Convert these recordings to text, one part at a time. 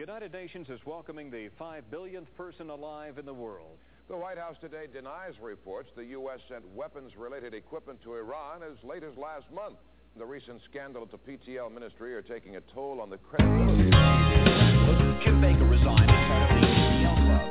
United Nations is welcoming the 5 billionth person alive in the world. The White House today denies reports the U.S. sent weapons-related equipment to Iran as late as last month. The recent scandal at the PTL ministry are taking a toll on the credibility of Jim Baker resigned as head of the PTL club.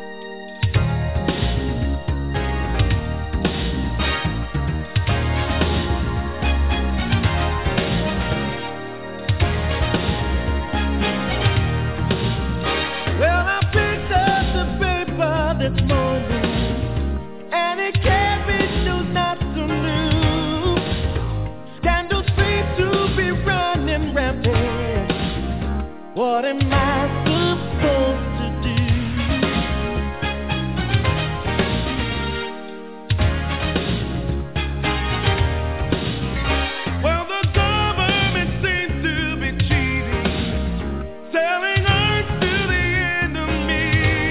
Well, I picked up the paper this morning, and it gave me news not so new. Scandals seem to be running rampant. What am I supposed to do? Well, the government seems to be cheating, selling earth to the enemy,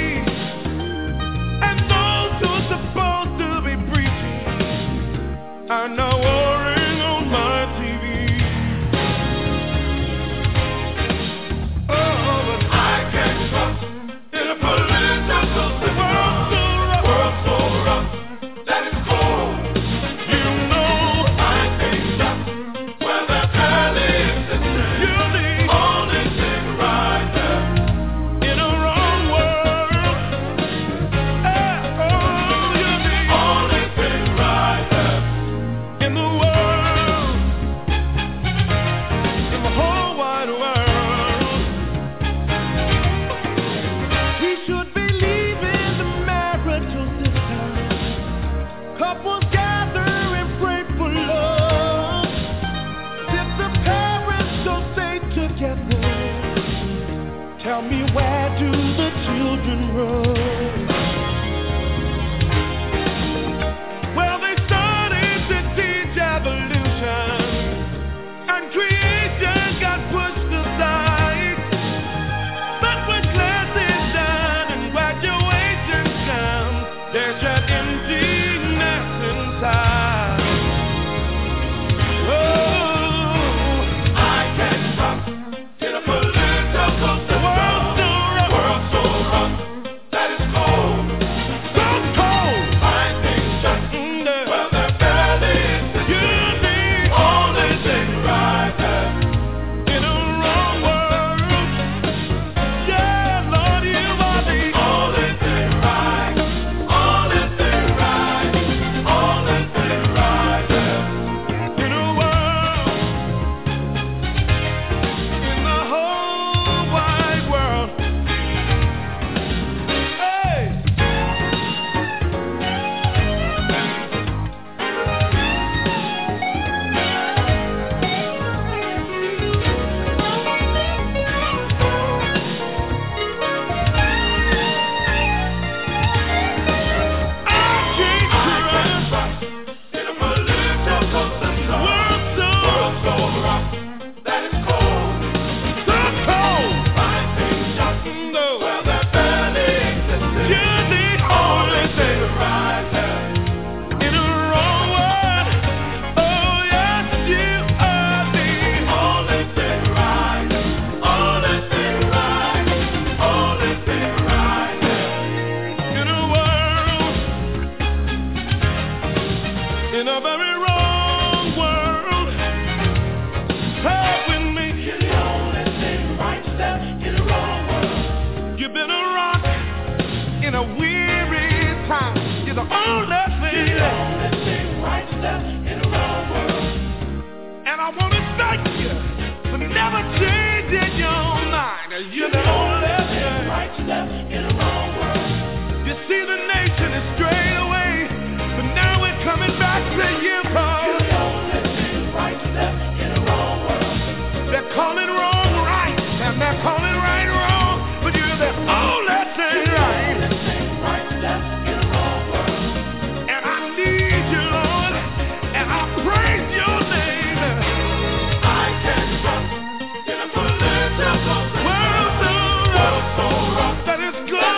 and those who are supposed to be preaching are now warring on my TV. Oh, but I can't trust in a political system. World so rough that it's cold. You know I can't trust where the barely exists. You're the only thing right there in a wrong world. Oh, you're the only thing right there in the world, in the whole wide world. We should be leaving the marital system. Couples gather and pray for love. If the parents don't stay together, tell me, where do the children run? Well, they started to teach evolution, and creation got pushed aside. But when class is done and graduation comes, there's that emptiness inside. Oh, I can't trust in a political system. World so rough that it's cold. So cold. I think just well, there barely exists. You're the only thing right there in a wrong world. Yeah, Lord, you are the only thing right, only thing right, only thing right there in a world, in the whole wide world. Hey. In a very wrong world, help with me. You're the only thing right step in a wrong world. You've been a rock in a weary time. You're the only thing right step in a wrong world. And I want to thank you for never changing your mind. You're the only thing right step in a wrong world. You see, the nation is strayed away, but now we're coming back to you, Paul. You're the only thing right step in a wrong world. They're calling wrong right, and they're calling right wrong, but you're the only thing right. You're the only thing right step in a wrong world. And I need you, Lord, and I praise your name. I can't trust in a political world so rough that it's good.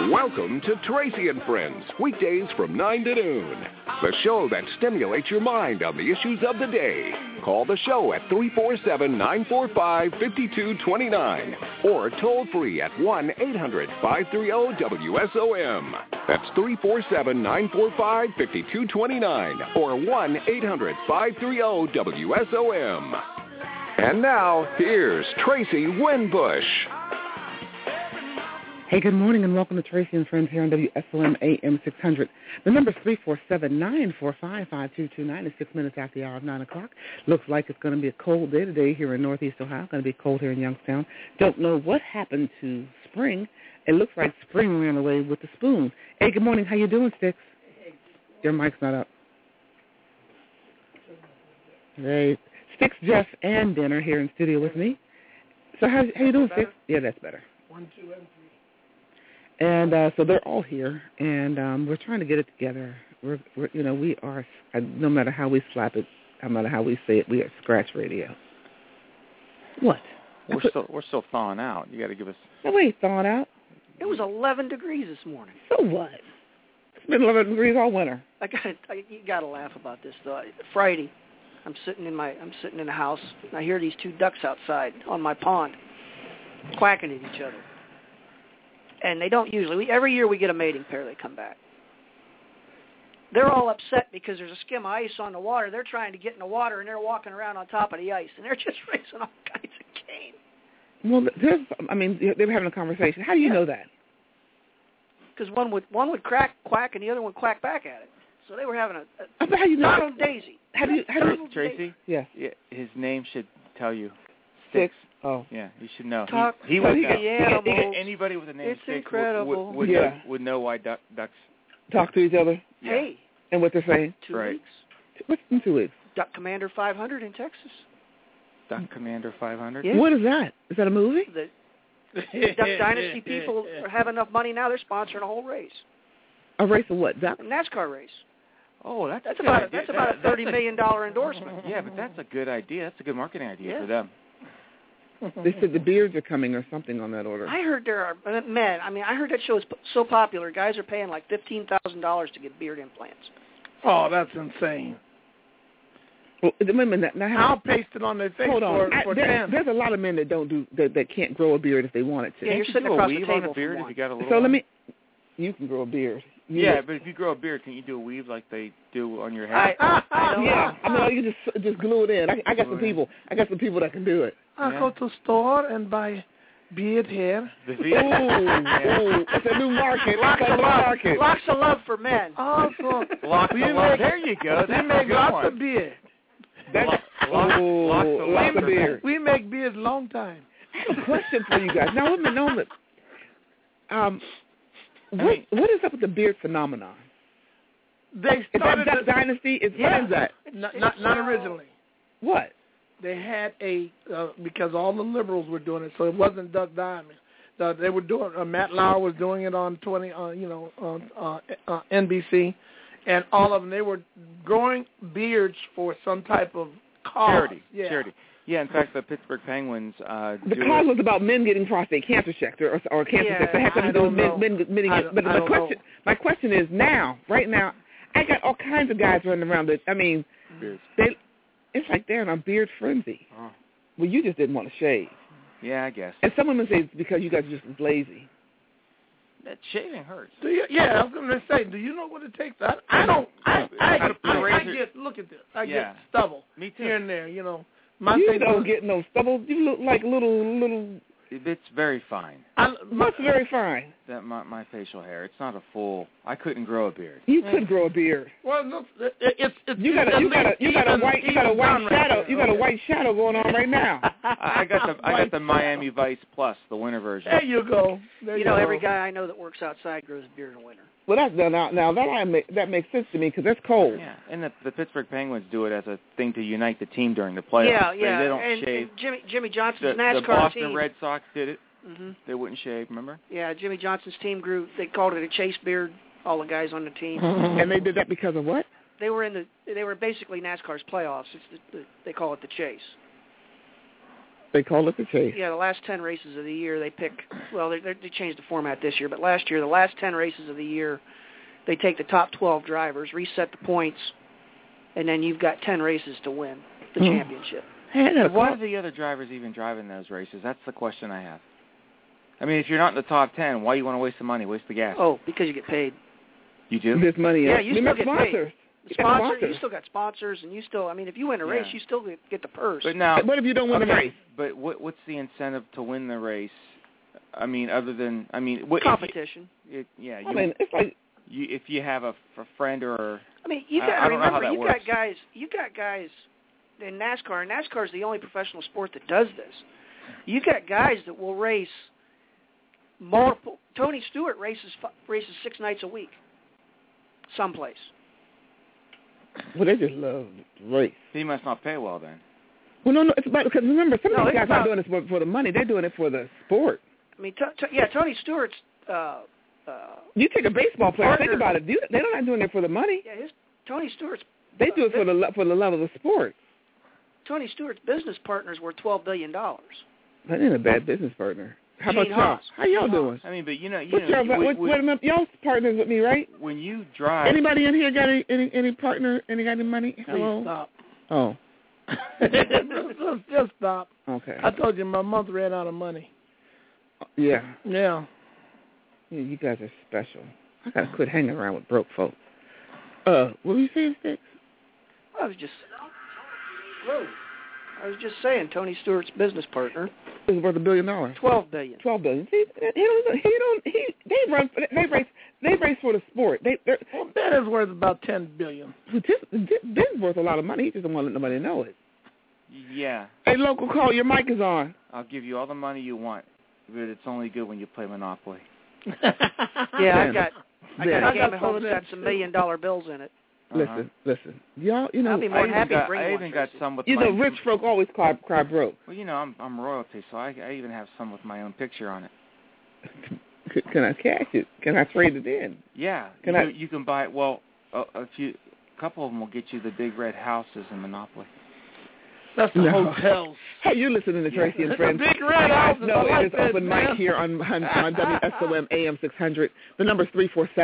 Welcome to Tracy and Friends, weekdays from 9 to noon. The show that stimulates your mind on the issues of the day. Call the show at 347-945-5229 or toll free at 1-800-530-WSOM. That's 347-945-5229 or 1-800-530-WSOM. And now, here's Tracy Winbush. Hey, good morning and welcome to Tracy and Friends here on WSOM AM 600. The number is 347-945-5229. It's 6 minutes after the hour of 9 o'clock. Looks like it's going to be a cold day today here in Northeast Ohio. Going to be cold here in Youngstown. Don't know what happened to spring. It looks like spring ran away with the spoon. Hey, good morning. How you doing, Sticks? Your mic's not up. Hey, Sticks, Jeff, and Ben are here in studio with me. So how you doing, Sticks? Yeah, that's better. 1, 2, and 3. And so they're all here, and we're trying to get it together. We are, no matter how we slap it, no matter how we say it, we are Scratch Radio. What? We're still thawing out. You got to give us. No, we ain't thawing out. It was 11 degrees this morning. So what? It's been 11 degrees all winter. You got to laugh about this though. Friday, I'm sitting in the house, and I hear these two ducks outside on my pond, quacking at each other. And they don't usually. Every year we get a mating pair. They come back. They're all upset because there's a skim of ice on the water. They're trying to get in the water, and they're walking around on top of the ice, and they're just raising all kinds of cane. Well, they were having a conversation. How do you know that? Because one would quack, and the other one quack back at it. So they were having a how do you know? Donald Daisy. How do you Tracy? Yes. Yeah, his name should tell you. Six. Oh. Yeah, you should know. Talk he would know. animals. Anybody with a name It's Six incredible. would know why ducks talk to each other. Yeah. Hey. And what they're saying. 2 weeks. What's in 2 weeks? Duck Commander 500 in Texas. Duck Commander 500? Yeah. What is that? Is that a movie? The Duck Dynasty people have enough money now, they're sponsoring a whole race. A race of what? Ducks? A NASCAR race. Oh, that's about a $30 million endorsement. Yeah, but that's a good idea. That's a good marketing idea for them. They said the beards are coming or something on that order. I heard there are men. I heard that show is so popular, guys are paying like $15,000 to get beard implants. Oh, that's insane. Well, wait a minute. Now, I'll paste it on their face hold on. for 10. There's a lot of men that don't do that can't grow a beard if they wanted to. Yeah, you're sitting across the table. A beard if you got a little. So you can grow a beard. But if you grow a beard, can you do a weave like they do on your head? You just glue it in. I got some people. That can do it. I'll go to the store and buy beard hair. Ooh, it's a new market. Lots of love for men. Also, lots of love. There you go. We make lots of beard. Lots of beard. We make beard long time. I have a question for you guys. Now, what is up with the beard phenomenon? They is started that Duck Dynasty? What is that? Not originally. What? They had because all the liberals were doing it, so it wasn't Duck Diamond. They were doing. Matt Lauer was doing it on NBC, and all of them. They were growing beards for some type of cause. Charity. Yeah, in fact, the Pittsburgh Penguins. The cause was about men getting prostate cancer checked or cancer checks. It had to do with men getting it. But my question is right now, I got all kinds of guys running around that. Beards. It's like they're in a beard frenzy. Oh. Well, you just didn't want to shave. Yeah, I guess. And some women say it's because you guys are just lazy. That shaving hurts. I was going to say, do you know what it takes? I don't. I get, look at this. I get stubble. Me too. Here and there, You don't get no stubble. You look like little. It's very fine. What's very fine? That my facial hair. It's not a full. I couldn't grow a beard. You could grow a beard. Well, look, it's you got a white shadow. You got a white shadow going on right now. I got the Miami Vice Plus, the winter version. There you go. Every guy I know that works outside grows a beard in the winter. Well, that makes sense to me because that's cold. Yeah, and the Pittsburgh Penguins do it as a thing to unite the team during the playoffs. Yeah. They don't shave. And Jimmy Johnson's NASCAR team. The Boston team. Red Sox did it. Mm-hmm. They wouldn't shave, remember? Yeah, Jimmy Johnson's team grew. They called it a chase beard. All the guys on the team. And they did that because of what? They were basically NASCAR's playoffs. They call it the chase. They call it the chase. Yeah, the last 10 races of the year, they pick. Well, they changed the format this year, but last year, the last 10 races of the year, they take the top 12 drivers, reset the points, and then you've got 10 races to win the championship. Hey, why are the other drivers even driving those races? That's the question I have. I mean, if you're not in the top 10, why do you want to waste the money, waste the gas? Oh, because you get paid. You do? This money. Yeah, you still get sponsors. paid. Sponsors, you still got sponsors, and you still. I mean, if you win a race, you still get the purse. But now, what if you don't win the race? But what's the incentive to win the race? I mean, other than competition. It's like if you have a friend or. I mean, you got to remember, you got guys in NASCAR. And NASCAR is the only professional sport that does this. You got guys that will race multiple. Tony Stewart races 6 nights a week, someplace. Well, they just love the race. He must not pay well then. Well, no, it's about, because remember, some of these guys aren't doing this for the money. They're doing it for the sport. I mean, Tony Stewart's. You take a baseball player. Think about it. They're not doing it for the money. Yeah, Tony Stewart's. They do it for the love of the sport. Tony Stewart's business partner's worth $12 billion. That ain't a bad business partner. How about y'all? How y'all doing? I mean, but y'all's partners with me, right? When you drive. Anybody in here got any partner? Any got any money? Hello? Please stop. Oh. Just stop. Okay. I told you my month ran out of money. Yeah. Yeah. Yeah, you guys are special. I gotta quit hanging around with broke folks. What were you saying, Sticks? I was just saying, Tony Stewart's business partner is worth $1 billion. $12 billion. $12 billion. See, they race for the sport. Ben is worth about $10 billion. Ben's worth a lot of money. He just don't want to let nobody know it. Yeah. Hey, local call, your mic is on. I'll give you all the money you want, but it's only good when you play Monopoly. Yeah, I got a game at home that's got some $1 million bills in it. Listen. Y'all, I'll be more than happy to bring I even got some with rich folk always cry broke. Well, I'm royalty, so I even have some with my own picture on it. Can I cash it? Can I trade it in? Yeah. You can buy it. Well, a couple of them will get you the big red houses in Monopoly. That's the hotels. Hey, you're listening to Tracy and Friends. Big red houses. No, it is open mic here on WSOM AM 600. The number is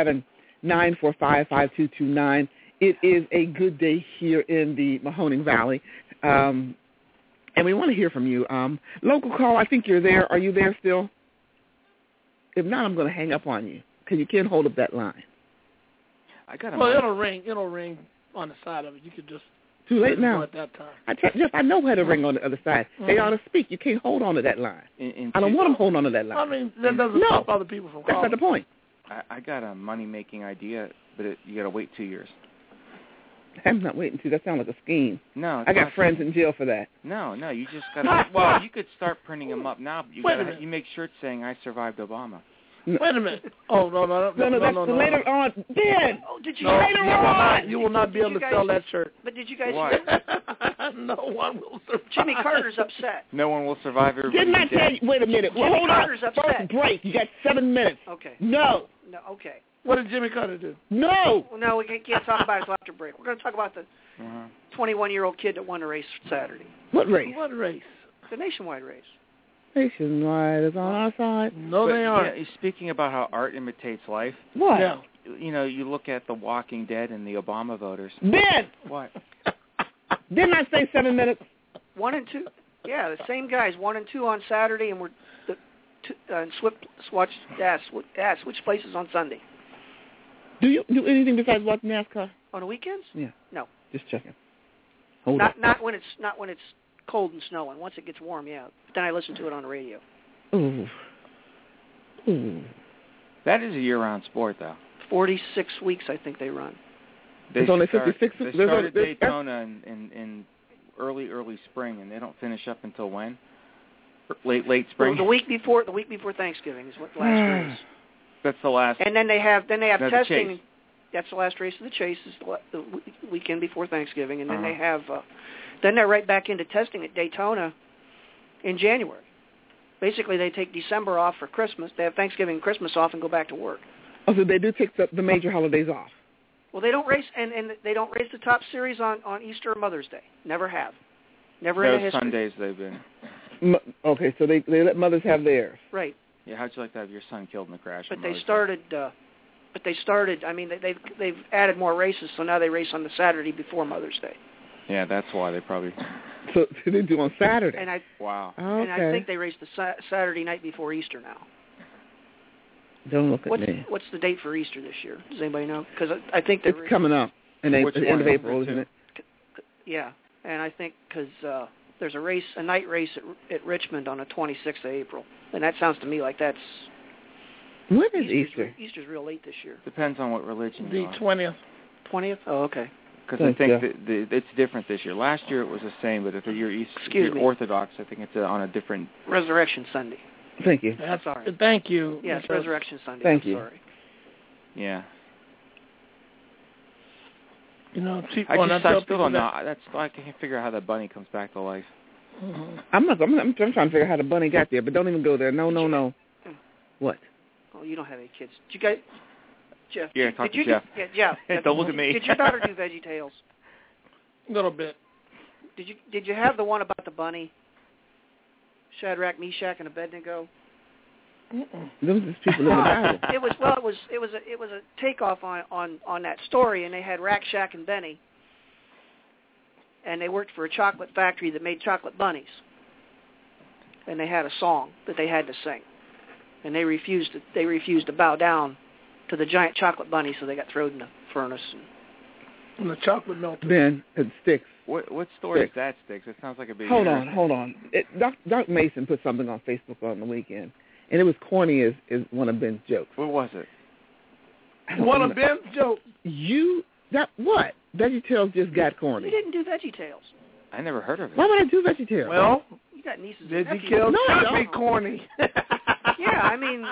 347-945-5229. It is a good day here in the Mahoning Valley, and we want to hear from you. Local call, I think you're there. Are you there still? If not, I'm going to hang up on you because you can't hold up that line. It'll ring. It'll ring on the side of it. You could just. Too late now. At that time. I know how to ring on the other side. They ought to speak. You can't hold on to that line. I don't want them holding on to that line. I mean, that doesn't stop other people from calling. That's not the point. I got a money-making idea, but you got to wait 2 years. I'm not waiting to. That sounds like a scheme. No, I got friends in jail for that. No, you just got to. Well, you could start printing them up now. But you make shirts saying "I survived Obama." No. Wait a minute. Oh no! That's later on. Ben. Oh, did you? Later on. You will not be able to sell that shirt. But did you guys? Why? No one will survive. Jimmy Carter's upset. No one will survive. Didn't I tell you? Wait a minute. Jimmy Carter's upset. First break. You got 7 minutes. Okay. No. Okay. What did Jimmy Carter do? No. Well, no, we can't talk about it until after break. We're going to talk about the 21-year-old kid that won the race Saturday. What race? What race? The nationwide race. Nationwide is on our side. No, they aren't. Yeah, speaking about how art imitates life. What? Yeah. You look at The Walking Dead and the Obama voters. Ben! What? Didn't I say 7 minutes? 1 and 2. Yeah, the same guys, 1 and 2 on Saturday, and switch places on Sunday. Do you do anything besides watch NASCAR? On the weekends? Yeah. No. Just checking. Not when it's cold and snowing. Once it gets warm, yeah. But then I listen to it on the radio. Ooh. That is a year-round sport, though. 46 weeks, I think they run. It's only 56. They started Daytona in early spring, and they don't finish up until when? Late spring. Well, the week before Thanksgiving is what the last race. That's the last. And then they have testing. The that's the last race of the chase. Is the weekend before Thanksgiving, and then they have. Then they're right back into testing at Daytona in January. Basically, they take December off for Christmas. They have Thanksgiving and Christmas off and go back to work. Oh, so they do take the major holidays off. Well, they don't race, and they don't race the top series on Easter or Mother's Day. Never have. Never in those history. Sundays they've been. Okay, so they let mothers have theirs. Right. Yeah, how'd you like to have your son killed in the crash? But they started. I mean, they've added more races, so now they race on the Saturday before Mother's Day. Yeah, that's why they probably. So they do on Saturday. And wow. Oh, okay. And I think they race the Saturday night before Easter now. Don't look at me. What's the date for Easter this year? Does anybody know? Because I think it's coming up, at the end of April, isn't it? Yeah, and I think because there's a night race at Richmond on the 26th of April, and that sounds to me like that's. When is Easter? Easter's real late this year. Depends on what religion you are. The 20th. 20th? Oh, okay. Because I think it's different this year. Last year it was the same, but if you're Orthodox, I think it's on a different... Resurrection Sunday. Thank you. That's all right. Thank you. Yes, Resurrection Sunday. Thank you. Sorry. Yeah. You know, I still don't know. I can't figure out how that bunny comes back to life. Mm-hmm. I'm trying to figure out how the bunny got there, but don't even go there. No. What? Oh, you don't have any kids. Did you guys... Jeff. Yeah, talk to Jeff. Jeff. Don't look at me. Did your daughter do Veggie Tales? A little bit. Did you have the one about the bunny? Shadrach, Meshach, and Abednego. Those are people in the Bible. It was a takeoff on that story, and they had Rack, Shack, and Benny, and they worked for a chocolate factory that made chocolate bunnies, and they had a song that they had to sing, and they refused to bow down to the giant chocolate bunny, so they got thrown in the furnace. And the chocolate melted. Ben, it sticks. What story is that, Sticks? It sounds like a big... Hold on. Doc Mason put something on Facebook on the weekend, and it was corny as one of Ben's jokes. What was it? One of Ben's jokes? What? Veggie Tales just got corny. You didn't do Veggie Tales. I never heard of it. Why would I do Veggie Tales? Well, you got nieces. Veggie Tales should be corny. Yeah, I mean...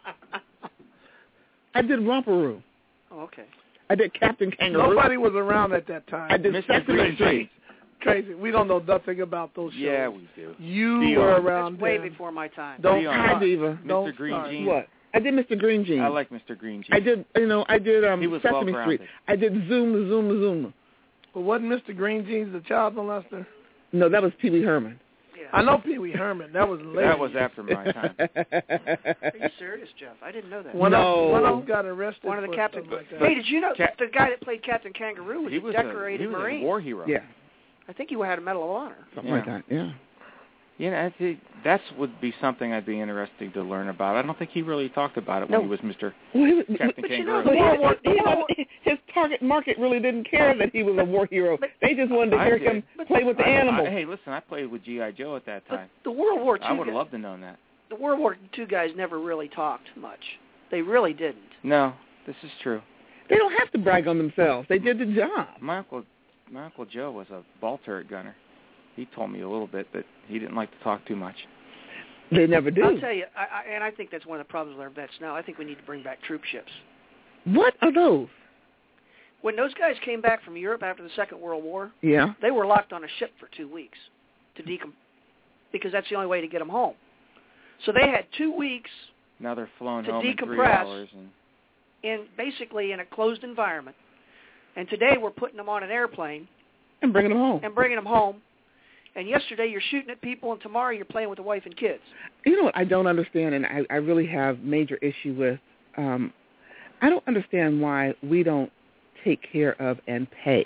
I did Romperoo. Oh, okay. I did Captain Kangaroo. Nobody was around at that time. I did Sesame Street. Tracy, we don't know nothing about those shows. Yeah, we do. You were around way before my time. Don't Hi, Diva. Mr. Green Jeans. What? I did Mr. Green Jeans. I like Mr. Green Jeans. I did Sesame Street. I did Zoom. But wasn't Mr. Green Jeans the child molester? No, that was Pee Wee Herman. Yeah. I know Pee Wee Herman. That was later. That was after my time. Are you serious, Jeff? I didn't know that. One of them got arrested. One of the captains. Like that. Hey, did you know the guy that played Captain Kangaroo was a decorated Marine? He was a war hero. Yeah. I think he had a Medal of Honor. Something like that, yeah. Yeah, that would be something I'd be interested to learn about. I don't think he really talked about it when he was Mr. Captain Kangaroo. His target market really didn't care that he was a war hero. They just wanted to hear him play with the animals. Hey, listen, I played with G.I. Joe at that time. The World War II I would have loved to know that. The World War II guys never really talked much. They really didn't. No, this is true. They don't have to brag on themselves. They did the job. My Uncle Joe was a ball turret gunner. He told me a little bit, but he didn't like to talk too much. They never do. I'll tell you, and I think that's one of the problems with our vets now. I think we need to bring back troop ships. What are those? When those guys came back from Europe after the Second World War, yeah, they were locked on a ship for 2 weeks because that's the only way to get them home. So they had 2 weeks. Now they're flown to home decompress in 3 hours in basically in a closed environment. And today we're putting them on an airplane and bringing them home. And yesterday you're shooting at people, and tomorrow you're playing with the wife and kids. You know what I don't understand, and I really have major issue with. I don't understand why we don't take care of and pay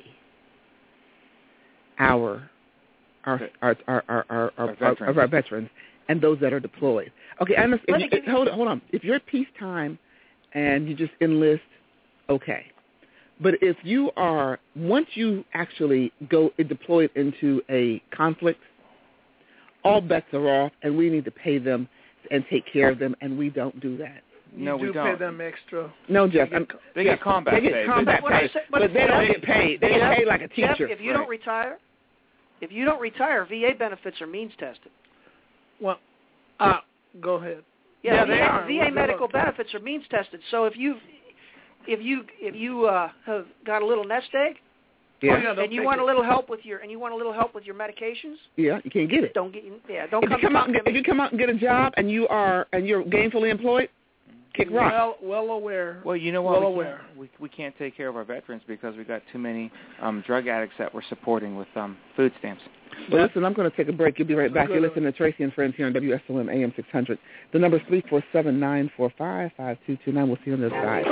our veterans and those that are deployed. Okay, I understand. Hold on. If you're at peacetime and you just enlist, okay. But if you are, once you actually go deployed into a conflict, all bets are off, and we need to pay them and take care of them, and we don't do that. No, we don't. You do pay them extra. No, Jeff. They get combat pay. They get combat pay, but they don't get paid. They get paid like a teacher. Jeff, if you don't retire, VA benefits are means tested. Well, go ahead. Yeah, they are. VA medical benefits are means tested. So if you have got a little nest egg, and you want a little help with your medications, yeah, you can't get it. Don't come out. If you come out and get a job and you're gainfully employed, kick rock. Well aware. Well, you know what? We can't take care of our veterans because we got too many drug addicts that we're supporting with food stamps. Well, listen, I'm going to take a break. You'll be right back. You're listening to Tracy and Friends here on WSOM AM 600. The number is 347-945-5229. We'll see you on the other side.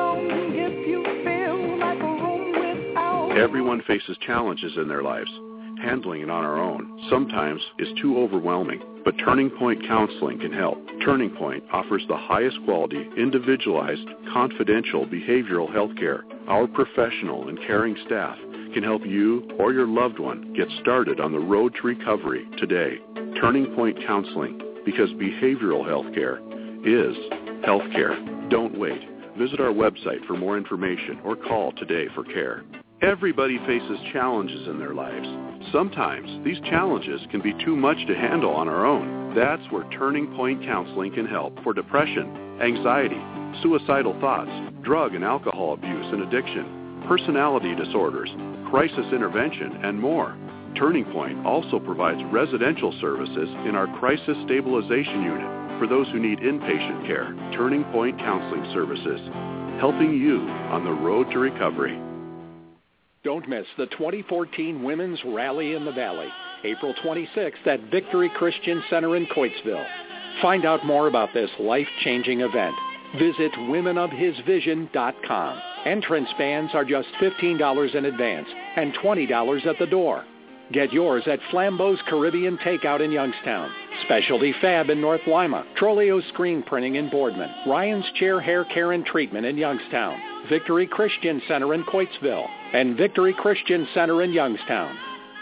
Everyone faces challenges in their lives. Handling it on our own sometimes is too overwhelming, but Turning Point Counseling can help. Turning Point offers the highest quality, individualized, confidential behavioral health care. Our professional and caring staff can help you or your loved one get started on the road to recovery today. Turning Point Counseling, because behavioral health care is health care. Don't wait. Visit our website for more information or call today for care. Everybody faces challenges in their lives. Sometimes these challenges can be too much to handle on our own. That's where Turning Point Counseling can help for depression, anxiety, suicidal thoughts, drug and alcohol abuse and addiction, personality disorders, crisis intervention, and more. Turning Point also provides residential services in our Crisis Stabilization Unit for those who need inpatient care. Turning Point Counseling Services, helping you on the road to recovery. Don't miss the 2014 Women's Rally in the Valley, April 26th at Victory Christian Center in Coatesville. Find out more about this life-changing event. Visit womenofhisvision.com. Entrance bans are just $15 in advance and $20 at the door. Get yours at Flambeau's Caribbean Takeout in Youngstown, Specialty Fab in North Lima, Troleo Screen Printing in Boardman, Ryan's Chair Hair Care and Treatment in Youngstown, Victory Christian Center in Coatesville, and Victory Christian Center in Youngstown.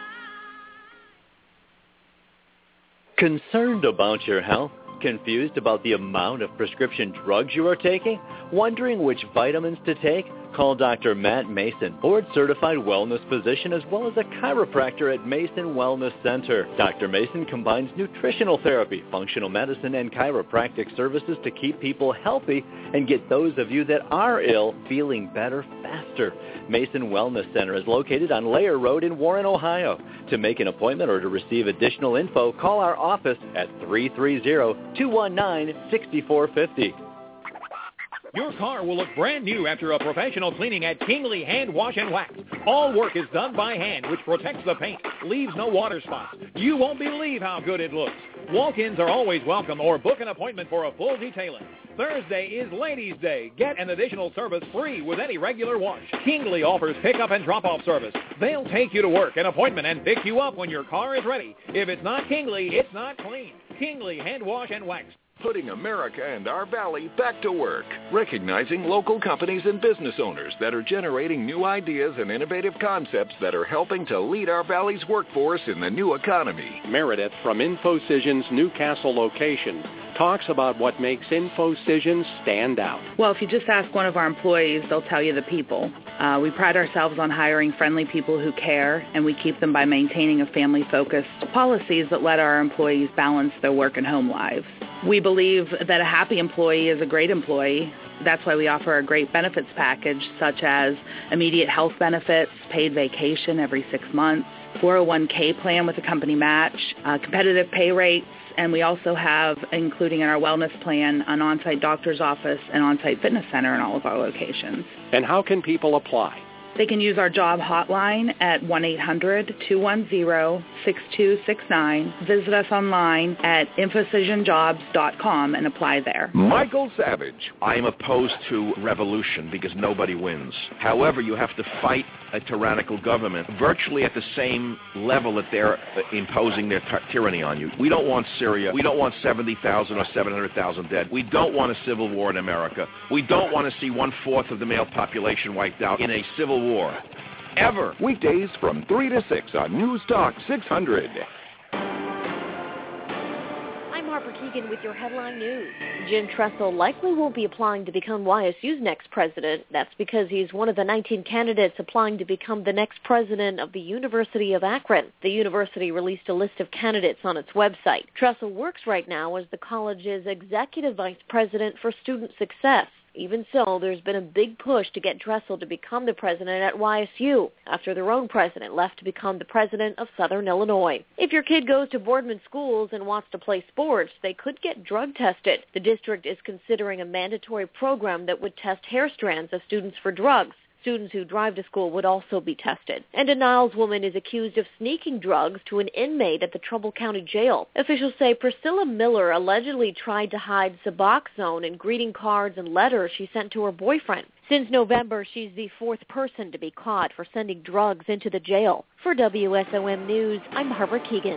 Concerned about your health? Confused about the amount of prescription drugs you are taking? Wondering which vitamins to take? Call Dr. Matt Mason, board-certified wellness physician as well as a chiropractor at Mason Wellness Center. Dr. Mason combines nutritional therapy, functional medicine, and chiropractic services to keep people healthy and get those of you that are ill feeling better faster. Mason Wellness Center is located on Layer Road in Warren, Ohio. To make an appointment or to receive additional info, call our office at 330-219-6450. Your car will look brand new after a professional cleaning at Kingley Hand Wash and Wax. All work is done by hand, which protects the paint, leaves no water spots. You won't believe how good it looks. Walk-ins are always welcome, or book an appointment for a full detailing. Thursday is Ladies' Day. Get an additional service free with any regular wash. Kingley offers pickup and drop-off service. They'll take you to work, an appointment, and pick you up when your car is ready. If it's not Kingley, it's not clean. Kingley Hand Wash and Wax. Putting America and our valley back to work. Recognizing local companies and business owners that are generating new ideas and innovative concepts that are helping to lead our valley's workforce in the new economy. Meredith from InfoCision's Newcastle location talks about what makes InfoCision stand out. Well, if you just ask one of our employees, they'll tell you the people. We pride ourselves on hiring friendly people who care, and we keep them by maintaining a family-focused policies that let our employees balance their work and home lives. We believe that a happy employee is a great employee. That's why we offer a great benefits package, such as immediate health benefits, paid vacation every 6 months, 401k plan with a company match, competitive pay rates, and we also have, including in our wellness plan, an on-site doctor's office and on-site fitness center in all of our locations. And how can people apply? They can use our job hotline at 1-800-210-6269. Visit us online at infocisionjobs.com and apply there. Michael Savage. I am opposed to revolution because nobody wins. However, you have to fight a tyrannical government virtually at the same level that they're imposing their tyranny on you. We don't want Syria. We don't want 70,000 or 700,000 dead. We don't want a civil war in America. We don't want to see 1/4 of the male population wiped out in a civil war. Ever. Weekdays from 3 to 6 on News Talk 600. I'm Harper Keegan with your headline news. Jim Tressel likely won't be applying to become YSU's next president. That's because he's one of the 19 candidates applying to become the next president of the University of Akron. The university released a list of candidates on its website. Tressel works right now as the college's executive vice president for student success. Even so, there's been a big push to get Tressel to become the president at YSU after their own president left to become the president of Southern Illinois. If your kid goes to Boardman schools and wants to play sports, they could get drug tested. The district is considering a mandatory program that would test hair strands of students for drugs. Students who drive to school would also be tested. And a Niles woman is accused of sneaking drugs to an inmate at the Trumbull County Jail. Officials say Priscilla Miller allegedly tried to hide Suboxone in greeting cards and letters she sent to her boyfriend. Since November, she's the fourth person to be caught for sending drugs into the jail. For WSOM News, I'm Harper Keegan.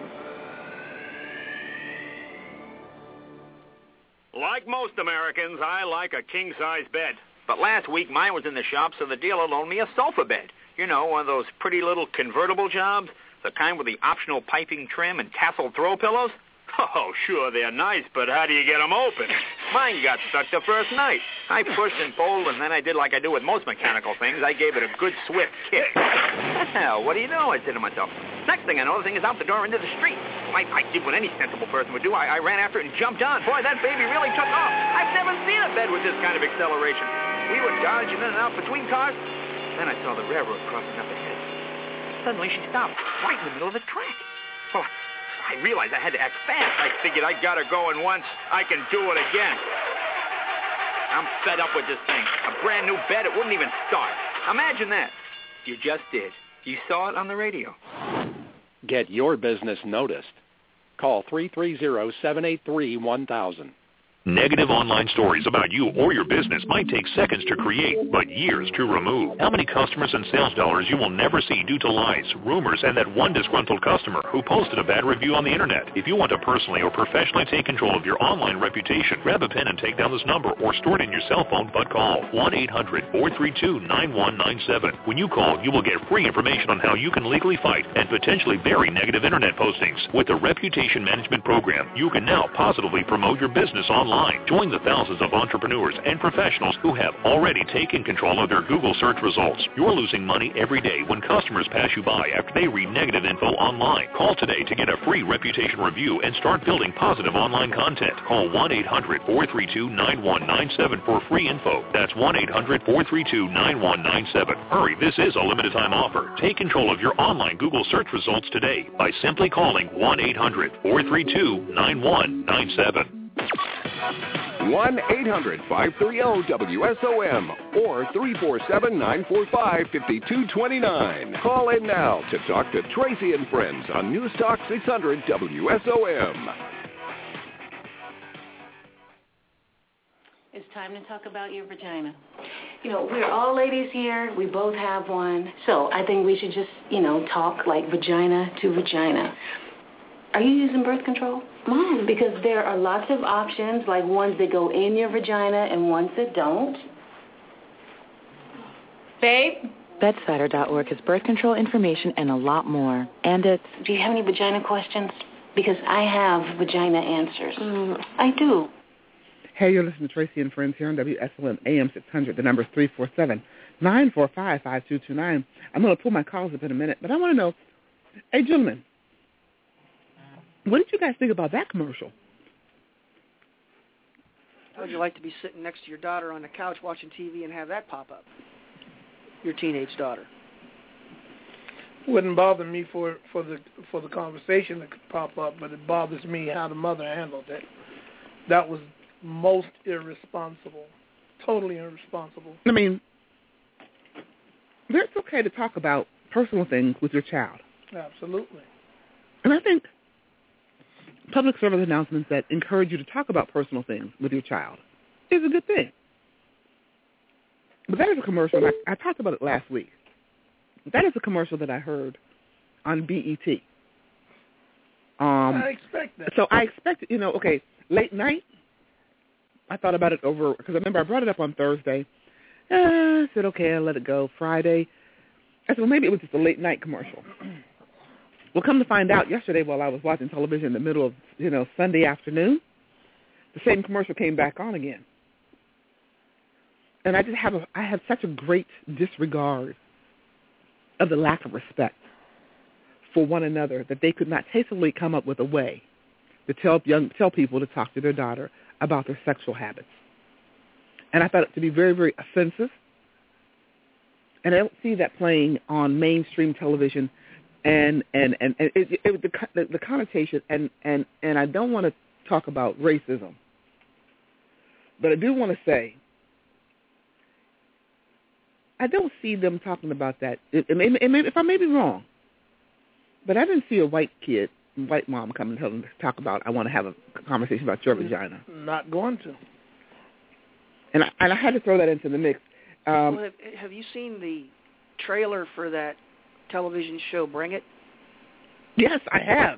Like most Americans, I like a king-size bed. But last week, mine was in the shop, so the dealer loaned me a sofa bed. You know, one of those pretty little convertible jobs, the kind with the optional piping trim and tasseled throw pillows. Oh, sure, they're nice, but how do you get them open? Mine got stuck the first night. I pushed and pulled, and then I did like I do with most mechanical things. I gave it a good swift kick. Hell, what do you know? I said to myself. Next thing I know, the thing is out the door into the street. I did what any sensible person would do. I ran after it and jumped on. Boy, that baby really took off. I've never seen a bed with this kind of acceleration. We were dodging in and out between cars. Then I saw the railroad crossing up ahead. Suddenly she stopped right in the middle of the track. Well, I realized I had to act fast. I figured I got her going once. I can do it again. I'm fed up with this thing. A brand new bed, it wouldn't even start. Imagine that. You just did. You saw it on the radio. Get your business noticed. Call 330-783-1000. Negative online stories about you or your business might take seconds to create, but years to remove. How many customers and sales dollars you will never see due to lies, rumors, and that one disgruntled customer who posted a bad review on the internet? If you want to personally or professionally take control of your online reputation, grab a pen and take down this number or store it in your cell phone, but call 1-800-432-9197. When you call, you will get free information on how you can legally fight and potentially bury negative internet postings. With the Reputation Management Program, you can now positively promote your business online. Join the thousands of entrepreneurs and professionals who have already taken control of their Google search results. You're losing money every day when customers pass you by after they read negative info online. Call today to get a free reputation review and start building positive online content. Call 1-800-432-9197 for free info. That's 1-800-432-9197. Hurry, this is a limited time offer. Take control of your online Google search results today by simply calling 1-800-432-9197. 1-800-530-WSOM or 347-945-5229. Call in now to talk to Tracy and Friends on News Talk 600 WSOM. It's time to talk about your vagina. You know, we're all ladies here. We both have one. So I think we should just, talk like vagina to vagina. Are you using birth control? Mom, because there are lots of options, like ones that go in your vagina and ones that don't. Babe? Bedsider.org has birth control information and a lot more. And it's... Do you have any vagina questions? Because I have vagina answers. I do. Hey, you're listening to Tracy and Friends here on WSOM AM 600. The number is 347-945-5229. I'm going to pull my calls up in a minute, but I want to know, hey, gentlemen, what did you guys think about that commercial? How would you like to be sitting next to your daughter on the couch watching TV and have that pop up? Your teenage daughter. Wouldn't bother me for the conversation that could pop up, but it bothers me how the mother handled it. That was most irresponsible, totally irresponsible. I mean, it's okay to talk about personal things with your child. Absolutely. And I think public service announcements that encourage you to talk about personal things with your child is a good thing. But that is a commercial, and I talked about it last week. That is a commercial that I heard on BET. I expect that. So I expected, late night, I thought about it over, because I remember I brought it up on Thursday. I said, okay, I'll let it go. Friday, I said, well, maybe it was just a late night commercial. Well, come to find out, yesterday while I was watching television in the middle of, Sunday afternoon, the same commercial came back on again. And I have such a great disregard of the lack of respect for one another that they could not tastefully come up with a way to tell people to talk to their daughter about their sexual habits. And I found it to be very, very offensive. And I don't see that playing on mainstream television. And the connotation, and I don't want to talk about racism, but I do want to say I don't see them talking about that. If I may be wrong, but I didn't see a white mom come and talk about, I want to have a conversation about your vagina. Not going to. And I had to throw that into the mix. Well, have you seen the trailer for that television show, Bring It? Yes, I have.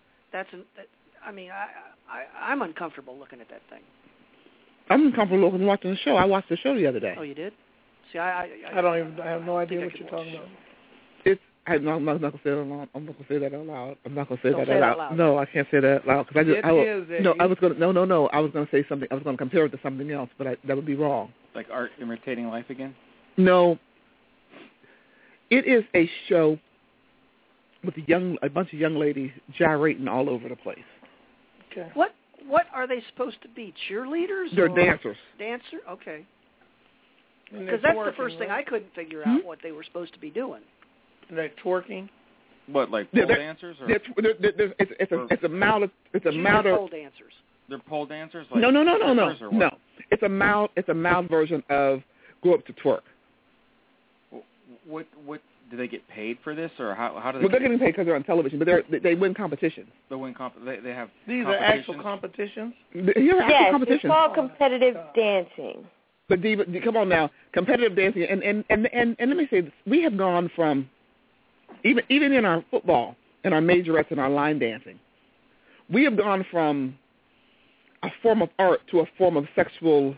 I'm uncomfortable looking at that thing. I'm uncomfortable watching the show. I watched the show the other day. Oh, you did? See, I have no idea what you're talking about. I'm not going to say that I'm not going to say that out loud. I'm not going to say that out loud. No, I can't say that out loud because I was going to say something. I was going to compare it to something else, but that would be wrong. Like Art Imitating Life again? No. It is a show with a bunch of young ladies gyrating all over the place. Okay. What are they supposed to be? Cheerleaders? They're dancers. Dancer? Okay. Because that's the first thing I couldn't figure out what they were supposed to be doing. And they're twerking. What, like pole dancers? Or? It's a mild. Pole dancers. They're pole dancers. Like No. It's a mild version of go up to twerk. What do they get paid for this, or how do they? Well, they're getting paid because they're on television, but they win competitions. They win they have. These are actual competitions. Yes, it's called competitive dancing. But Diva, come on now, competitive dancing, and let me say this: we have gone from even in our football, in our majorettes, and our line dancing, we have gone from a form of art to a form of sexual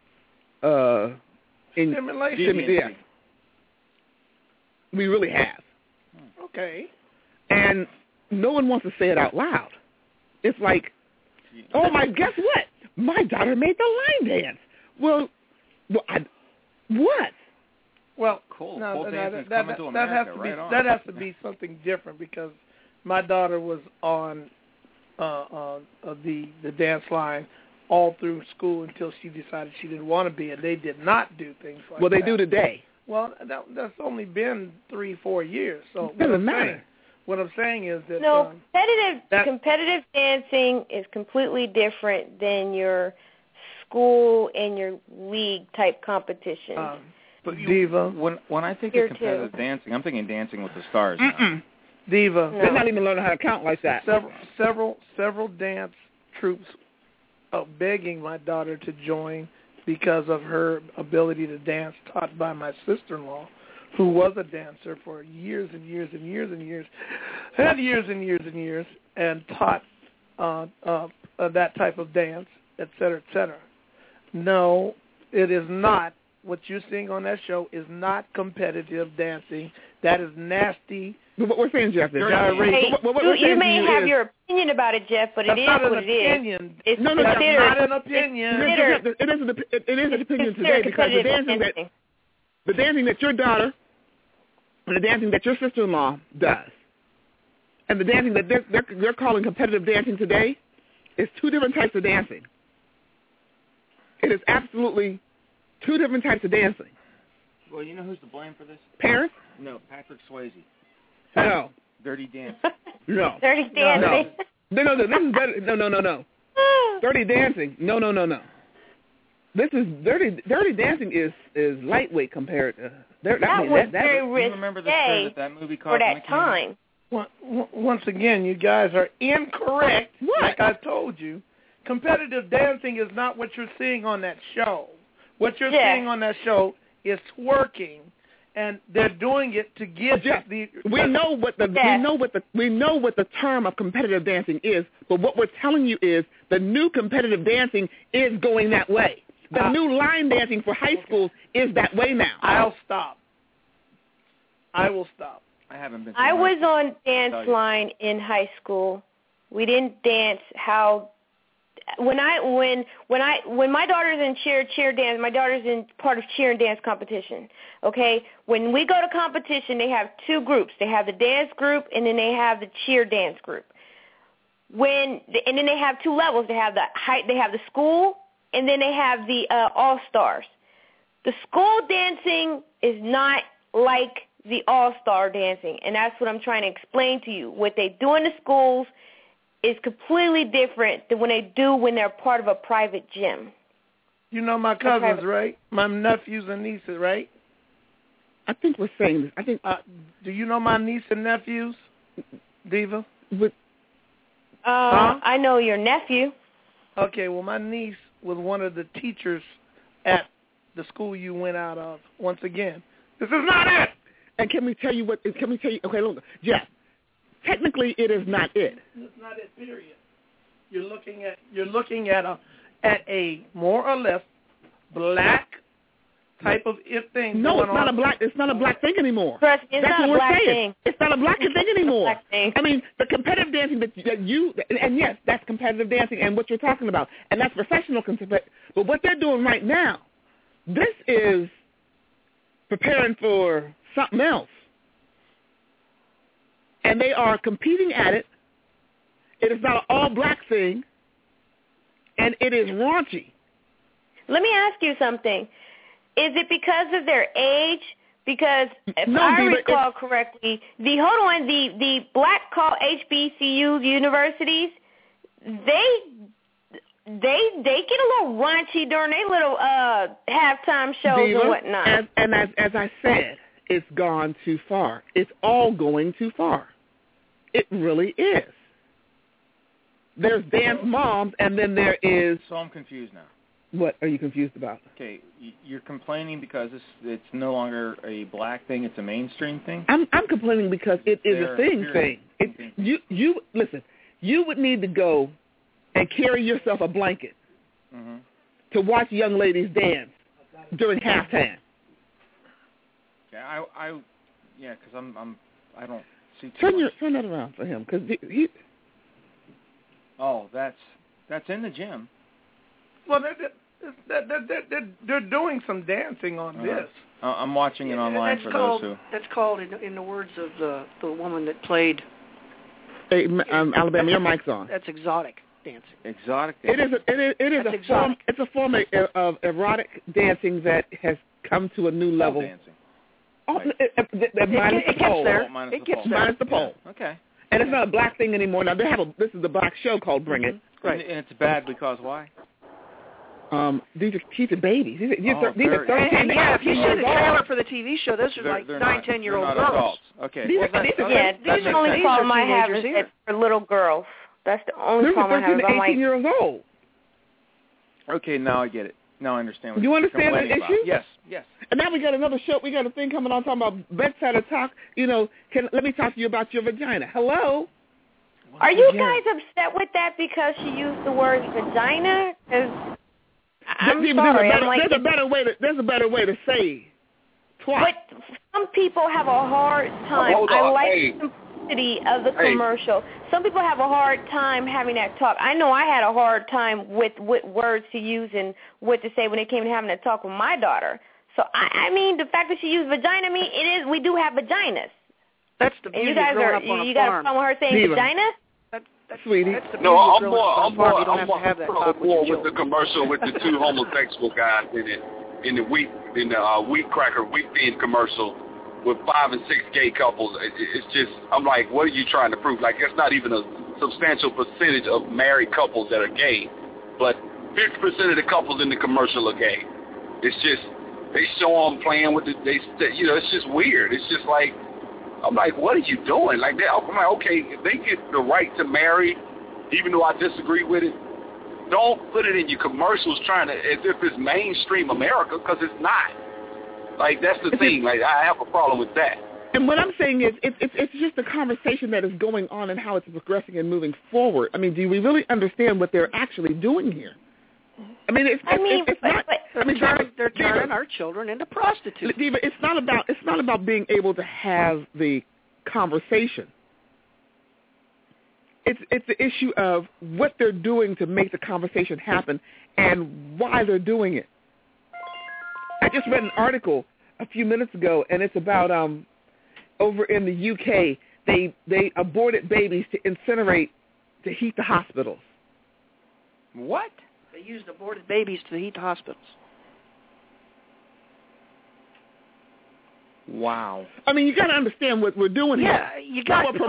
stimulation. Yeah. We really have. Okay. And no one wants to say it out loud. It's like, oh my, guess what? My daughter made the line dance. Well, what? Well, cool. That has to be something different because my daughter was on the dance line all through school until she decided she didn't want to be, and they did not do things like that. Well, they do today. Well, that's only been 3-4 years, so it doesn't matter. What I'm saying is that competitive dancing is completely different than your school and your league type competition. But Diva, when I think of competitive dancing, I'm thinking Dancing with the Stars. Now. Diva, they're not even learning how to count like that. Several dance troops are begging my daughter to join because of her ability to dance, taught by my sister-in-law, who was a dancer for years and years and years and years, and taught that type of dance, et cetera, et cetera. No, it is not. What you're seeing on that show is not competitive dancing. That is nasty. What we're saying, Jeff, you may have your opinion about it, Jeff, but it is what it is. It's not an opinion. It is an opinion today because the dancing that your daughter and the dancing that your sister-in-law does, and the dancing that they're calling competitive dancing today, is two different types of dancing. It is absolutely two different types of dancing. Well, you know who's to blame for this? Parents? No, Patrick Swayze. No. Dirty Dancing. No. Dirty Dancing. No. This is better. No. Dirty Dancing. No. This is Dirty Dancing is lightweight compared to. That was very risky. You remember that movie called for that time. Once again, you guys are incorrect. What? Like I told you, competitive dancing is not what you're seeing on that show. What you're seeing on that show is twerking, and they're doing it to get the. We know what the term of competitive dancing is, but what we're telling you is the new competitive dancing is going that way. The new line dancing for high schools is that way now. I will stop. I haven't been. I was on dance line in high school. We didn't dance how. When my daughter's in cheer dance, my daughter's in part of cheer and dance competition. Okay, when we go to competition, they have two groups. They have the dance group, and then they have the cheer dance group. And then they have two levels. They have the school, and then they have the all-stars. The school dancing is not like the all-star dancing, and that's what I'm trying to explain to you. What they do in the schools is completely different than when they do when they're part of a private gym. You know my cousins, right? My nephews and nieces, right? I think we're saying this. I think. Do you know my niece and nephews, Diva? I know your nephew. Okay, well, my niece was one of the teachers at the school you went out of. Once again, this is not it. And can we tell you what? Can we tell you? Okay, look, Jeff. Technically, it is not it. It's not it. Period. You're looking at a more or less black type of thing. No, it's not a black. It's not a black thing anymore. Trust me, it's That's not what a black we're saying. thing. It's not a black thing anymore. Black thing. I mean, the competitive dancing that you and yes, that's competitive dancing and what you're talking about, and that's professional. But what they're doing right now, this is preparing for something else, and they are competing at it. It is not an all-black thing, and it is raunchy. Let me ask you something. Is it because of their age? Because if No, I Diva, recall correctly, the black call HBCU universities, they get a little raunchy during their little halftime shows Diva, and whatnot. As I said, it's gone too far. It's all going too far. It really is. There's dance moms, and then there is... So I'm confused now. What are you confused about? Okay, you're complaining because it's no longer a black thing; it's a mainstream thing. I'm complaining because it is a thing. You listen. You would need to go and carry yourself a blanket to watch young ladies dance during halftime. Yeah, because I don't see. Turn that around for him because he. Oh, that's in the gym. Well, they're doing some dancing on this. I'm watching it online for those who. That's called, in the words of the woman that played. Hey, Alabama, your mic's on. That's exotic dancing. Exotic dancing. It is a form. It's a form of erotic dancing that has come to a new level. Dancing. Oh, right. Minus the pole. It gets there. Minus the pole. Okay. And it's not a black thing anymore. Now this is the black show called Bring It. Right. And it's bad because why? These are babies. These are 13 if you see the trailer for the TV show, those are like 9-10-year-old girls. Adults. Okay. These are the only problem I have is that for little girls. That's the only problem I have. They're 13 to 18 years old. Okay, now I get it. Now I understand what you understand that issue? Yes. And now we got another show. We got a thing coming on talking about bedside talk. You know, let me talk to you about your vagina. Hello? Are you guys upset with that because she used the word vagina? Because I'm sorry. There's a better way to say twice. But some people have a hard time. I like the simplicity of the commercial. Some people have a hard time having that talk. I know I had a hard time with what words to use and what to say when it came to having that talk with my daughter. So, I mean, the fact that she used vagina, we do have vaginas. That's the beauty of growing up on a farm. You got a problem with her saying vagina? Sweetie. No, I'm more with the commercial with the two homosexual guys in the wheat cracker wheat thin commercial with 5 and 6 gay couples. It's just, I'm like, what are you trying to prove? Like, it's not even a substantial percentage of married couples that are gay, but 50% of the couples in the commercial are gay. It's just, they show them playing with it. It's just weird. It's just like, I'm like, what are you doing? Like, I'm like, okay, if they get the right to marry, even though I disagree with it, don't put it in your commercials trying to, as if it's mainstream America, because it's not. Like, that's the thing. Like, I have a problem with that. And what I'm saying is, it's just a conversation that is going on and how it's progressing and moving forward. I mean, do we really understand what they're actually doing here? I mean, they're turning our children into prostitutes. Diva, it's not about being able to have the conversation. It's the issue of what they're doing to make the conversation happen and why they're doing it. I just read an article a few minutes ago, and it's about over in the UK, they aborted babies to incinerate to heat the hospitals. What? They used aborted babies to heat the hospitals. Wow. I mean, you got to understand what we're doing here. Yeah, you got a major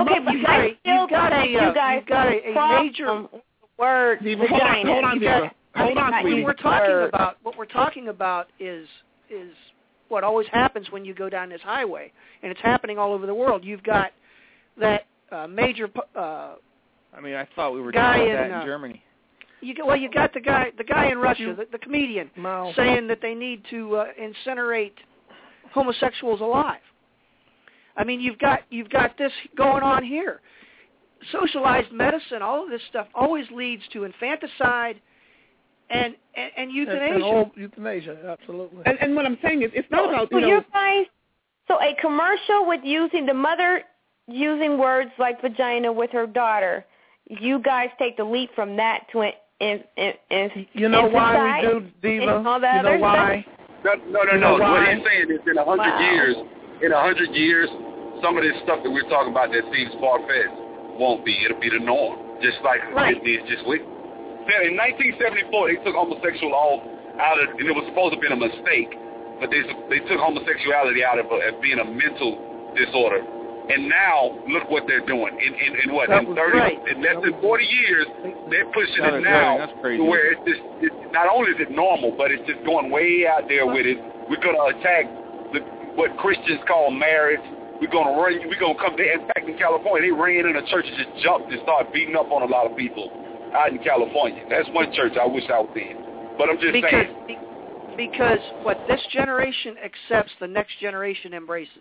word. Hold on, Diva. Hold on, sweetie. What we're talking about is what always happens when you go down this highway, and it's happening all over the world. You've got that major. I I thought we were doing that in Germany. You got the guy in Russia, the comedian, saying that they need to incinerate homosexuals alive. You've got this going on here. Socialized medicine, all of this stuff always leads to infanticide and euthanasia. Euthanasia, absolutely. And what I'm saying is, it's not about you guys. So a commercial with using the mother using words like vagina with her daughter. You guys take the leap from that to you know why we do, Diva? You know why? No. What he's saying is in 100 years, some of this stuff that we're talking about that seems far-fetched won't be. It'll be the norm. Just like Disney is just with. In 1974, they took homosexual out of, and it was supposed to have been a mistake, but they took homosexuality out of as being a mental disorder. And now, look what they're doing. In less than 40 years, they're pushing it now to where it's just, not only is it normal, but it's just going way out there with it. We're going to attack what Christians call marriage. We're going to come there. In fact, in California, they ran in a church and just jumped and started beating up on a lot of people out in California. That's one church I wish I was in. But I'm just saying. Because what this generation accepts, the next generation embraces.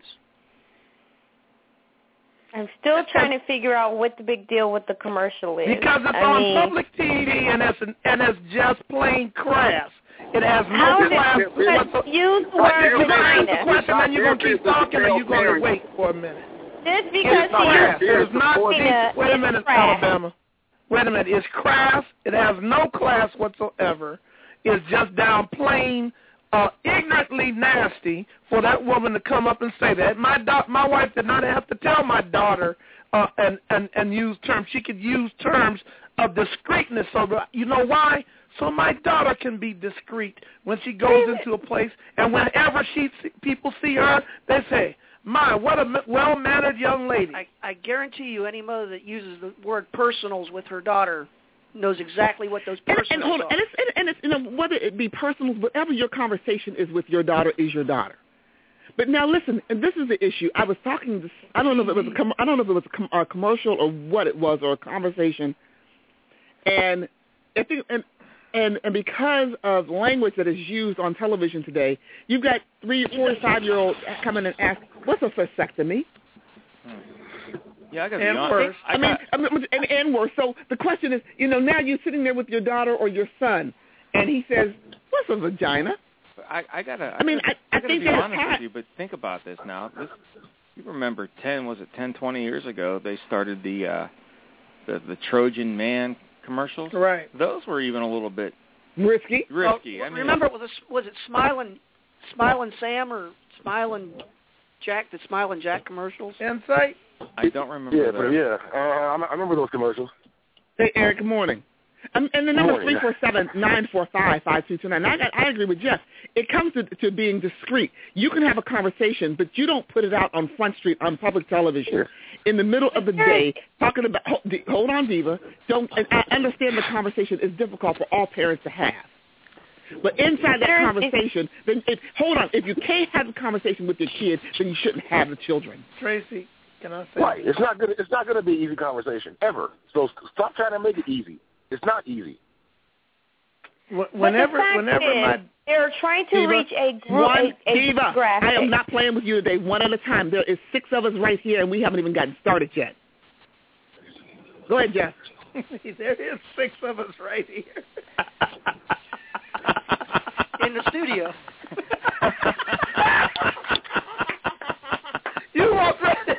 I'm still trying to figure out what the big deal with the commercial is. Because it's on public TV and it's just plain crass. It has no class. Use the word vagina. Question, and you're going to keep talking, or you're going to wait for a minute. Just because it's not. Wait a minute, Alabama. Wait a minute. It's crass. It has no class whatsoever. It's just down plain. Ignorantly nasty for that woman to come up and say that. My wife did not have to tell my daughter and use terms. She could use terms of discreetness. So you know why? So my daughter can be discreet when she goes into a place, and whenever people see her, they say, "My, what a well-mannered young lady." I guarantee you, any mother that uses the word personals with her daughter knows exactly what those personals are. And it's whether it be personal, whatever your conversation is with your daughter is your daughter. But now listen, and this is the issue. I was talking to, I don't know if it was a commercial or what it was, or a conversation, and I think and because of language that is used on television today, you've got 3, 4, 5-year-olds come in and ask, "What's a vasectomy?" Yeah, I got to be honest. And worse. So the question is, now you're sitting there with your daughter or your son, and he says, "What's a vagina?" I gotta be honest with you, but think about this now. You remember 10, 20 years ago, they started the Trojan Man commercials. Right. Those were even a little bit risky. Remember, was it Smilin' Sam or Smilin' Jack? The Smilin' Jack commercials? Insight. I don't remember those. I remember those commercials. Hey, Eric, good morning. And the number 347-945-5229. I agree with Jeff. It comes to being discreet. You can have a conversation, but you don't put it out on Front Street on public television in the middle of the day talking about, hold on, Diva. I understand the conversation is difficult for all parents to have. But inside that conversation, hold on. If you can't have a conversation with your kids, then you shouldn't have the children. Tracy, can I say? Right. It's not going to be an easy conversation ever. So stop trying to make it easy. It's not easy. Whenever they're trying to reach a group. Diva, I am not playing with you today. One at a time. There is 6 of us right here, and we haven't even gotten started yet. Go ahead, Jeff. There is 6 of us right here. In the studio. You want that?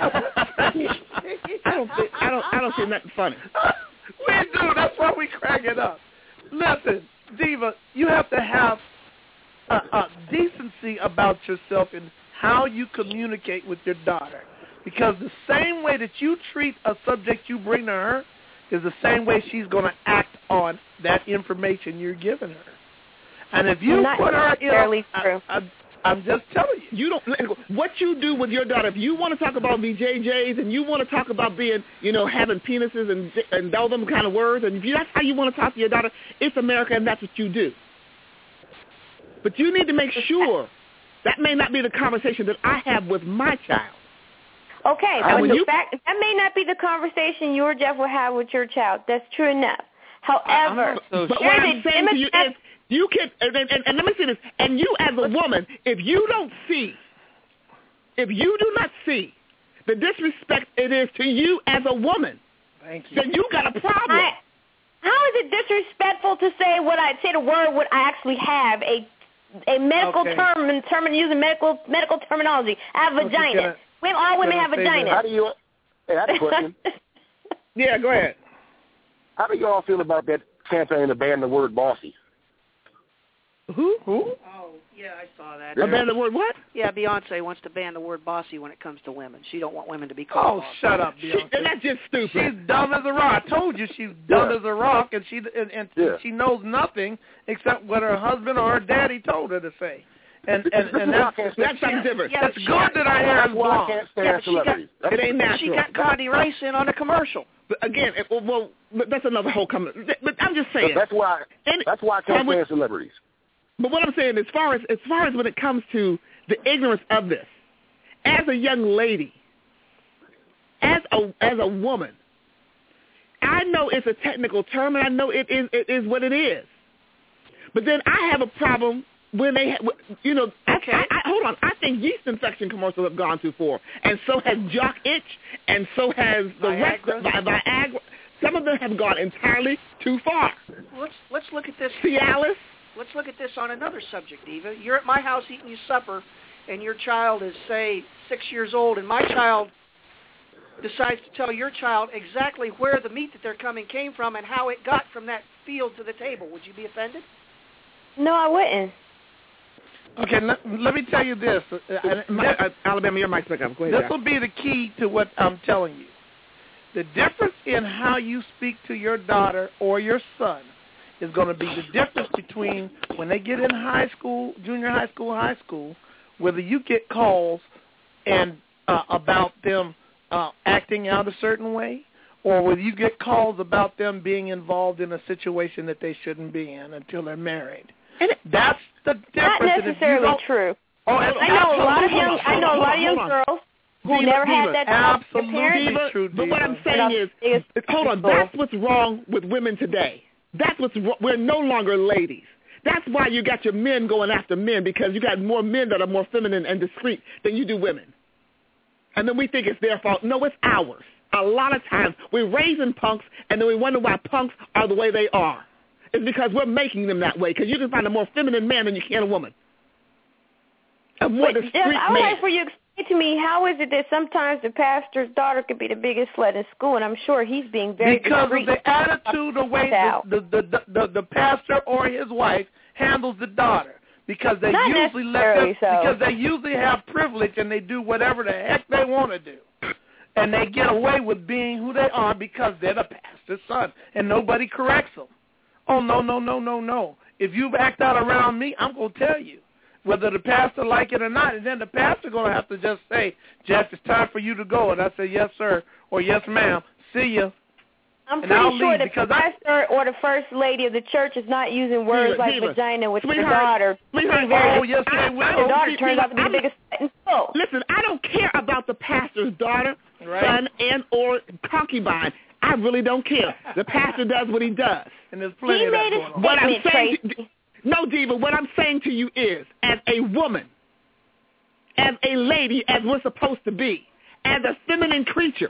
I don't see nothing funny. We do. That's why we crack it up. Listen, Diva, you have to have a decency about yourself in how you communicate with your daughter. Because the same way that you treat a subject you bring to her is the same way she's going to act on that information you're giving her. And if you put her in I'm just telling you. You don't. What you do with your daughter, if you want to talk about BJJs and you want to talk about being, having penises and all them kind of words, and if that's how you want to talk to your daughter, it's America and that's what you do. But you need to make sure That may not be the conversation that I have with my child. Okay, but that may not be the conversation you or Jeff will have with your child. That's true enough. However, but what I'm saying to you is, you can, and let me say this, and you as a woman, if you do not see the disrespect it is to you as a woman, then you got a problem. How is it disrespectful to say the word what I actually have, a medical term, using medical terminology? I have vagina. All women have vaginas. How do you? Hey, I have a question. Yeah, go ahead. How do you all feel about that campaign to ban the word bossy? Who? Oh, yeah, I saw that. Ban the word what? Yeah, Beyonce wants to ban the word bossy when it comes to women. She don't want women to be called bossy. Shut up, Beyonce. That's just stupid. She's dumb as a rock. I told you she's dumb as a rock, and she knows nothing except what her husband or her daddy told her to say. And that's something different. Yeah, that's good that I hear is blonde. It ain't natural. She got Condi Rice in on a commercial. But again, that's another whole comment. But I'm just saying. That's why I can't stand celebrities. But what I'm saying, as far as when it comes to the ignorance of this, as a young lady, as a woman, I know it's a technical term, and I know it is what it is. But then I have a problem when they, hold on. I think yeast infection commercials have gone too far, and so has Jock Itch, and so has the rest of Viagra. Some of them have gone entirely too far. Let's look at this. Cialis. Let's look at this on another subject, Eva. You're at my house eating your supper, and your child is, say, 6 years old, and my child decides to tell your child exactly where the meat that they're coming came from and how it got from that field to the table. Would you be offended? No, I wouldn't. Okay, let me tell you this. Alabama, your mic's back up. Go ahead. This will be the key to what I'm telling you. The difference in how you speak to your daughter or your son is going to be the difference between when they get in high school, junior high school, whether you get calls and about them acting out a certain way, or whether you get calls about them being involved in a situation that they shouldn't be in until they're married. That's the difference. Not necessarily true. I know a lot of young girls who never had that talk with their parents. True, but what I'm saying is, hold on, that's what's wrong with women today. That's what's wrong. We're no longer ladies. That's why you got your men going after men, because you got more men that are more feminine and discreet than you do women. And then we think it's their fault. No, it's ours. A lot of times we're raising punks, and then we wonder why punks are the way they are. It's because we're making them that way, because you can find a more feminine man than you can a woman. A more discreet man. I would like for you to explain to me, how is it that sometimes the pastor's daughter could be the biggest slut in school, and I'm sure he's being very discreet. Because of the attitude, the way the pastor or his wife handles the daughter. Because they because they usually have privilege and they do whatever the heck they want to do. And they get away with being who they are because they're the pastor's son, and nobody corrects them. Oh, no. If you've acted out around me, I'm going to tell you, whether the pastor like it or not. And then the pastor going to have to just say, Jeff, it's time for you to go. And I say, yes, sir, or yes, ma'am. See ya. I'm pretty sure the pastor or the first lady of the church is not using words like vagina with their daughter. Oh, yes, they will. The daughter turns out to be the biggest in school. Listen, I don't care about the pastor's daughter, son, and or concubine. I really don't care. The pastor does what he does. And there's plenty of that going on. What I'm saying no, Diva, what I'm saying to you is, as a woman, as a lady, as we're supposed to be, as a feminine creature,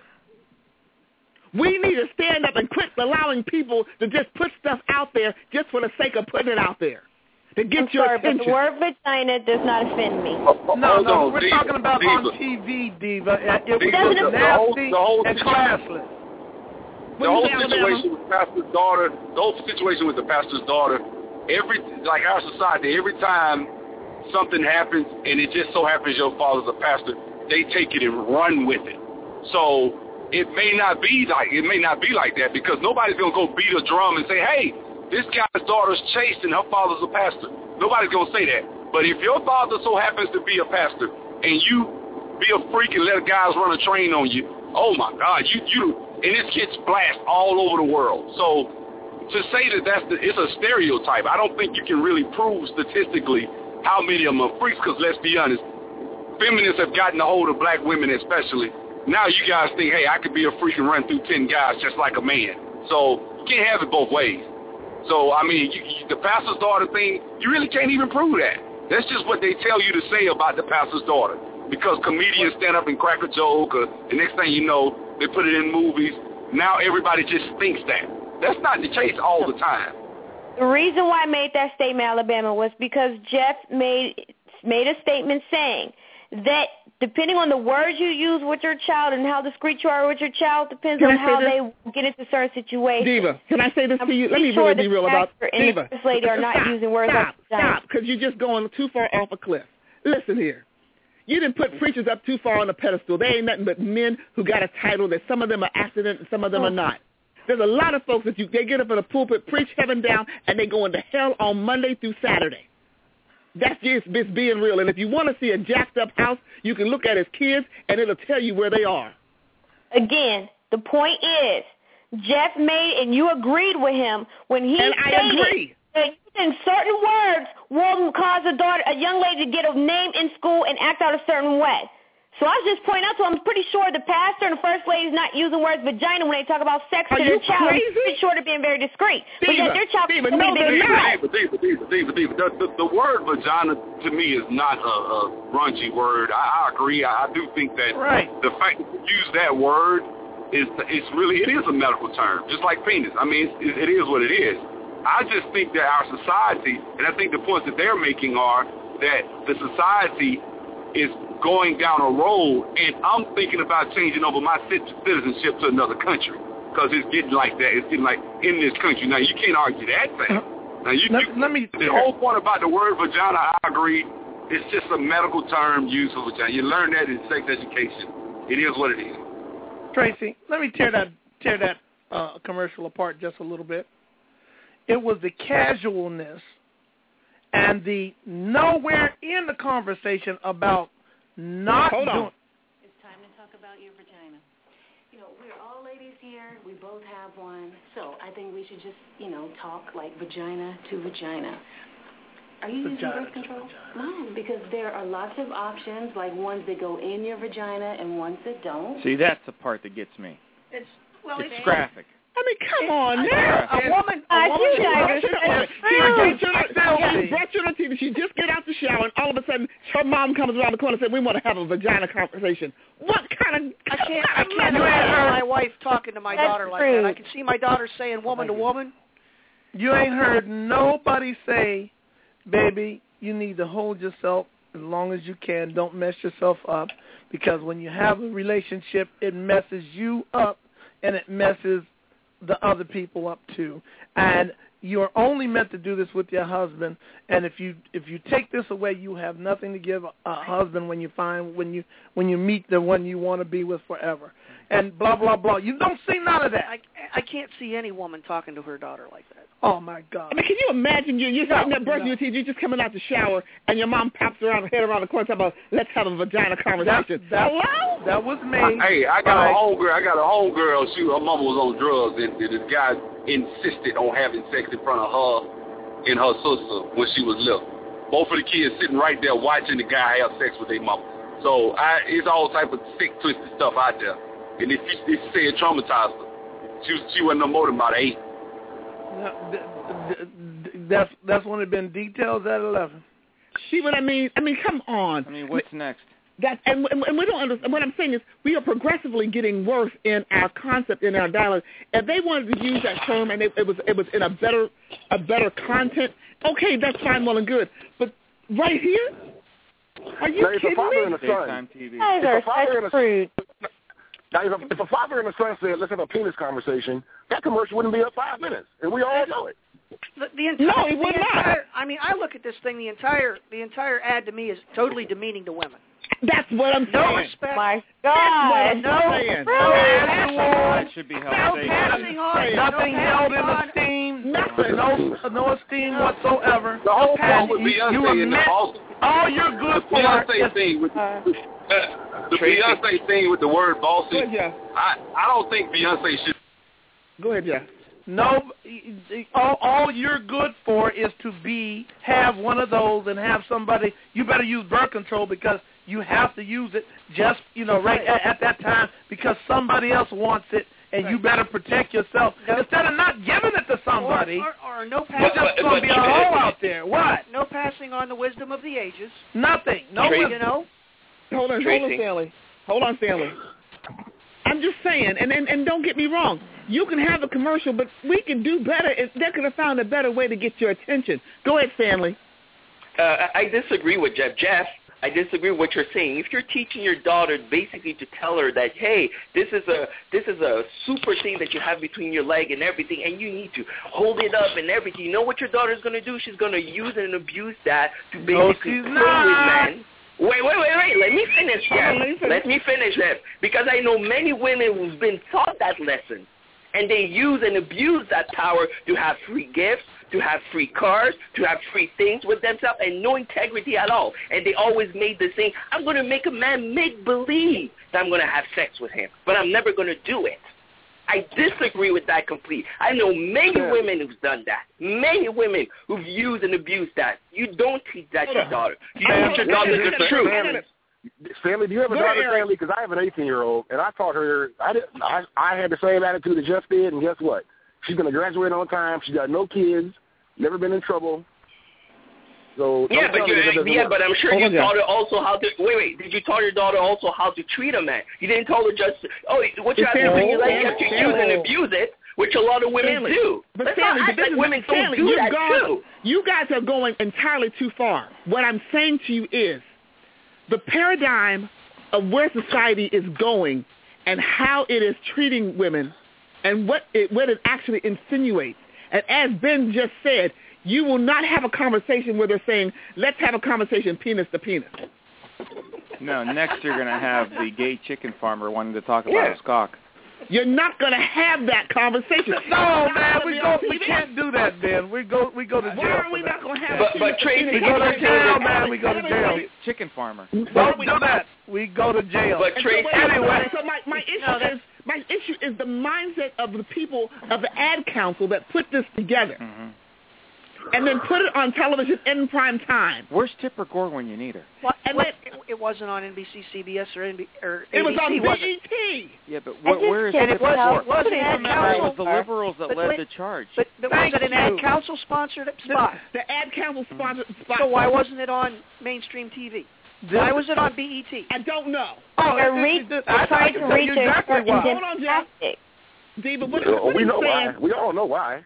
we need to stand up and quit allowing people to just put stuff out there just for the sake of putting it out there. To get your attention. But the word vagina does not offend me. No, we're talking about Diva. On TV, Diva. It was nasty and classless. The whole situation with pastor's daughter, with the pastor's daughter, like our society, every time something happens and it just so happens your father's a pastor, they take it and run with it. So it may not be like that, because nobody's gonna go beat a drum and say, hey, this guy's daughter's chaste and her father's a pastor. Nobody's gonna say that. But if your father so happens to be a pastor and you be a freak and let guys run a train on you, oh my God, and this gets blast all over the world. So to say that it's a stereotype, I don't think you can really prove statistically how many of them are freaks, because let's be honest, feminists have gotten a hold of black women especially. Now you guys think, hey, I could be a freak and run through 10 guys just like a man. So you can't have it both ways. So, I mean, the pastor's daughter thing, you really can't even prove that. That's just what they tell you to say about the pastor's daughter. Because comedians stand up and crack a joke, or the next thing you know, they put it in movies. Now everybody just thinks that. That's not the case all the time. The reason why I made that statement, Alabama, was because Jeff made a statement saying that depending on the words you use with your child and how discreet you are with your child depends on how they get into certain situations. Diva, can I say this to you? Let me really be real about Diva. This lady are not using words like Stop, because you're just going too far off a cliff. Listen here. You didn't put preachers up too far on a pedestal. They ain't nothing but men who got a title that some of them are accident and some of them are not. There's a lot of folks that they get up in the pulpit, preach heaven down, and they go into hell on Monday through Saturday. That's just being real. And if you want to see a jacked up house, you can look at his kids, and it'll tell you where they are. Again, the point is, Jeff made, and you agreed with him when he stated I agree. that using certain words will cause a young lady to get a name in school and act out a certain way. So I was just pointing out to him, I'm pretty sure the pastor and the first lady is not using words vagina when they talk about sex to their child. I'm pretty sure they're being very discreet. But yet their child Diva, the word vagina to me is not a raunchy word. I agree. I do think that the fact that you use that word it is a medical term, just like penis. I mean, it is what it is. I just think that our society, and I think the points that they're making are that the society is going down a road, and I'm thinking about changing over my citizenship to another country because it's getting like that. It's getting like in this country. Now, you can't argue that thing. Now, the whole point about the word vagina, I agree, it's just a medical term used for vagina. You learn that in sex education. It is what it is. Tracy, let me tear that commercial apart just a little bit. It was the casualness and the nowhere in the conversation about not doing. It's time to talk about your vagina. You know, we're all ladies here. We both have one. So I think we should just, talk like vagina to vagina. Are you using birth control? No, because there are lots of options, like ones that go in your vagina and ones that don't. See, that's the part that gets me. It's graphic. I mean, come on now. A woman she just get out the shower, and all of a sudden, her mom comes around the corner and says, we want to have a vagina conversation. What kind of... I can't imagine my wife talking to my daughter like that. I can see my daughter saying woman to woman. You ain't heard nobody say, baby, you need to hold yourself as long as you can. Don't mess yourself up, because when you have a relationship, it messes you up, and it messes the other people up too. And you're only meant to do this with your husband, and if you take this away, you have nothing to give a husband when you meet the one you want to be with forever. And blah blah blah. You don't see none of that. I can't see any woman talking to her daughter like that. Oh my God! I mean, can you imagine you're sitting there brushing your teeth, you're just coming out the shower, and your mom pops around the corner talking about let's have a vagina conversation. Hello? That was me. Hey, I got a homegirl. Her mama was on drugs, and this guy insisted on having sex in front of her and her sister when she was little. Both of the kids sitting right there watching the guy have sex with their mama. So it's all type of sick, twisted stuff out there. And if she said it traumatized her. She wasn't no more than about 8. That's when it been details at 11. See what I mean? I mean, come on. I mean, what's next? And we don't understand. What I'm saying is we are progressively getting worse in our concept, in our dialogue. If they wanted to use that term and it was in a better content, okay, that's fine, well and good. But right here, are you kidding me? Daytime TV. Guys are such prude. Now, if a father and a son said, let's have a penis conversation, that commercial wouldn't be up 5 minutes, and we all know it. No, it would not. I mean, I look at this thing, the entire ad to me is totally demeaning to women. That's what I'm saying. No respect. My God. That should be held passing on. Nothing held in esteem. Nothing. No esteem whatsoever. The whole point with Beyonce and all you're good for. Beyonce thing with the Beyonce thing with the word bossy. I don't think Beyonce should. Go ahead, yeah. No, all you're good for is to have one of those and have somebody. You better use birth control because you have to use it just right at that time because somebody else wants it, and you better protect yourself instead of not giving it to somebody. Or no passing. There's just going to be a hole out there. What? No passing on the wisdom of the ages. Nothing. No, Hold on, Stanley. I'm just saying, and don't get me wrong. You can have a commercial, but we can do better. They could have found a better way to get your attention. Go ahead, Stanley. I disagree with Jeff. Jeff, I disagree with what you're saying. If you're teaching your daughter basically to tell her that, hey, this is a super thing that you have between your leg and everything, and you need to hold it up and everything, you know what your daughter's going to do? She's going to use and abuse that to basically play with men. Wait. Let me finish, Jeff. Let me finish, Jeff. Because I know many women who've been taught that lesson, and they use and abuse that power to have free gifts, to have free cars, to have free things with themselves, and no integrity at all. And they always made the thing, I'm going to make a man make believe that I'm going to have sex with him, but I'm never going to do it. I disagree with that completely. I know many women who've done that. Many women who've used and abused that. You don't teach that to your daughter. You teach your daughter the truth. Stanley, do you have a daughter, Stanley? Because I have an 18-year-old, and I taught her. I had the same attitude that Jeff did, and guess what? She's going to graduate on time. She got no kids, never been in trouble. So but I'm sure you taught her also how to. Wait. Did you taught your daughter also how to treat a man? You didn't tell her just, what you have to do, you have to use and abuse it, which a lot of women do. But Stanley, women don't do that too. You guys are going entirely too far. What I'm saying to you is, the paradigm of where society is going and how it is treating women and what it actually insinuates. And as Ben just said, you will not have a conversation where they're saying, let's have a conversation penis to penis. No, next you're going to have the gay chicken farmer wanting to talk about his cock. You're not going to have that conversation. No, man, we can't do that, Ben. We go to jail. Why are we not going to have But Tracy, we go to jail, man. We go to jail. Chicken farmer. Don't do that. We go to jail. But Tracy, anyway. So my issue is the mindset of the people of the ad council that put this together. Mm-hmm. And then put it on television in prime time. Where's Tipper Gore when you need her? It wasn't on NBC, CBS, or ABC. It was on BET. Yeah, but where is Tipper Gore? It was an ad council. It was the liberals that led the charge. But was it an ad council sponsored spot? The ad council sponsored spot. So why wasn't it on mainstream TV? Why was it on BET? I don't know. They're trying to reach a certain demographic. Diva, what are we you know saying? why. We all know why.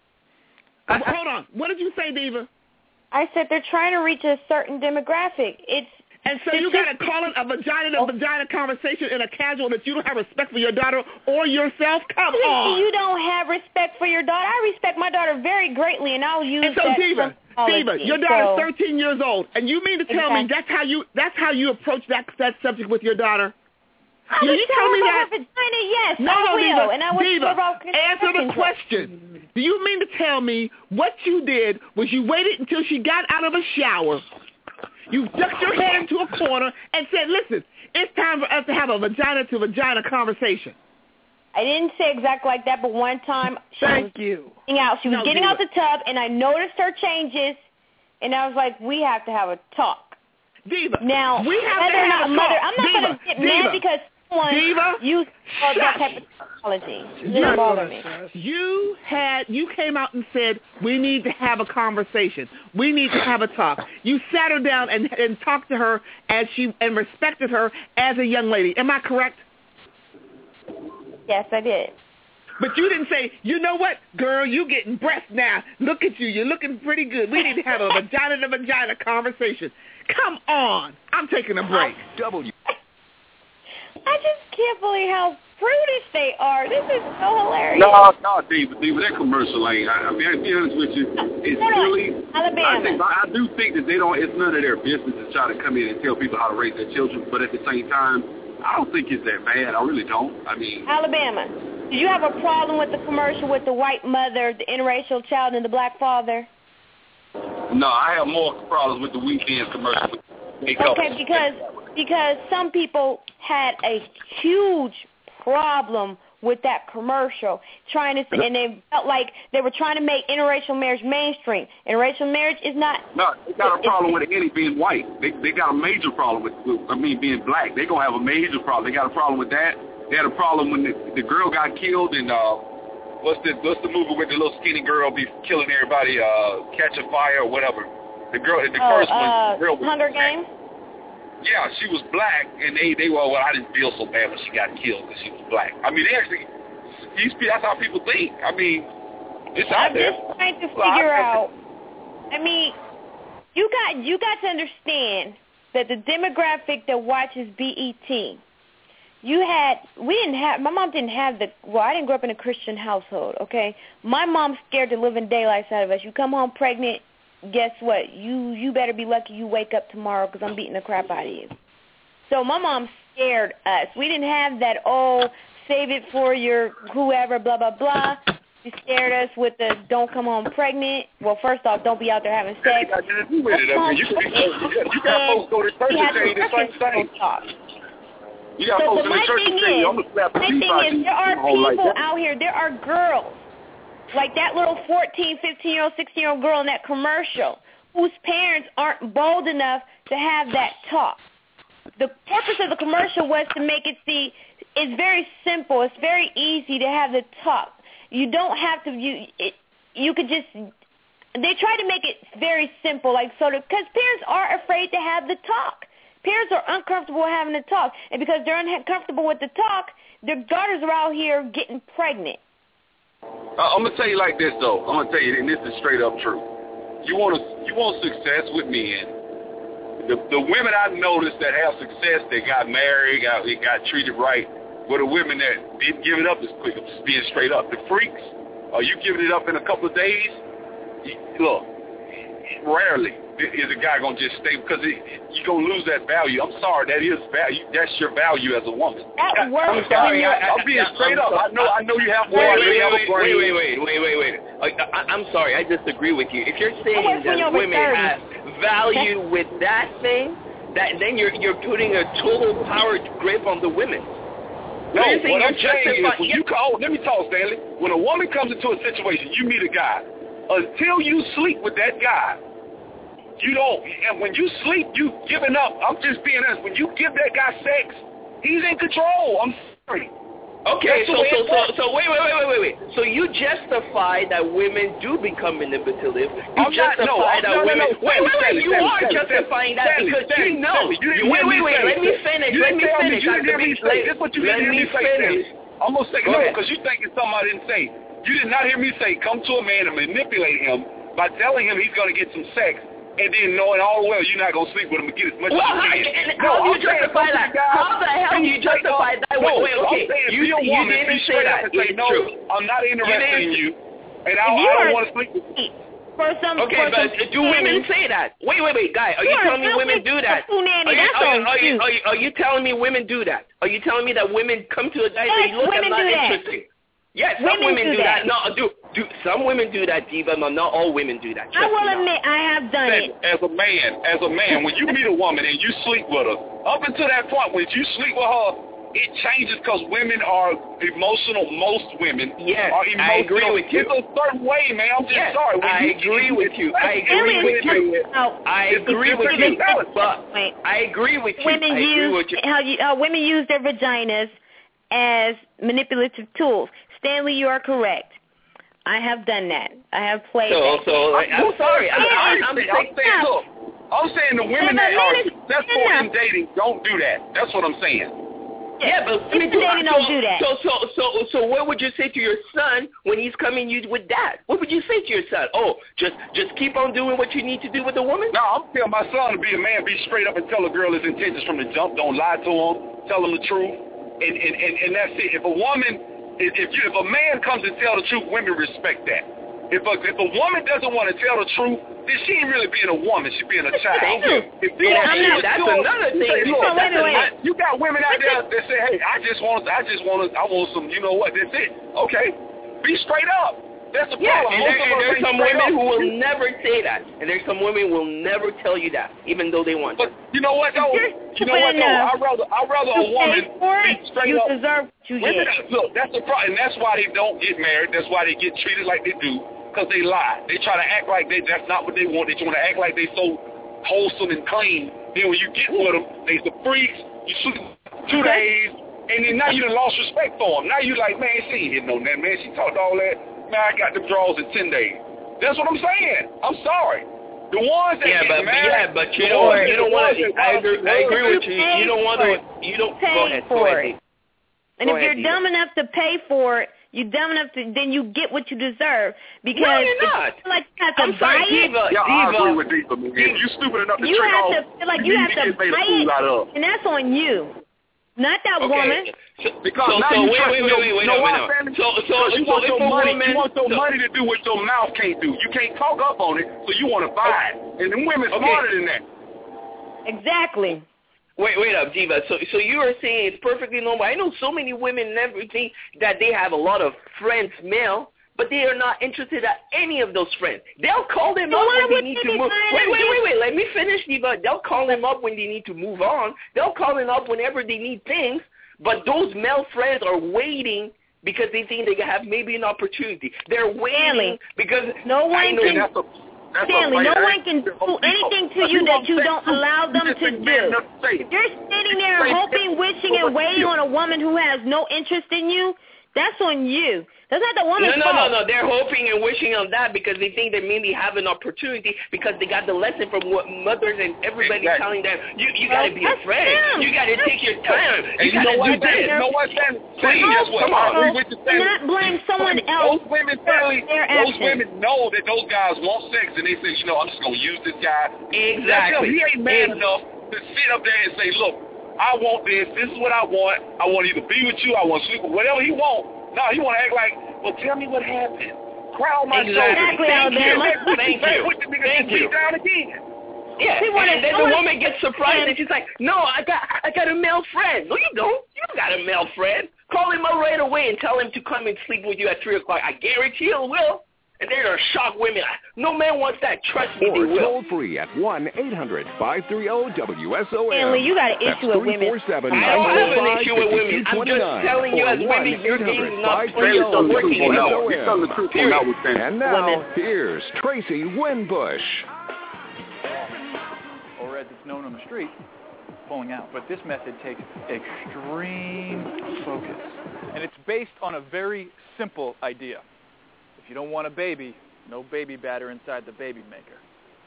Hold on. What did you say, Diva? I said they're trying to reach a certain demographic. And so you got to call it a vagina conversation in a casual that you don't have respect for your daughter or yourself? Come on. You don't have respect for your daughter. I respect my daughter very greatly, and I'll use and so that. Diva, your daughter's 13 years old, and you mean to tell me that's how you approach that subject with your daughter? You tell me that? Vagina, yes, no, I will. Diva, and I will Diva, answer the question. Do you mean to tell me what you did was you waited until she got out of a shower, you ducked your head into a corner, and said, listen, it's time for us to have a vagina-to-vagina conversation? I didn't say exactly like that, but one time she was getting out the tub, and I noticed her changes, and I was like, we have to have a talk. Diva, now, we have to have a talk. I'm not going to get mad because someone used that type of technology. It didn't bother me. You came out and said, we need to have a conversation. We need to have a talk. You sat her down and talked to her and respected her as a young lady. Am I correct? Yes, I did. But you didn't say, you know what, girl, you getting breasts now. Look at you. You're looking pretty good. We need to have a vagina-to-vagina conversation. Come on. I'm taking a break. I just can't believe how prudish they are. This is so hilarious. No, Diva, that commercial ain't. I mean, I'll be honest with you. It's really Alabama. I do think that it's none of their business to try to come in and tell people how to raise their children. But at the same time, I don't think it's that bad. I really don't. I mean, Alabama. Do you have a problem with the commercial with the white mother, the interracial child, and the black father? No, I have more problems with the weekend commercial. Okay, because some people had a huge problem with that commercial, and they felt like they were trying to make interracial marriage mainstream. Interracial marriage is not. No, they got a problem with any being white. They got a major problem with being black. They're going to have a major problem. They got a problem with that. They had a problem when the girl got killed in, what's the movie with the little skinny girl be killing everybody, Catch a Fire or whatever. The first one, the girl was Hunger Games? Yeah, she was black, and they were, well, I didn't feel so bad when she got killed because she was black. I mean, they actually, that's how people think. I mean, it's out there. I'm just trying to figure out, I mean, you got to understand that the demographic that watches BET, my mom didn't have I didn't grow up in a Christian household, okay? My mom's scared the living daylights out of us. You come home pregnant, guess what? You better be lucky you wake up tomorrow because I'm beating the crap out of you. So my mom scared us. We didn't have that, save it for your whoever, blah, blah, blah. She scared us with the don't come home pregnant. Well, first off, don't be out there having sex. You got folks go to church and say the same thing. You got folks in the church and say, I'm going to slap the beef out you. There are people out here, there are girls, like that little 14, 15-year-old, 16-year-old girl in that commercial whose parents aren't bold enough to have that talk. The purpose of the commercial was to make it it's very simple. It's very easy to have the talk. You don't have to, you could just, they try to make it very simple, because parents are afraid to have the talk. Parents are uncomfortable having the talk. And because they're uncomfortable with the talk, their daughters are out here getting pregnant. I'm going to tell you like this, though. I'm going to tell you, and this is straight up true. You want success with men. The women I've noticed that have success, they got married, got treated right, were the women that didn't give it up as quick. I'm just being straight up. The freaks, are you giving it up in a couple of days? Look, rarely is a guy going to just stay, because you're going to lose that value. I'm sorry, that is value. That's your value as a woman. That works. I'm sorry. I'm being straight up. I know you have more. Wait. I'm sorry. I disagree with you. If you're saying that women have value with that thing, then you're putting a total power grip on the women. No, what I'm saying is, let me talk, Stanley. When a woman comes into a situation, you meet a guy. Until you sleep with that guy, you don't, and when you sleep, you giving up. I'm just being honest. When you give that guy sex, he's in control. I'm sorry. Okay, so wait. So you justify that women do become manipulative. You justify that women. Wait. You are justifying that because you know. Wait. Let me finish. Let me finish. This is what you didn't hear me say. I'm gonna say no because you think it's something I didn't say. You did not hear me say come to a man and manipulate him by telling him he's gonna get some sex. And then knowing all the well you're not going to sleep with him and get as much as you can. How do you justify that? How the hell do you justify that? Wait, okay. You didn't say that. It's true. I'm not interested in you, and I don't want to sleep with you. But do women say that? Wait, guy. Are you telling me women do that? Are you telling me women do that? Are you telling me that women come to a guy and say, look, I'm not interested? Yes, some women do that. No, some women do that, Diva, but not all women do that. I will admit I have done it. As a man, when you meet a woman and you sleep with her, up until that point, when you sleep with her, it changes because women are emotional. Most women are emotional. I agree with you. It's a certain way, man. I'm just sorry. I agree with you. I agree with you. How women use their vaginas as manipulative tools. Stanley, you are correct. I have done that. I have played that. I'm sorry. I'm saying the women that are successful in dating don't do that. That's what I'm saying. Yeah, but don't do that. So what would you say to your son when he's coming you with that? What would you say to your son? Oh, just keep on doing what you need to do with a woman? No, I'm telling my son to be a man, be straight up and tell a girl his intentions from the jump. Don't lie to him. Tell him the truth. And that's it. If a man comes and tell the truth, women respect that. If a woman doesn't want to tell the truth, then she ain't really being a woman. She's being a child. That's another thing. You got women out there that say, "Hey, I want some. You know what? That's it. Okay, be straight up. That's the Yeah, problem. and there's some women who will never say that, and there's some women who will never tell you that, even though they want to. But you know what though? I'd rather a woman be straight up. You deserve to women, look, that's the problem, and that's why they don't get married. That's why they get treated like they do, because they lie. They try to act like that's not what they want. They want to act like they so wholesome and clean. Then when you get with them, they the freaks. You shoot 2 days, and then now you done lost respect for them. Now you like, man, she ain't hitting on that, man. She talked all that. Man, I got the draws in 10 days. That's what I'm saying. I'm sorry. The ones that get married, but you don't want to. I agree with you. You don't want to. You don't pay for it. And if you're dumb enough to pay for it, you're dumb enough to, then you get what you deserve. Because no, you're not. Like you have to buy it. I agree with Diva, man. You stupid enough to trick off. You have to feel like you have to buy it, and that's on you, not that woman. Because now you want your money to do what your mouth can't do. You can't talk up on it, so you want to buy it. And the women smarter than that. Exactly. Wait up, Diva. So you are saying it's perfectly normal. I know so many women and everything that they have a lot of friends, male, but they are not interested in any of those friends. They'll call them up when they need to move. Wait. Let me finish, Diva. They'll call them up when they need to move on. They'll call them up whenever they need things. But those male friends are waiting because they think they have maybe an opportunity. They're waiting because no one can. Stanley, no one can do anything to you that you don't allow them to do. If you're sitting there hoping, wishing, and waiting on a woman who has no interest in you, that's on you. That's not the woman's fault. No. They're hoping and wishing on that because they think they maybe have an opportunity because they got the lesson from what mothers and everybody telling them. You got to be a friend. You got to take your time. You got to do this. You know what, Sam? Guess what? Do not blame someone else. Those women know that those guys want sex, and they say, I'm just going to use this guy. Exactly. He ain't man enough to sit up there and say, look, I want this. This is what I want. I want to either be with you. I want to sleep with whatever he wants. No, he want to act like, well, tell me what happened. Cry on my shoulder. Thank you. Down again. Yeah, and then the woman gets surprised and she's like, no, I got a male friend. No, you don't. You don't got a male friend. Call him up right away and tell him to come and sleep with you at 3 o'clock. I guarantee he will. And they are shocked women. No man wants that. Trust me, they will. Toll free at 1-800-530-WSOM. Stanley, you got an issue with women. I don't have an issue with women. I'm just telling you as women, your game is not working anymore. And now, here's Tracy Winbush. Or as it's known on the street, pulling out. But this method takes extreme focus. And it's based on a very simple idea. If you don't want a baby, no baby batter inside the baby maker.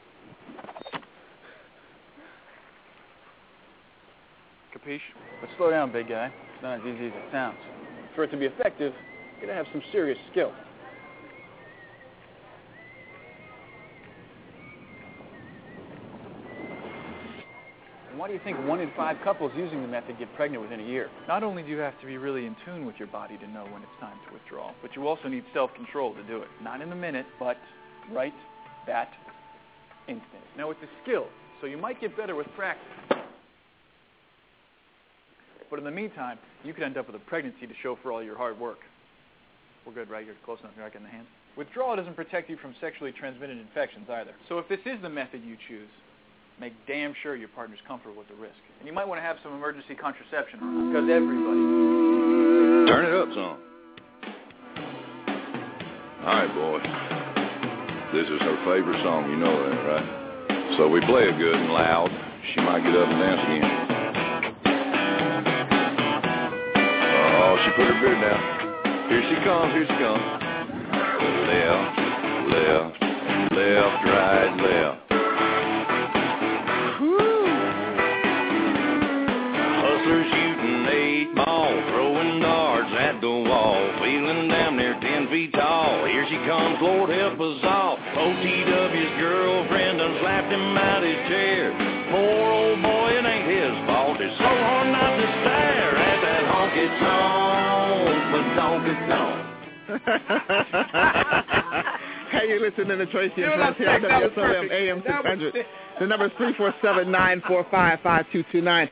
Capiche? But slow down, big guy. It's not as easy as it sounds. For it to be effective, you're going to have some serious skill. Why do you think 1 in 5 couples using the method get pregnant within a year? Not only do you have to be really in tune with your body to know when it's time to withdraw, but you also need self-control to do it. Not in the minute, but right that instant. Now, it's a skill, so you might get better with practice. But in the meantime, you could end up with a pregnancy to show for all your hard work. We're good, right? You're close enough. You're not getting the hands. Withdrawal doesn't protect you from sexually transmitted infections either. So if this is the method you choose, make damn sure your partner's comfortable with the risk. And you might want to have some emergency contraception, because everybody... Turn it up some. All right, boy. This is her favorite song, you know that, right? So we play it good and loud. She might get up and dance again. Oh, she put her beard down. Here she comes, here she comes. Left, left, left, right, left. Shooting 8 ball, throwing darts at the wall, feeling damn near 10 feet tall. Here she comes, Lord help us all. OTW's girlfriend done slapped him out his chair. Poor old boy, it ain't his fault. It's so hard not to stare at that honky tonk, but donky tonk. Hey, you're listening to Tracy and Friends here on WSOM AM 600. The number is 347-945-5229.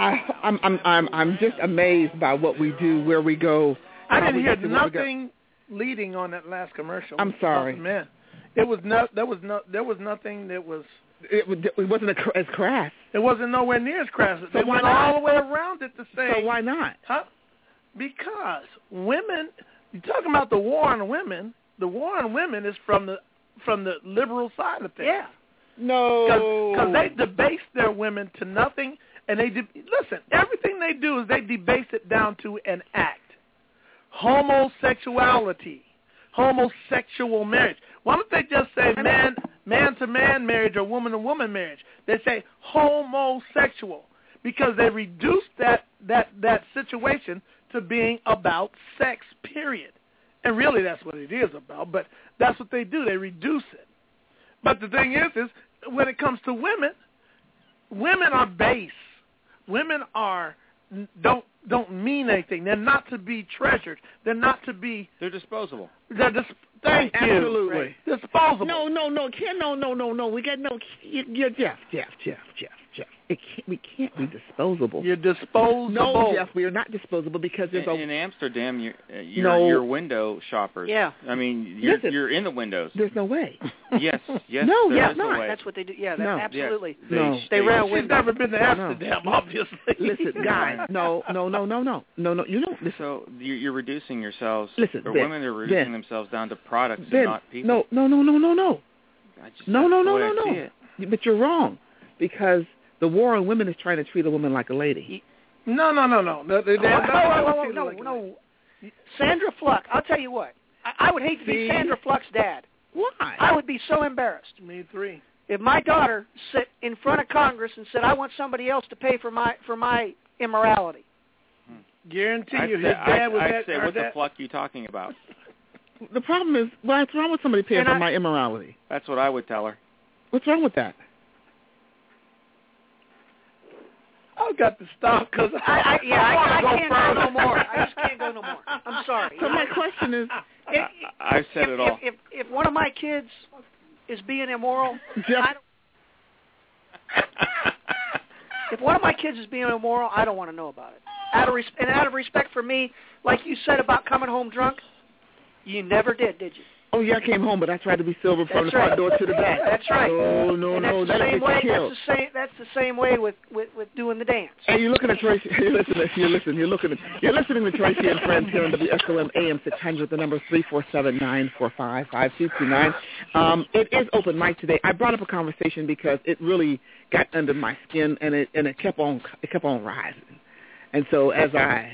I'm just amazed by what we do, where we go. I didn't hear leading on that last commercial. I'm sorry, man. It was there was nothing that was. It wasn't as crass. It wasn't nowhere near as crass. So they went all the way around it to say. So why not? Huh? Because women. You're talking about the war on women. The war on women is from the liberal side of things. Yeah. No. Because they debase their women to nothing, and listen. Everything they do is they debase it down to an act. Homosexuality, homosexual marriage. Why don't they just say man to man marriage or woman to woman marriage? They say homosexual because they reduce that situation to being about sex, period. And really that's what it is about, but that's what they do. They reduce it. But the thing is when it comes to women are base. Women don't mean anything. They're not to be treasured. They're not to be. They're disposable. Thank you. Absolutely. Right. Disposable. No, Ken, no. We got no. You're Jeff. We can't be disposable. You're disposable. No, Jeff, we are not disposable because there's in Amsterdam, you're window shoppers. Yeah. I mean, you're in the windows. There's no way. Yes. No, there is no. a way. That's what they do. Yeah, no. absolutely. No. They ran She's never been to Amsterdam, obviously. Listen, guys, no. You don't listen. So you're reducing yourselves. Listen, or Ben, women are reducing themselves down to products Ben, and not people. No. No. But you're wrong because the war on women is trying to treat a woman like a lady. No. No. Sandra Fluck, I'll tell you what. I would hate to be Sandra Fluck's dad. Why? I would be so embarrassed. Me too. If my daughter sat in front of Congress and said, I want somebody else to pay for my immorality. Guarantee you his dad was I'd say, what the Fluck you talking about? The problem is, what's wrong with somebody paying for my immorality? That's what I would tell her. What's wrong with that? I've got to stop because I can't go no more. I just can't go no more. I'm sorry. So my question is, I've said it all. If one of my kids is being immoral, if one of my kids is being immoral, I don't want to know about it. Out of respect for me, like you said about coming home drunk, you never did you? Oh, yeah, I came home, but I tried to be sober from the front door to the back. That's right. Oh, no, that's killed. That's the same way with doing the dance. Hey, you're looking at Tracy. You're listening to Tracy and Friends here on WSOM AM 600. The number is 347-945-5229. It is open mic today. I brought up a conversation because it really got under my skin, and it kept on rising. And so as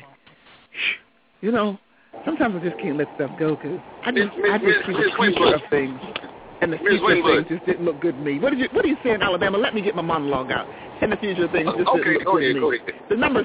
sometimes I just can't let stuff go because I just see the future of things, and the future of things just didn't look good to me. What are you saying, Alabama? Let me get my monologue out. And the future of things just didn't look good to me. The number is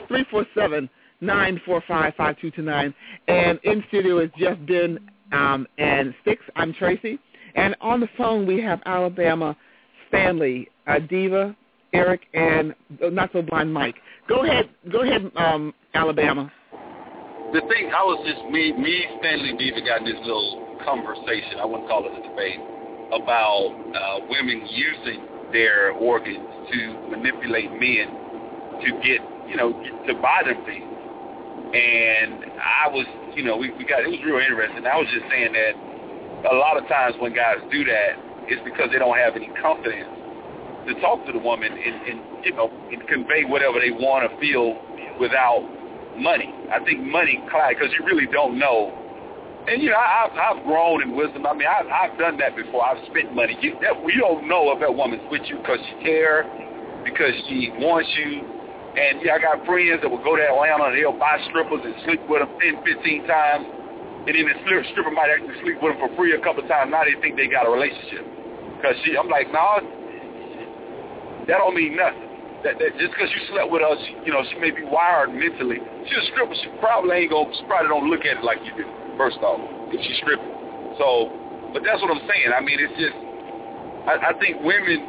347-945-5229, and in studio is Jeff, Ben, and Sticks. I'm Tracy, and on the phone we have Alabama Stanley, Diva, Eric, and Not So Blind Mike. Go ahead, Alabama. The thing, I was just, me, Stanley, Diva got in this little conversation, I wouldn't call it a debate, about women using their organs to manipulate men to get, to buy them things. And I was, it was real interesting. I was just saying that a lot of times when guys do that, it's because they don't have any confidence to talk to the woman and convey whatever they want to feel without money. I think money, Clyde, because you really don't know. And, I've grown in wisdom. I mean, I've done that before. I've spent money. You don't know if that woman's with you because she cares, because she wants you. And, I got friends that will go to Atlanta and they'll buy strippers and sleep with them 10, 15 times. And then the stripper might actually sleep with them for free a couple of times. Now they think they got a relationship. Because I'm like, no, that don't mean nothing. That just because you slept with her, she may be wired mentally. She's a stripper. She probably don't look at it like you do, first off, if she's stripping. So, but that's what I'm saying. I mean, it's just, I think women,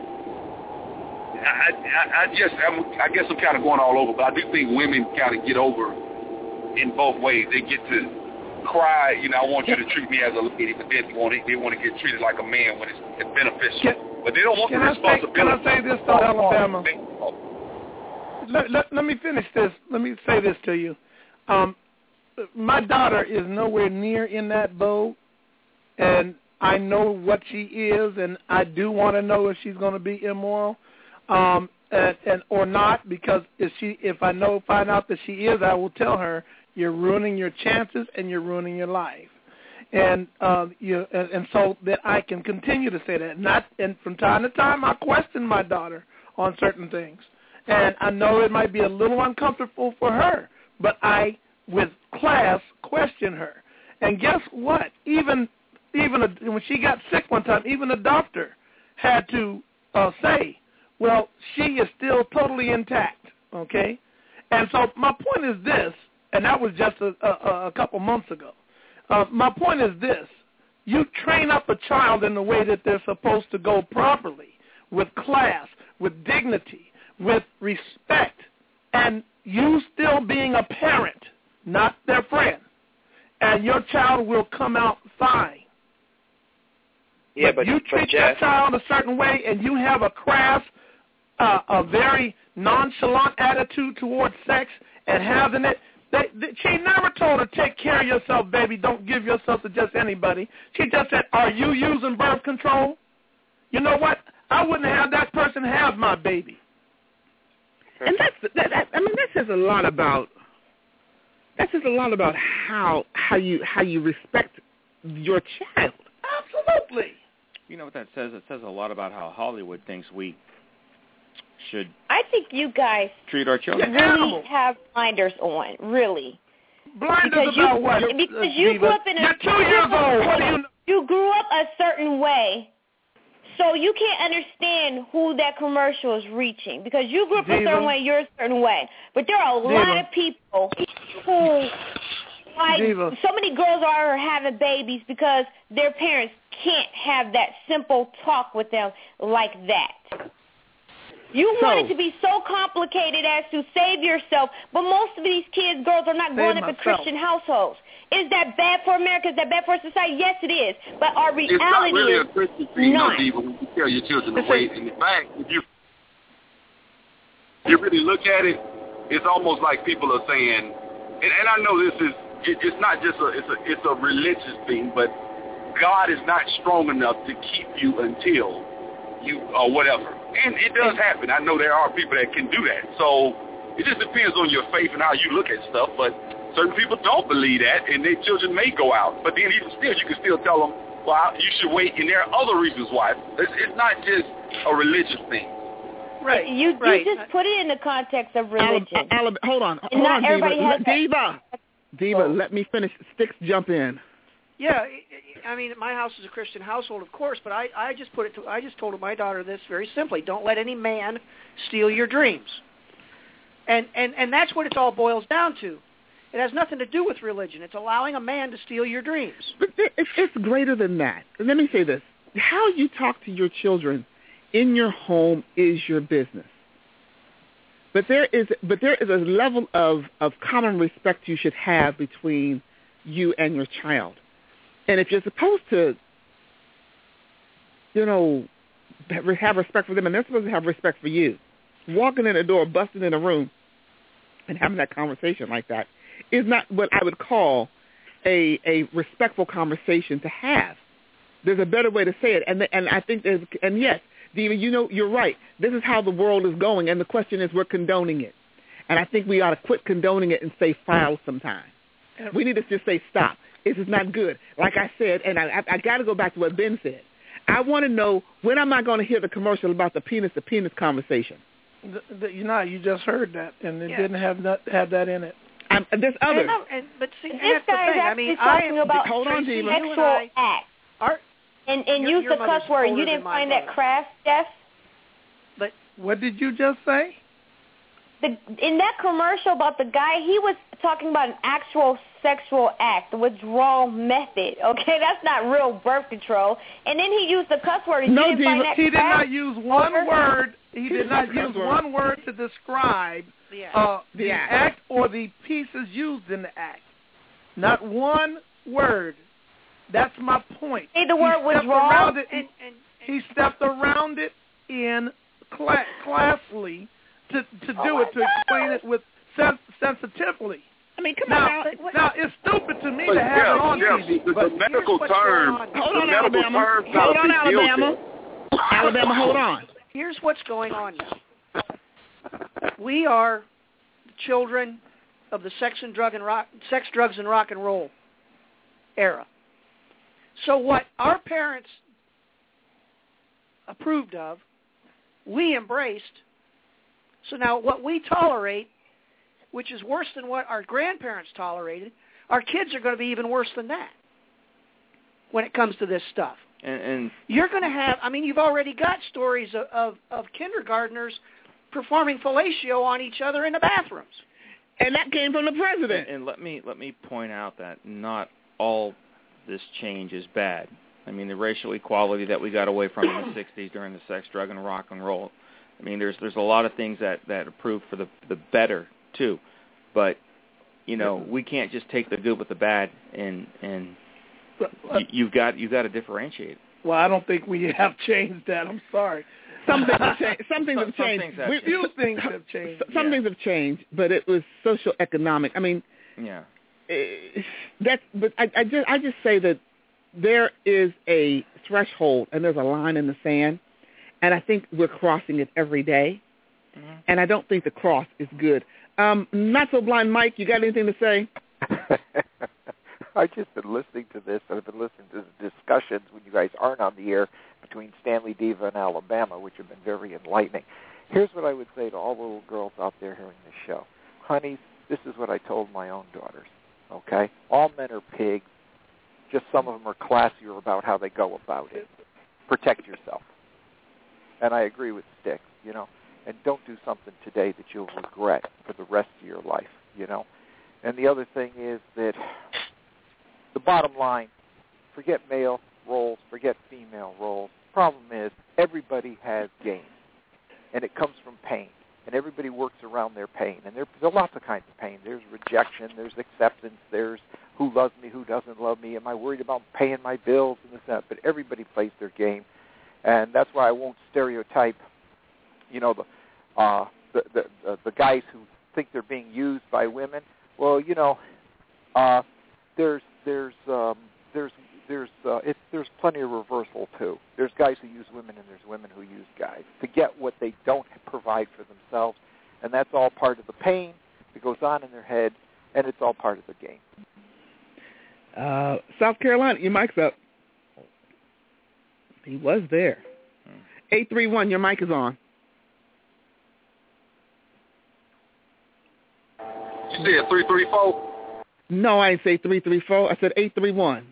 I guess I'm kind of going all over, but I do think women kind of get over in both ways. They get to cry, I want you to treat me as a lady, but then they want to get treated like a man when it's beneficial. But they don't want the responsibility. Can I say this to Alabama? Let me finish this. Let me say this to you. my daughter is nowhere near in that boat, and I know what she is, and I do want to know if she's going to be immoral, and or not. Because if I find out that she is, I will tell her, you're ruining your chances and you're ruining your life, and so that I can continue to say that. And from time to time, I question my daughter on certain things, and I know it might be a little uncomfortable for her, but I, with class, question her. And guess what? Even when she got sick one time, even the doctor had to say, well, she is still totally intact, okay? And so my point is this, and that was just a couple months ago. My point is this. You train up a child in the way that they're supposed to go properly, with class, with dignity, with respect, and you still being a parent, not their friend, and your child will come out fine. Yeah, but you treat that child a certain way, and you have a crass, a very nonchalant attitude towards sex and having it. She never told her, take care of yourself, baby. Don't give yourself to just anybody. She just said, are you using birth control? You know what? I wouldn't have that person have my baby. And that says a lot about. That says a lot about how you respect your child. Absolutely. You know what that says? It says a lot about how Hollywood thinks we should. I think you guys treat our children. Really have blinders on, really. Blinders about what? Because you grew up in You're 2 years old. What do you know? You grew up a certain way, so you can't understand who that commercial is reaching. Because you grew up a certain way, you're a certain way. But there are a lot of people who, like, so many girls are having babies because their parents can't have that simple talk with them like that. You want it to be so complicated as to save yourself, but most of these kids, girls, are not growing up in Christian households. Is that bad for America? Is that bad for society? Yes, it is. But our reality is it's not really a Christian thing, Diva, when you tell your children to wait. And in fact, if you really look at it, it's almost like people are saying, and I know this is, it's not just it's a religious thing, but God is not strong enough to keep you until you or whatever. And it does happen. I know there are people that can do that. So it just depends on your faith and how you look at stuff. But certain people don't believe that, and their children may go out. But then even still, you can still tell them, well, you should wait. And there are other reasons why. It's not just a religious thing. Right. You just put it in the context of religion. Hold on, Diva, let me finish. Sticks, jump in. Yeah, I mean, my house is a Christian household, of course, but I just told my daughter this very simply: don't let any man steal your dreams. And that's what it all boils down to. It has nothing to do with religion. It's allowing a man to steal your dreams. But it's greater than that. Let me say this: how you talk to your children in your home is your business. But there is a level of common respect you should have between you and your child. And if you're supposed to, have respect for them, and they're supposed to have respect for you, walking in the door, busting in a room, and having that conversation like that is not what I would call a respectful conversation to have. There's a better way to say it, and I think yes, Diva, you're right. This is how the world is going, and the question is, we're condoning it, and I think we ought to quit condoning it and say foul sometime. We need to just say stop. This is not good. Like I said, and I got to go back to what Ben said. I want to know, when am I going to hear the commercial about the penis conversation? You just heard that, and it didn't have that in it. There's others. But see, this guy is actually talking about sexual acts. And use the cuss word. You didn't find that crass, Jeff? But what did you just say? In that commercial about the guy, he was talking about an actual sexual act, the withdrawal method. Okay, that's not real birth control. And then he used the cuss word. No, Diva, he did not use one word. He did not use one word to describe the act or the pieces used in the act. Not one word. That's my point. Hey, the word withdrawal. He stepped around it in classily. To do it, to explain it with sensitively. I mean, come on. Now, it's stupid to me to have it on TV. The medical term. Hold on, Alabama. Hold on, Alabama. Alabama, hold on. Here's what's going on now. We are children of the sex, drugs, and rock and roll era. So what our parents approved of, we embraced. So now what we tolerate, which is worse than what our grandparents tolerated, our kids are going to be even worse than that when it comes to this stuff. And you're going to have, I mean, you've already got stories of kindergartners performing fellatio on each other in the bathrooms. And that came from the president. And let me point out that not all this change is bad. I mean, the racial equality that we got away from in the 60s during the sex, drug, and rock and roll. I mean, there's a lot of things that approved for the better too, but you know, we can't just take the good with the bad, and you've got to differentiate. Well, I don't think we have changed that. I'm sorry. Some things have changed. Some things have changed. Few things have changed. Some things have changed, but it was social economic. I mean, yeah. But I just say that there is a threshold and there's a line in the sand, and I think we're crossing it every day. Mm-hmm. And I don't think the cross is good. Not so blind, Mike. You got anything to say? I've just been listening to this, and I've been listening to the discussions when you guys aren't on the air between Stanley Diva and Alabama, which have been very enlightening. Here's what I would say to all the little girls out there hearing this show. Honeys, this is what I told my own daughters, okay? All men are pigs. Just some of them are classier about how they go about it. Protect yourself. And I agree with Stick, you know. And don't do something today that you'll regret for the rest of your life, you know. And the other thing is that the bottom line, forget male roles, forget female roles. Problem is everybody has game, and it comes from pain, and everybody works around their pain. And there's lots of kinds of pain. There's rejection, there's acceptance, there's who loves me, who doesn't love me, am I worried about paying my bills and this and that. But everybody plays their game, and that's why I won't stereotype, you know, the guys who think they're being used by women. Well, you know, there's plenty of reversal too. There's guys who use women and there's women who use guys to get what they don't provide for themselves, and that's all part of the pain that goes on in their head, and it's all part of the game. South Carolina, your mic's up. He was there. 831, your mic is on. You said 334? No, I didn't say 334. I said 831.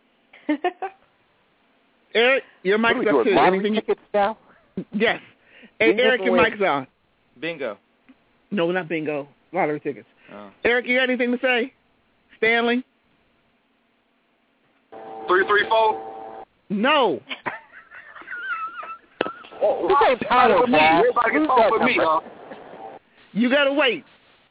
Eric, your mic's up too. Lottery tickets now? Yes. Hey, Eric, your mic's on. Bingo. No, not bingo. Lottery tickets. Oh. Eric, you got anything to say? Stanley? 334? No. This ain't Tyler, everybody can talk with me, huh? You got to wait.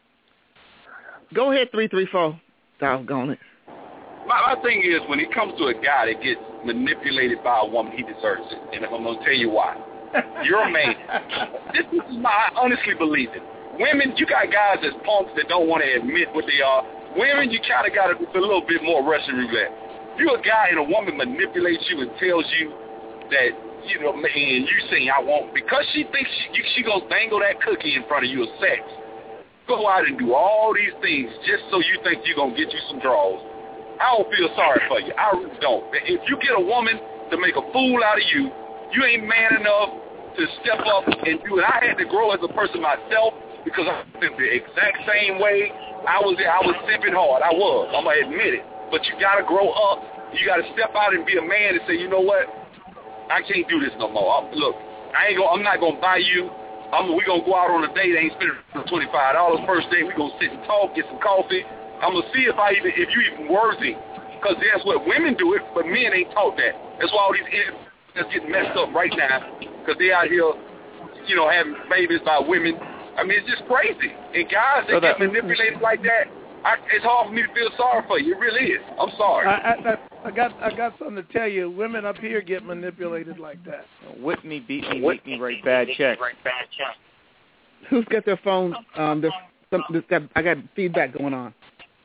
Go ahead, 334. Doggone it. My thing is, when it comes to a guy that gets manipulated by a woman, he deserves it. And I'm going to tell you why. You're a man. I honestly believe it. Women, you got guys that's punks that don't want to admit what they are. Women, you kind of got to do a little bit more Russian roulette. You're a guy and a woman manipulates you and tells you that, you know, and you say, I won't, because she thinks she going to dangle that cookie in front of you as sex. Go out and do all these things just so you think you're going to get you some draws. I don't feel sorry for you. I really don't. If you get a woman to make a fool out of you, you ain't man enough to step up and do it. I had to grow as a person myself because I was the exact same way. I was simping hard. I was. I'm going to admit it. But you got to grow up. You got to step out and be a man and say, you know what? I can't do this no more. Look, I'm not going to buy you. We're going to go out on a date. I ain't spending $25 first day. We're going to sit and talk, get some coffee. I'm going to see if you even worthy. Because that's what women do it, but men ain't taught that. That's why all these idiots are getting messed up right now. Because they out here, you know, having babies by women. I mean, it's just crazy. And guys, they get manipulated like that. It's hard for me to feel sorry for you. It really is. I'm sorry. I got something to tell you. Women up here get manipulated like that. Whitney beat me, make me write bad checks. Who's got their phone? I got feedback going on.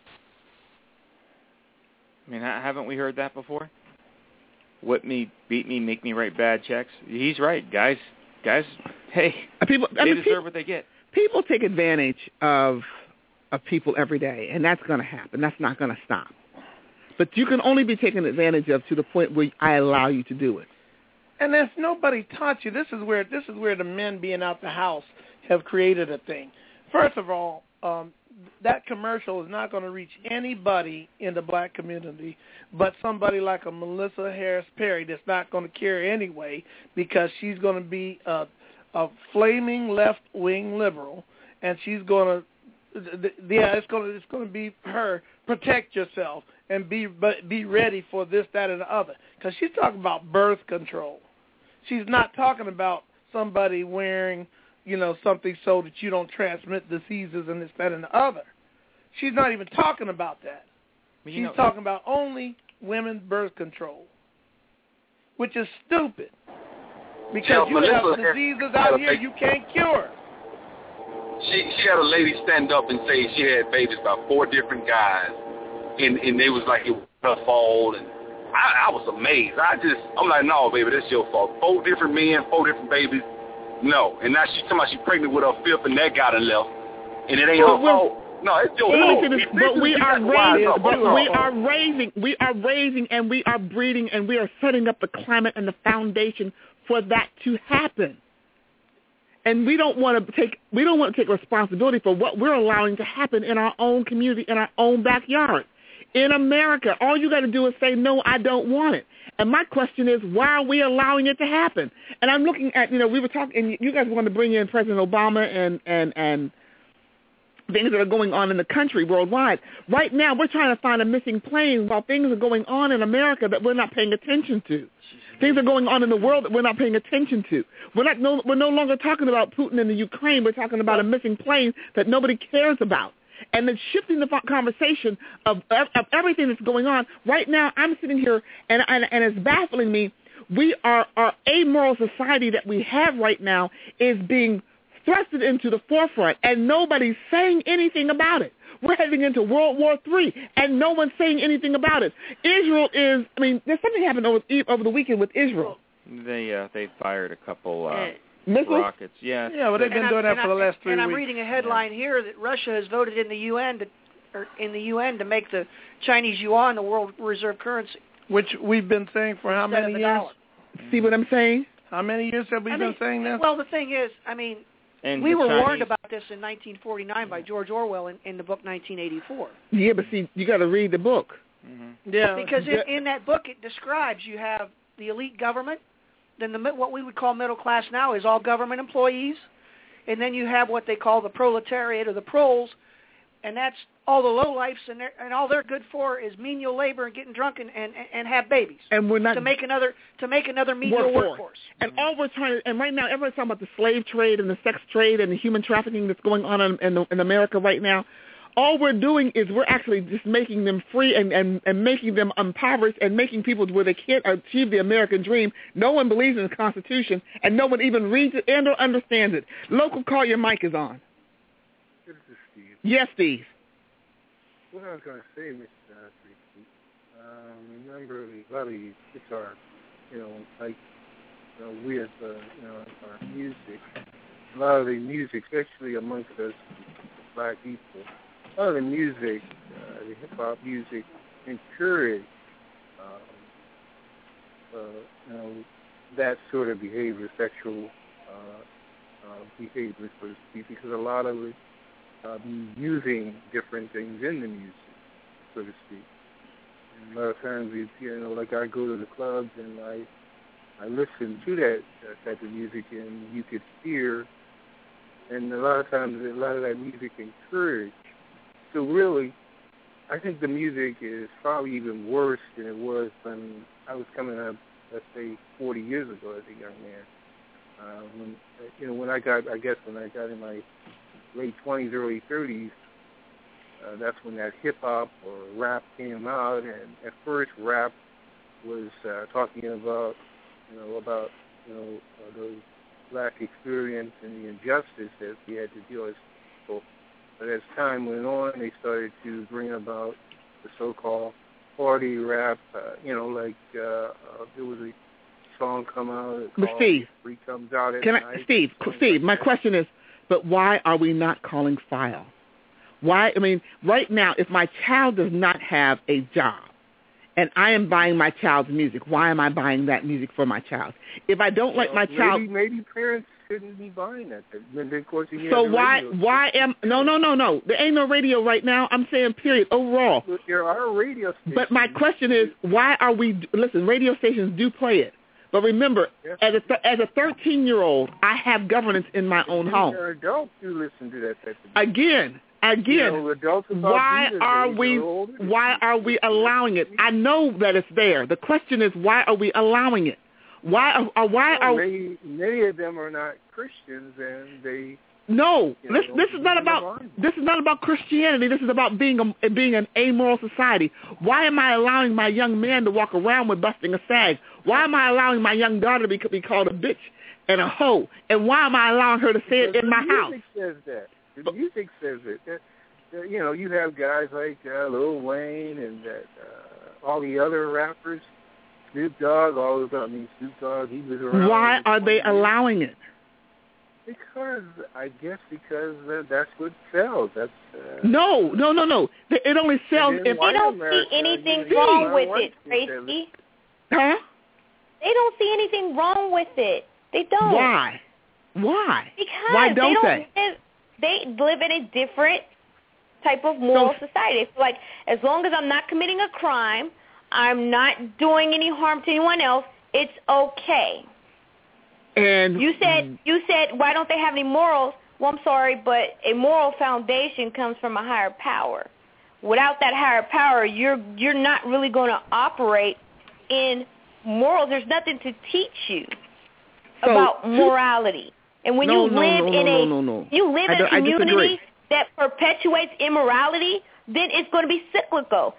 I mean, haven't we heard that before? Whip me, beat me, make me write bad checks. He's right, guys. Hey, they deserve what they get. People take advantage of people every day, and that's going to happen. That's not going to stop. But you can only be taken advantage of to the point where I allow you to do it. And if nobody taught you, this is where the men being out the house have created a thing. First of all, that commercial is not going to reach anybody in the black community but somebody like a Melissa Harris Perry that's not going to care anyway, because she's going to be a flaming left-wing liberal, and she's going to it's going to be her. Protect yourself and be ready for this, that, and the other. Because she's talking about birth control. She's not talking about somebody wearing, something so that you don't transmit diseases and this, that, and the other. She's not even talking about that. She's talking about only women's birth control, which is stupid. Because you have diseases out here you can't cure. She had a lady stand up and say she had babies by 4 different guys, and they was like, it was her fault, and I was amazed. I'm like, no, baby, that's your fault. 4 different men, 4 different babies, no. And now she's talking about she's pregnant with her 5th, and that got her left, and it ain't her fault. No, it's your fault. But we are raising, and we are breeding, and we are setting up the climate and the foundation for that to happen. And we don't want to take responsibility for what we're allowing to happen in our own community, in our own backyard. In America, all you got to do is say, no, I don't want it. And my question is, why are we allowing it to happen? And I'm looking at, we were talking, and you guys wanted to bring in President Obama and things that are going on in the country worldwide. Right now, we're trying to find a missing plane while things are going on in America that we're not paying attention to. Things are going on in the world that we're not paying attention to. We're no longer talking about Putin and the Ukraine. We're talking about a missing plane that nobody cares about. And then shifting the conversation of everything that's going on. Right now, I'm sitting here, and it's baffling me. Our amoral society that we have right now is being thrusted into the forefront, and nobody's saying anything about it. We're heading into World War III, and no one's saying anything about it. Israel is, there's something happened over the weekend with Israel. They fired a couple missiles? Rockets. Yes. Yeah, well, they've been doing that for the last 3 weeks. And I'm reading a headline here that Russia has voted in the UN to make the Chinese yuan the world reserve currency. Which we've been saying for how many years? See what I'm saying? How many years have we been saying this? Well, the thing is, we were warned about this in 1949 by George Orwell in the book 1984. Yeah, but see, you got to read the book. Mm-hmm. Yeah, because in that book it describes you have the elite government, then what we would call middle class now is all government employees, and then you have what they call the proletariat or the proles, and that's all the lowlifes, and all they're good for is menial labor and getting drunk and have babies. And we're not to make another menial workforce. And all we're trying to, and right now everyone's talking about the slave trade and the sex trade and the human trafficking that's going on in America right now. All we're doing is we're actually just making them free and making them impoverished and making people where they can't achieve the American dream. No one believes in the Constitution, and no one even reads it and or understands it. Local call, your mic is on. This is Steve. Yes, Steve. What I was going to say, Mr. remember a lot of these guitar, with our music, a lot of the music, especially amongst us black people, a lot of the music, the hip-hop music, encourage, that sort of behavior, sexual behavior, so to speak, because a lot of it using different things in the music, so to speak. And a lot of times, like I go to the clubs and I listen to that type of music, and you could hear, and a lot of times, a lot of that music encouraged. So really, I think the music is probably even worse than it was when I was coming up, let's say, 40 years ago as a young man. When I got in my late 20s, early 30s, that's when that hip-hop or rap came out. And at first, rap was talking about the black experience and the injustice that we had to deal with. But as time went on, they started to bring about the so-called party rap. Like there was a song come out. But Steve, Free comes out at can night. Steve, my question is, but why are we not calling file? Why? I mean, right now, if my child does not have a job, and I am buying my child's music, why am I buying that music for my child? If I don't like my child, maybe parents shouldn't be buying that. Then of course you so why am no? There ain't no radio right now. I'm saying period overall. Look, there are radio stations. But my question is, why are we? Listen, radio stations do play it. But remember, as a 13-year-old, I have governance in my own home. Adults do listen to that type of Again, why are we allowing it? I know that it's there. The question is, why are we allowing it? Many of them are not Christians, and they. No, this is not about Christianity. This is about being an amoral society. Why am I allowing my young man to walk around with busting a sag? Why am I allowing my young daughter to be called a bitch and a hoe? And why am I allowing her to say it in my house? The music says that. The music says it. You have guys like Lil Wayne and all the other rappers, Snoop Dogg. Snoop Dogg. He was around. Why are they allowing it? Because that's what sells. That's no. It only sells if they don't see anything wrong with it, Tracy. Huh? They don't see anything wrong with it. They don't. Why? Because why don't they? They live in a different type of moral society. It's like, as long as I'm not committing a crime, I'm not doing any harm to anyone else, it's okay. And you said, why don't they have any morals? Well, I'm sorry, but a moral foundation comes from a higher power. Without that higher power, you're not really going to operate in morals. There's nothing to teach you about morality. And when you live in a community that perpetuates immorality, then it's going to be cyclical.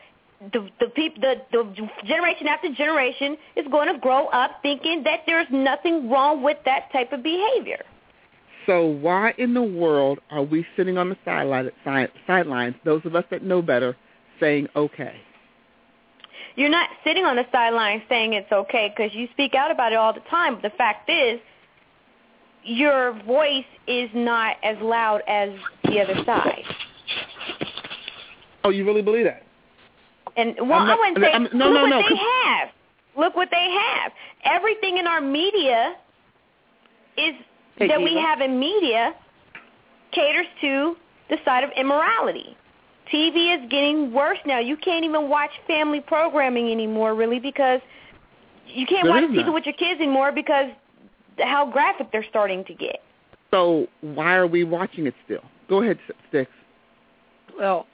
The generation after generation is going to grow up thinking that there's nothing wrong with that type of behavior. So why in the world are we sitting on the sidelines, those of us that know better, saying okay? You're not sitting on the sidelines saying it's okay because you speak out about it all the time. But the fact is, your voice is not as loud as the other side. Oh, you really believe that? And I wouldn't say, Look what they have. Everything in our media that we have in media caters to the side of immorality. TV is getting worse now. You can't even watch family programming anymore, really, because you can't watch TV with your kids anymore because how graphic they're starting to get. So why are we watching it still? Go ahead, Sticks. Well,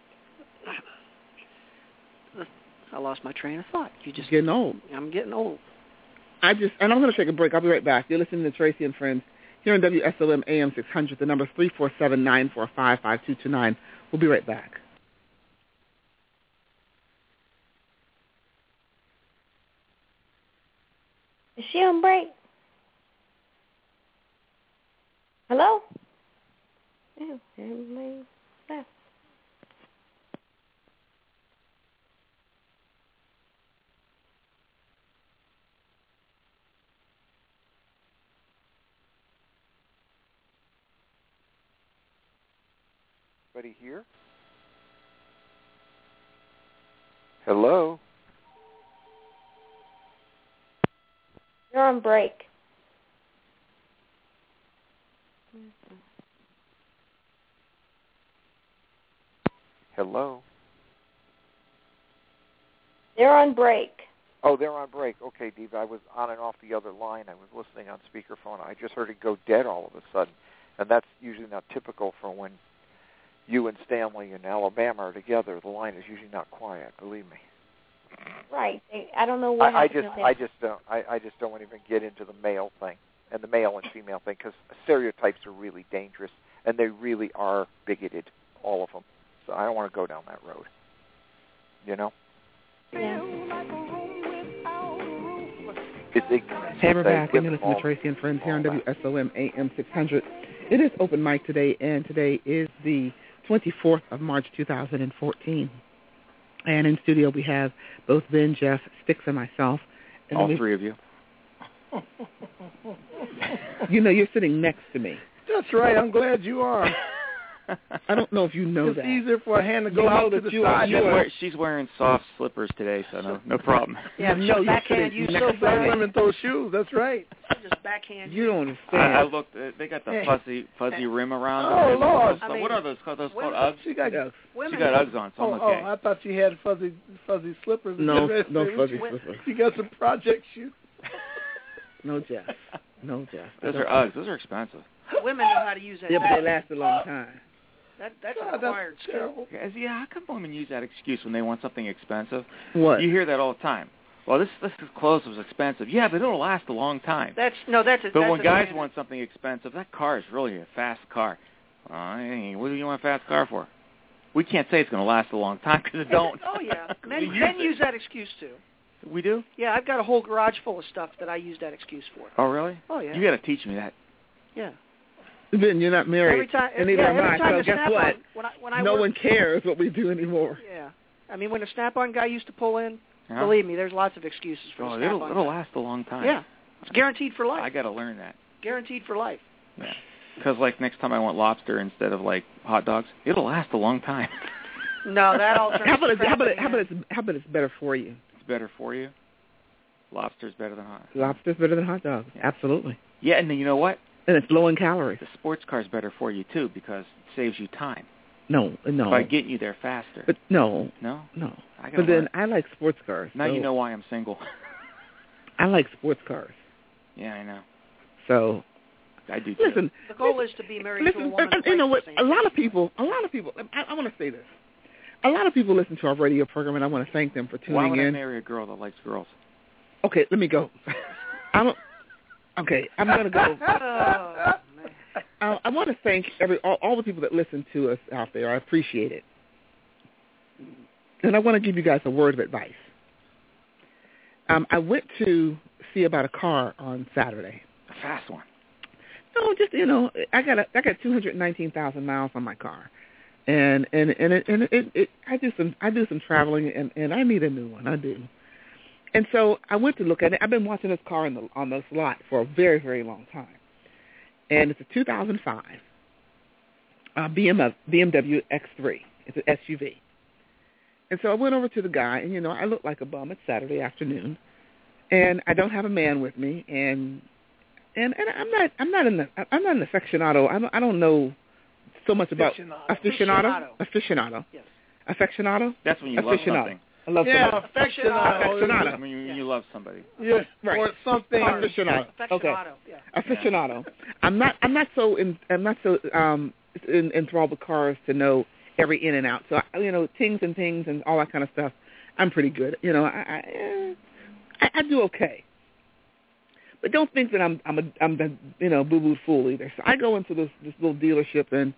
I lost my train of thought. Getting old. I'm getting old. And I'm going to take a break. I'll be right back. You're listening to Tracy and Friends here on WSOM AM 600. The number is 347-945-5229. We'll be right back. Is she on break? Hello? Ew, everybody left. Anybody here? Hello? You're on break. Hello? They're on break. Oh, they're on break. Okay, Diva, I was on and off the other line. I was listening on speakerphone. I just heard it go dead all of a sudden. And that's usually not typical for when you and Stanley and Alabama are together. The line is usually not quiet, believe me. Right. I don't know what happened. I just don't want to even get into the male thing and the male and female thing because stereotypes are really dangerous and they really are bigoted, all of them. So I don't want to go down that road. You know? Yeah. Hey, we're back. And you're listening to Tracy and Friends here on WSOM AM 600. It is open mic today, and today is the 24th of March, 2014. And in studio we have both Ben, Jeff, Sticks, and myself. And all three of you. You know, you're sitting next to me. That's right. I'm glad you are. I don't know if you know it's that. It's easier for a hand to go out to the side. She's wearing soft slippers today, so no problem. Yeah, no, backhand you so bad. Women throw shoes. That's right. Just backhand. You don't understand. I looked. They got the fuzzy rim around. Oh Lord! What are those called? Those called Uggs? She got Uggs. She got Uggs on. So I'm okay. I thought she had fuzzy slippers. No fuzzy slippers. She got some project shoes. No, Jeff. Those are Uggs. Those are expensive. Women know how to use that. Yeah, but they last a long time. That's an acquired skill. Yeah, how come women use that excuse when they want something expensive? What? You hear that all the time. Well, this clothes was expensive. Yeah, but it'll last a long time. But when guys want something expensive, that car is really a fast car. What do you want a fast car for? We can't say it's going to last a long time because it don't. Oh, yeah. Men use that excuse, too. We do? Yeah, I've got a whole garage full of stuff that I use that excuse for. Oh, really? Oh, yeah. You got to teach me that. Yeah. Ben, you're not married. Every time, and neither am I. So guess what? No one cares what we do anymore. Yeah. I mean, when a Snap-on guy used to pull in, believe me, there's lots of excuses for a Snap-on. It'll last a long time. Yeah. It's guaranteed for life. I got to learn that. Guaranteed for life. Yeah. Because, next time I want lobster instead of, hot dogs, it'll last a long time. No, that all turns How about it's better for you? It's better for you? Lobster's better than hot. Lobster's better than hot dogs. Yeah. Absolutely. Yeah, and then you know what? And it's low in calories. The sports car's better for you, too, because it saves you time. No. By getting you there faster. But no. But then I like sports cars. Now you know why I'm single. I like sports cars. Yeah, I know. So I do too. Listen, the goal is to be married to a woman. You know what? A lot of people. I want to say this. A lot of people listen to our radio program, and I want to thank them for tuning in. Why would I marry a girl that likes girls? Okay, let me go. Okay, I'm going to go. I want to thank all the people that listen to us out there. I appreciate it. And I want to give you guys a word of advice. I went to see about a car on Saturday. A fast one. No, just I got 219,000 miles on my car, and I do some traveling, and I need a new one. I do. And so I went to look at it. I've been watching this car on this lot for a very, very long time. And it's a 2005 BMW X3. It's an SUV. And so I went over to the guy, and, I look like a bum. It's Saturday afternoon. And I don't have a man with me. And I'm not an aficionado. I don't know so much about aficionado. Yes. Aficionado? That's when you love something. I love somebody. Aficionado. When you love somebody. Yeah, right. Or something. Aficionado. Okay. Yeah. Aficionado. I'm not so enthralled with cars to know every in and out. So things and all that kind of stuff. I'm pretty good. I do okay. But don't think that I'm the boo-boo fool either. So I go into this little dealership and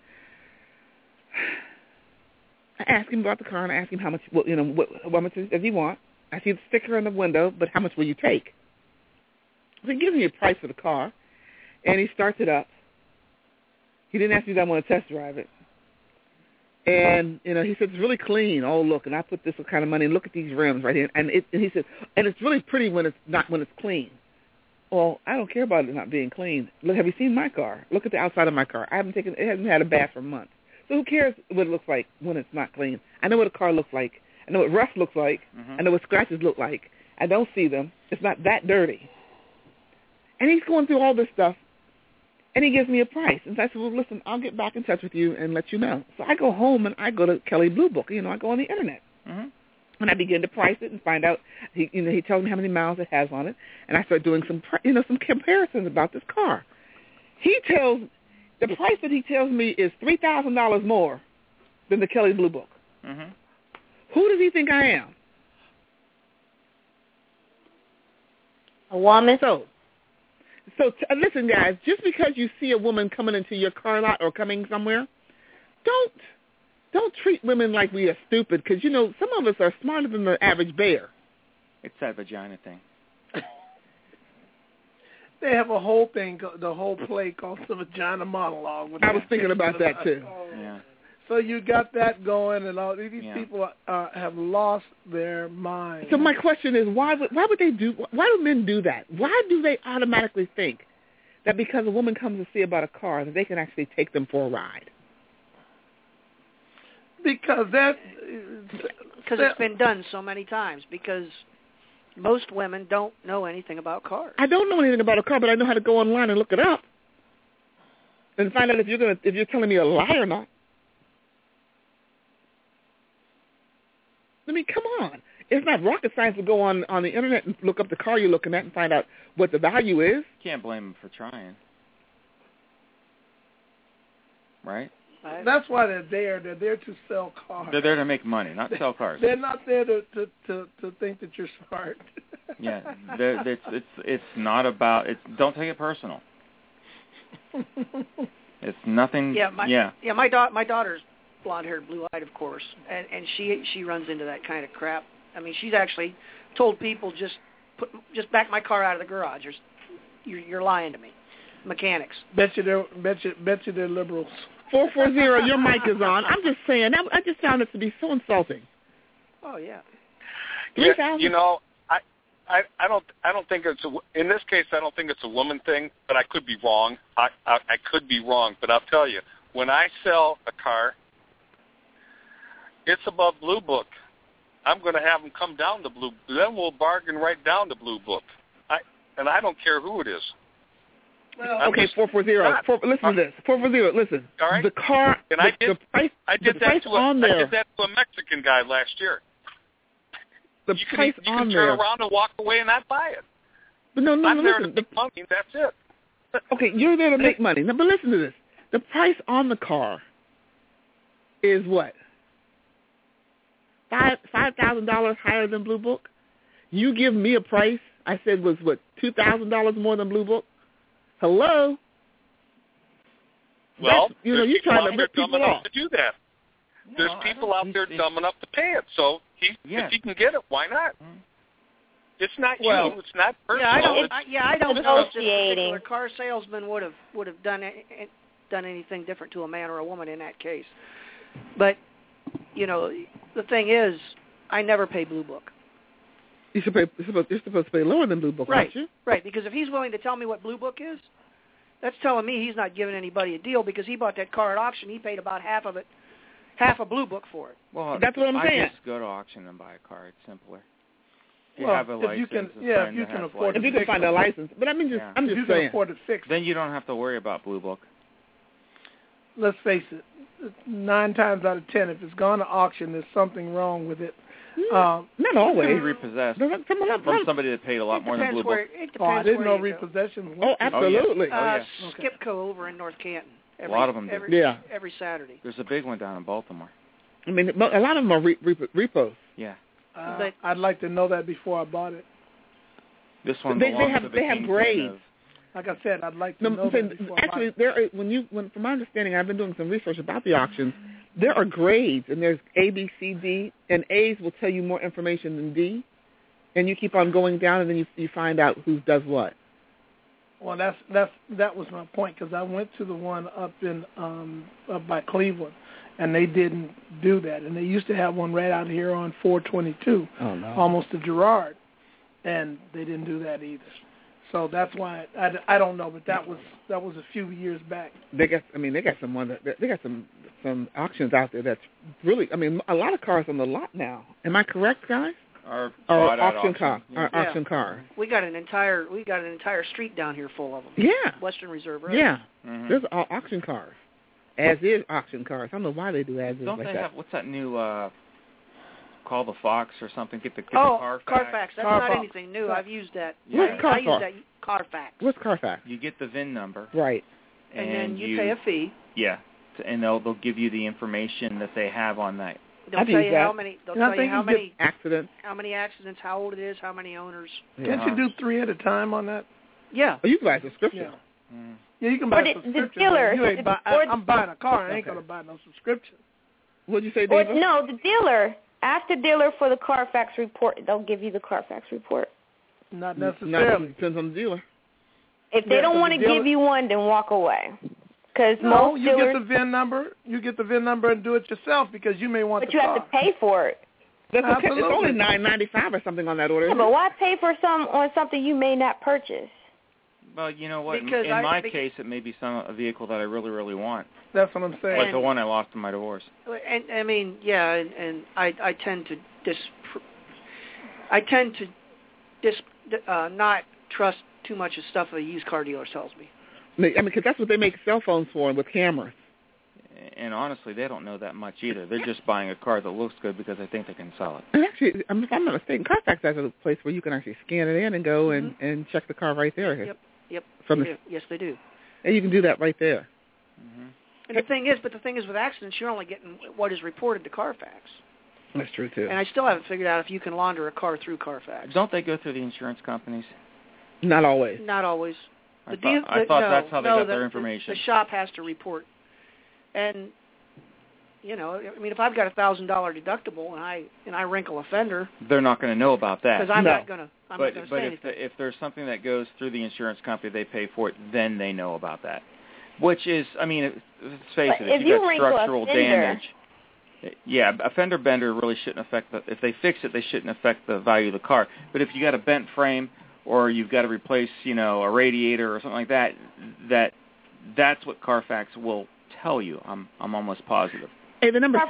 I ask him about the car, and I ask him how much, what much does he want? I see the sticker on the window, but how much will you take? So he gives me a price for the car, and he starts it up. He didn't ask me if I want to test drive it. And, he said, it's really clean. Oh, look, and I put this kind of money, and look at these rims right here. And he said, and it's really pretty when it's clean. Well, I don't care about it not being clean. Look, have you seen my car? Look at the outside of my car. It hasn't had a bath for months. So who cares what it looks like when it's not clean? I know what a car looks like. I know what rust looks like. Mm-hmm. I know what scratches look like. I don't see them. It's not that dirty. And he's going through all this stuff, and he gives me a price. And I said, well, listen, I'll get back in touch with you and let you know. So I go home, and I go to Kelley Blue Book. I go on the Internet. Mm-hmm. And I begin to price it and find out. He tells me how many miles it has on it, and I start doing some comparisons about this car. The price that he tells me is $3,000 more than the Kelley Blue Book. Mm-hmm. Who does he think I am? A woman. So listen, guys. Just because you see a woman coming into your car lot or coming somewhere, don't treat women like we are stupid. Because some of us are smarter than the average bear. It's that vagina thing. They have a whole thing, the whole play called the Vagina Monologue. I was thinking about that too. Yeah. So you got that going, and all these people have lost their minds. So my question is, why would men do that? Why do they automatically think that because a woman comes to see about a car that they can actually take them for a ride? Because it's been done so many times. Because most women don't know anything about cars. I don't know anything about a car, but I know how to go online and look it up and find out if you're telling me a lie or not. I mean, come on. It's not rocket science to go on the internet and look up the car you're looking at and find out what the value is. Can't blame them for trying. Right? That's why they're there. They're there to sell cars. They're there to make money, not sell cars. They're not there to think that you're smart. Yeah, it's not about. Don't take it personal. It's nothing. My daughter's blonde-haired, blue-eyed, of course, and she runs into that kind of crap. I mean, she's actually told people just back my car out of the garage. You're lying to me, mechanics. Bet you they're liberals. 440, your mic is on. I'm just saying, I just found it to be so insulting. Oh yeah. 3,000. You know, I don't think it's in this case. I don't think it's a woman thing, but I could be wrong. I could be wrong, but I'll tell you, when I sell a car, it's above Blue Book. I'm going to have them come down to Blue. Then we'll bargain right down to Blue Book. I don't care who it is. Well, okay, 440. Listen to this. 440. Listen. All right. The car. And the price. I did that to a Mexican guy last year. The price you on can there. turn around and walk away and not buy it. But no, I'm there listen. to make money. That's it. Okay, you're there to make money. Now, but listen to this. The price on the car is what? $5,000 higher than Blue Book. You give me a price. I said was what $2,000 more than Blue Book. Hello. Well, you're trying to rip people off to do that. There's people out there dumb enough to pay it. So if he can get it, why not? It's not you. It's not personal. I don't know if this particular car salesman would have done anything different to a man or a woman in that case. But the thing is, I never pay Blue Book. You're supposed to pay lower than Blue Book, aren't you? Right, because if he's willing to tell me what Blue Book is, that's telling me he's not giving anybody a deal because he bought that car at auction. He paid about half of Blue Book for it. Well, that's what I'm saying. I just go to auction and buy a car. It's simpler. If you well, have a license, if you can afford, if you can find a license. But I mean, I'm just saying. Can afford to fix. Then you don't have to worry about Blue Book. Let's face it. 9 times out of 10, if it's gone to auction, there's something wrong with it. Not always. It can be repossessed from somebody that paid a lot more than Blue Book. I didn't know repossession. Oh, absolutely. Skipco over in North Canton. A lot of them do. Every Saturday. There's a big one down in Baltimore. I mean, a lot of them are repos. Yeah. I'd like to know that before I bought it. This one they have grades. Like I said, I'd like to know that before actually, from my understanding, I've been doing some research about the auctions. There are grades, and there's A, B, C, D, and A's will tell you more information than D, and you keep on going down, and then you find out who does what. Well, that was my point, because I went to the one up by Cleveland, and they didn't do that, and they used to have one right out here on 422, almost to Girard, and they didn't do that either. So that's why I don't know, but that was a few years back. They got some auctions out there that's really, I mean, a lot of cars on the lot now. Am I correct, guys? Auction cars. We got an entire street down here full of them. Yeah. Western Reserve Road. Yeah. Mm-hmm. There's all auction cars. As is auction cars. I don't know why they do as is. Don't like they that. have what's that new call the Fox or something? Get the Carfax. Carfax. That's not anything new. I've used that. What's I use that Carfax. What's Carfax? You get the VIN number. Right. And then you pay a fee. Yeah. And they'll give you the information that they have on that. They'll tell you how many. They'll tell you how many accidents. How many accidents? How old it is? How many owners? Can't you do 3 at a time on that? Yeah. Oh, you can buy a subscription. Yeah, you can buy a subscription. The dealer. I'm buying a car. I ain't gonna buy no subscription. What'd you say, David? No, the dealer. Ask the dealer for the Carfax report. They'll give you the Carfax report. Not necessarily. Depends on the dealer. If they don't want to give you one, then walk away. Because no, most you dealers, get the VIN number. You get the VIN number and do it yourself because you may want but the you car. have to pay for it. That's okay. Absolutely. It's only $9.95 or something on that order. Yeah, but why pay for something you may not purchase? Well, you know what? Because in my case, it may be a vehicle that I really, really want. That's what I'm saying. Like the one I lost in my divorce. And I mean, yeah, and I tend to not trust too much of stuff a used car dealer sells me. I mean, because that's what they make cell phones for, with cameras. And honestly, they don't know that much either. They're just buying a car that looks good because they think they can sell it. And actually, if I'm not mistaken, Carfax has a place where you can actually scan it in and go and check the car right there. Yep. Yes, they do. And you can do that right there. Mm-hmm. And the thing is, with accidents, you're only getting what is reported to Carfax. That's true too. And I still haven't figured out if you can launder a car through Carfax. Don't they go through the insurance companies? Not always. Not always. I thought that's how they got their information. The shop has to report. And you know, I mean, if I've got $1,000 deductible and I wrinkle a fender, they're not going to know about that. Because I'm not going to. But if there's something that goes through the insurance company, they pay for it, then they know about that. Which is, I mean, let's face it, if you got structural damage. Yeah, a fender bender really shouldn't affect if they fix it, they shouldn't affect the value of the car. But if you got a bent frame or you've got to replace, a radiator or something like that, that's what Carfax will tell you. I'm almost positive. Hey, the number is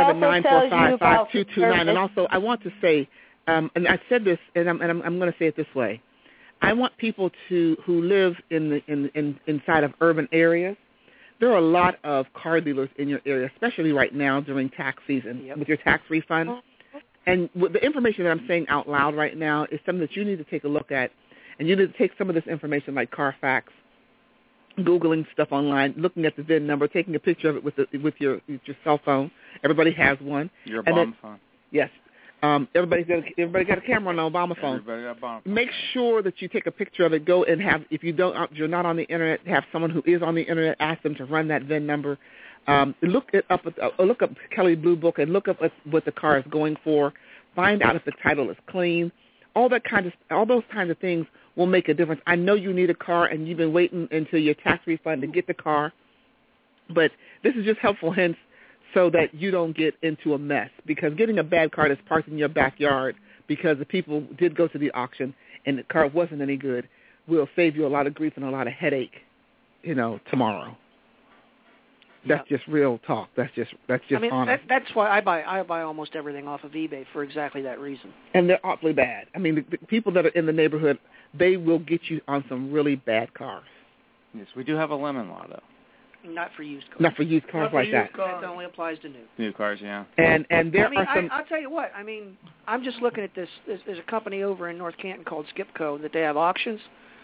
347-945-5229. And also, I want to say, and I said this, and I'm going to say it this way. I want people who live inside of urban areas. There are a lot of car dealers in your area, especially right now during tax season with your tax refund. And with the information that I'm saying out loud right now is something that you need to take a look at, and you need to take some of this information like Carfax, Googling stuff online, looking at the VIN number, taking a picture of it with your cell phone. Everybody has one. Your Obama phone. Yes. Everybody got a camera on an Obama phone. Everybody got a Obama phone. Make sure that you take a picture of it. Go and have, if you're not on the internet, have someone who is on the internet, ask them to run that VIN number. Look up Kelley Blue Book and look up what the car is going for. Find out if the title is clean. All those kinds of things will make a difference. I know you need a car and you've been waiting until your tax refund to get the car, but this is just helpful hints so that you don't get into a mess, because getting a bad car that's parked in your backyard because the people did go to the auction and the car wasn't any good will save you a lot of grief and a lot of headache, tomorrow. That's just real talk. That's just honest. That's why I buy almost everything off of eBay for exactly that reason. And they're awfully bad. I mean, the people that are in the neighborhood, they will get you on some really bad cars. Yes, we do have a lemon law, though. Not for used cars. Not for used cars like that. That only applies to new. New cars, yeah. And there are some. I'll tell you what. I mean, I'm just looking at this. There's a company over in North Canton called Skipco that they have auctions,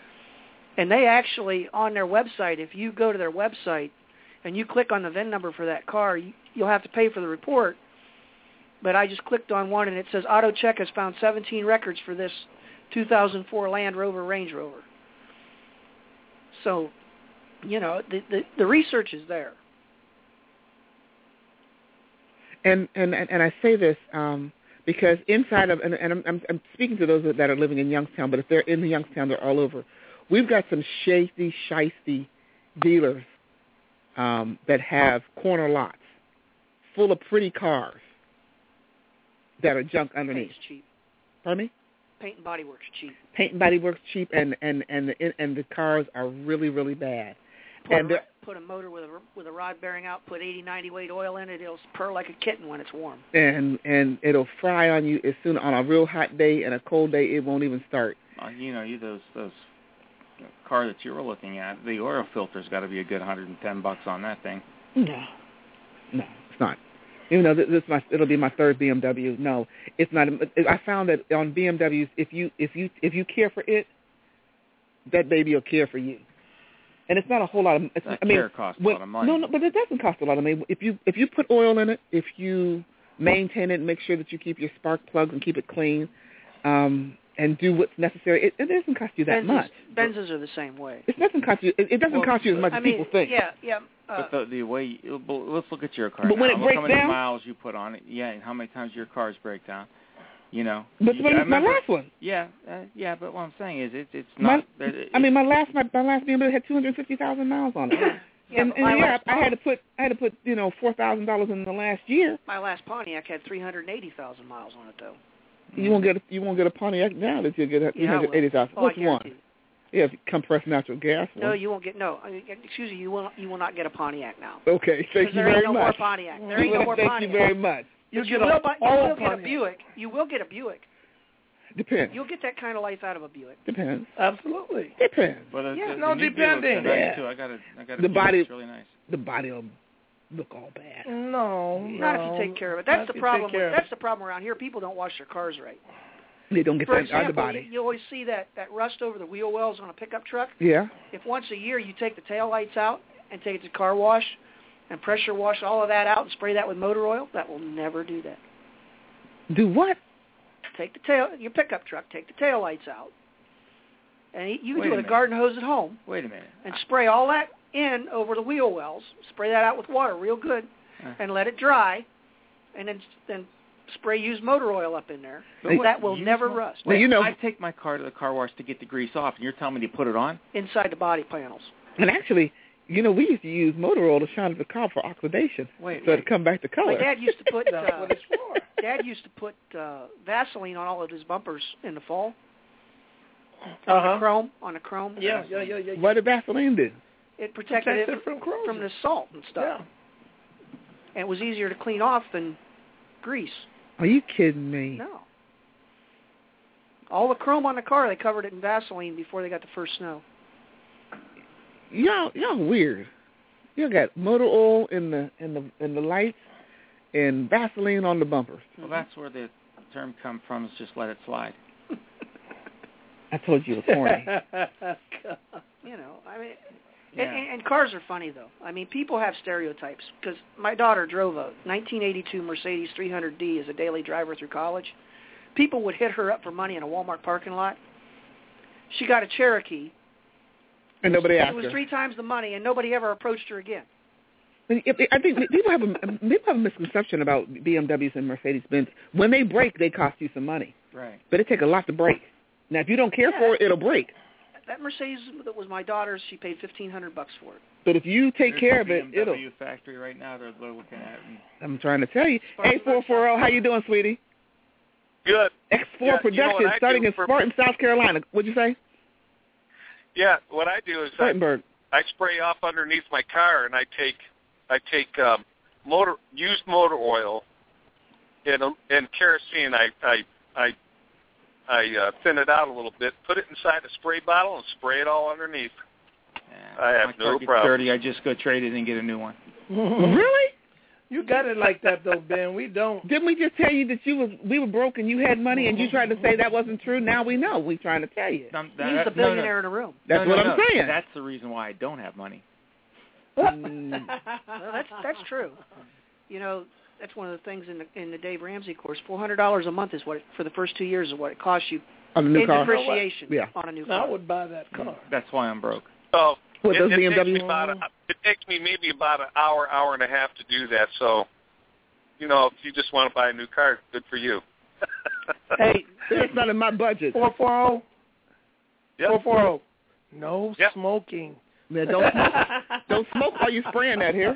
and they actually on their website. If you go to their website and you click on the VIN number for that car, you'll have to pay for the report. But I just clicked on one, and it says AutoCheck has found 17 records for this 2004 Land Rover Range Rover. So, the research is there. And I say this because inside of, and I'm speaking to those that are living in Youngstown, but if they're in the Youngstown, they're all over. We've got some shiesty dealers that have corner lots full of pretty cars that are junk underneath. Paint's cheap. Pardon me? Paint and Body Works cheap. Paint and Body Works cheap, and the cars are really, really bad. Put a motor with a rod bearing out, put 80-90 weight oil in it, it'll purr like a kitten when it's warm. And it'll fry on you as soon on a real hot day, and a cold day it won't even start. Those car that you were looking at, the oil filter's got to be a good $110 on that thing. No, it's not. It'll be my third BMW. No, it's not. I found that on BMWs, if you care for it, that baby will care for you. And it's not a whole lot of. Care costs a lot of money. No, but it doesn't cost a lot of money. If you put oil in it, if you maintain it, and make sure that you keep your spark plugs and keep it clean, and do what's necessary, it doesn't cost you that much. Benzes are the same way. It doesn't cost you. It doesn't cost you as much as people think. Yeah. But the way, let's look at your car. But when it breaks down, how many down, miles you put on it, and how many times your cars break down. But my last one. Yeah, but what I'm saying is it's not. My last BMW had 250,000 miles on it. I had to put $4,000 in the last year. My last Pontiac had 380,000 miles on it, though. You won't get a Pontiac now that you get 380,000. Which one? Yeah, compressed natural gas one. No, you won't get excuse me, you will not get a Pontiac now. Okay, thank you very much. There ain't no more Pontiac. There ain't no more Pontiac. Thank you very much. You will get a Buick. You will get a Buick. Depends. You'll get that kind of life out of a Buick. Depends. Absolutely. Depends. But depending. Too. I got the body. It's really nice. The body will look all bad. No. Not if you take care of it. That's the problem. That's the problem around here. People don't wash their cars right. They don't get For that example, out of the body. You always see that rust over the wheel wells on a pickup truck. Yeah. If once a year you take the tail lights out and take it to car wash and pressure wash all of that out and spray that with motor oil, that will never do that. Do what? Take your pickup truck, take the tail lights out, and you can do it with a garden hose at home. Wait a minute. And spray all that in over the wheel wells. Spray that out with water real good, and let it dry, and then spray used motor oil up in there. That will never rust. Well, I take my car to the car wash to get the grease off, and you're telling me to put it on? Inside the body panels. And actually, we used to use motor oil to shine the car for oxidation, so it'd come back to color. My dad used to put That's what it's for. Dad used to put Vaseline on all of his bumpers in the fall. On the chrome. Yeah. What did Vaseline do? It protected it from the salt and stuff. Yeah. And it was easier to clean off than grease. Are you kidding me? No. All the chrome on the car, they covered it in Vaseline before they got the first snow. Y'all weird. You got motor oil in the lights and Vaseline on the bumpers. Well, that's where the term comes from, is just let it slide. I told you it was corny. And cars are funny, though. I mean, people have stereotypes, because my daughter drove a 1982 Mercedes 300D as a daily driver through college. People would hit her up for money in a Walmart parking lot. She got a Cherokee. And nobody asked her. It was 3 times the money, and nobody ever approached her again. I think people have a misconception about BMWs and Mercedes-Benz. When they break, they cost you some money. Right. But it takes a lot to break. Now, if you don't care for it, it'll break. That Mercedes that was my daughter's, she paid $1,500 for it. But if you take care of it, it'll. BMW factory right now they're looking at. I'm trying to tell you. Hey, 440, how you doing, sweetie? Good. X4 Production starting in Spartan, South Carolina. What'd you say? Yeah, what I do is I spray off underneath my car, and I take used motor oil and kerosene. I thin it out a little bit, put it inside a spray bottle, and spray it all underneath. Yeah, I have no problem. Dirty, I just go trade it and get a new one. Really? You got it like that, though, Ben. We don't. Didn't we just tell you that we were broke and you had money, and you tried to say that wasn't true? Now we know. We're trying to tell you. He's the billionaire in the room. That's what I'm saying. That's the reason why I don't have money. Well, that's true. That's one of the things in the Dave Ramsey course. $400 a month is what for the first 2 years is what it costs you on a new car. Depreciation on a new car. I would buy that car. That's why I'm broke. So it takes me maybe about an hour and a half to do that. So, if you just want to buy a new car, good for you. Hey, that's not in my budget. 440. Yep. 440. No smoking. Man, don't smoke while you're spraying that here.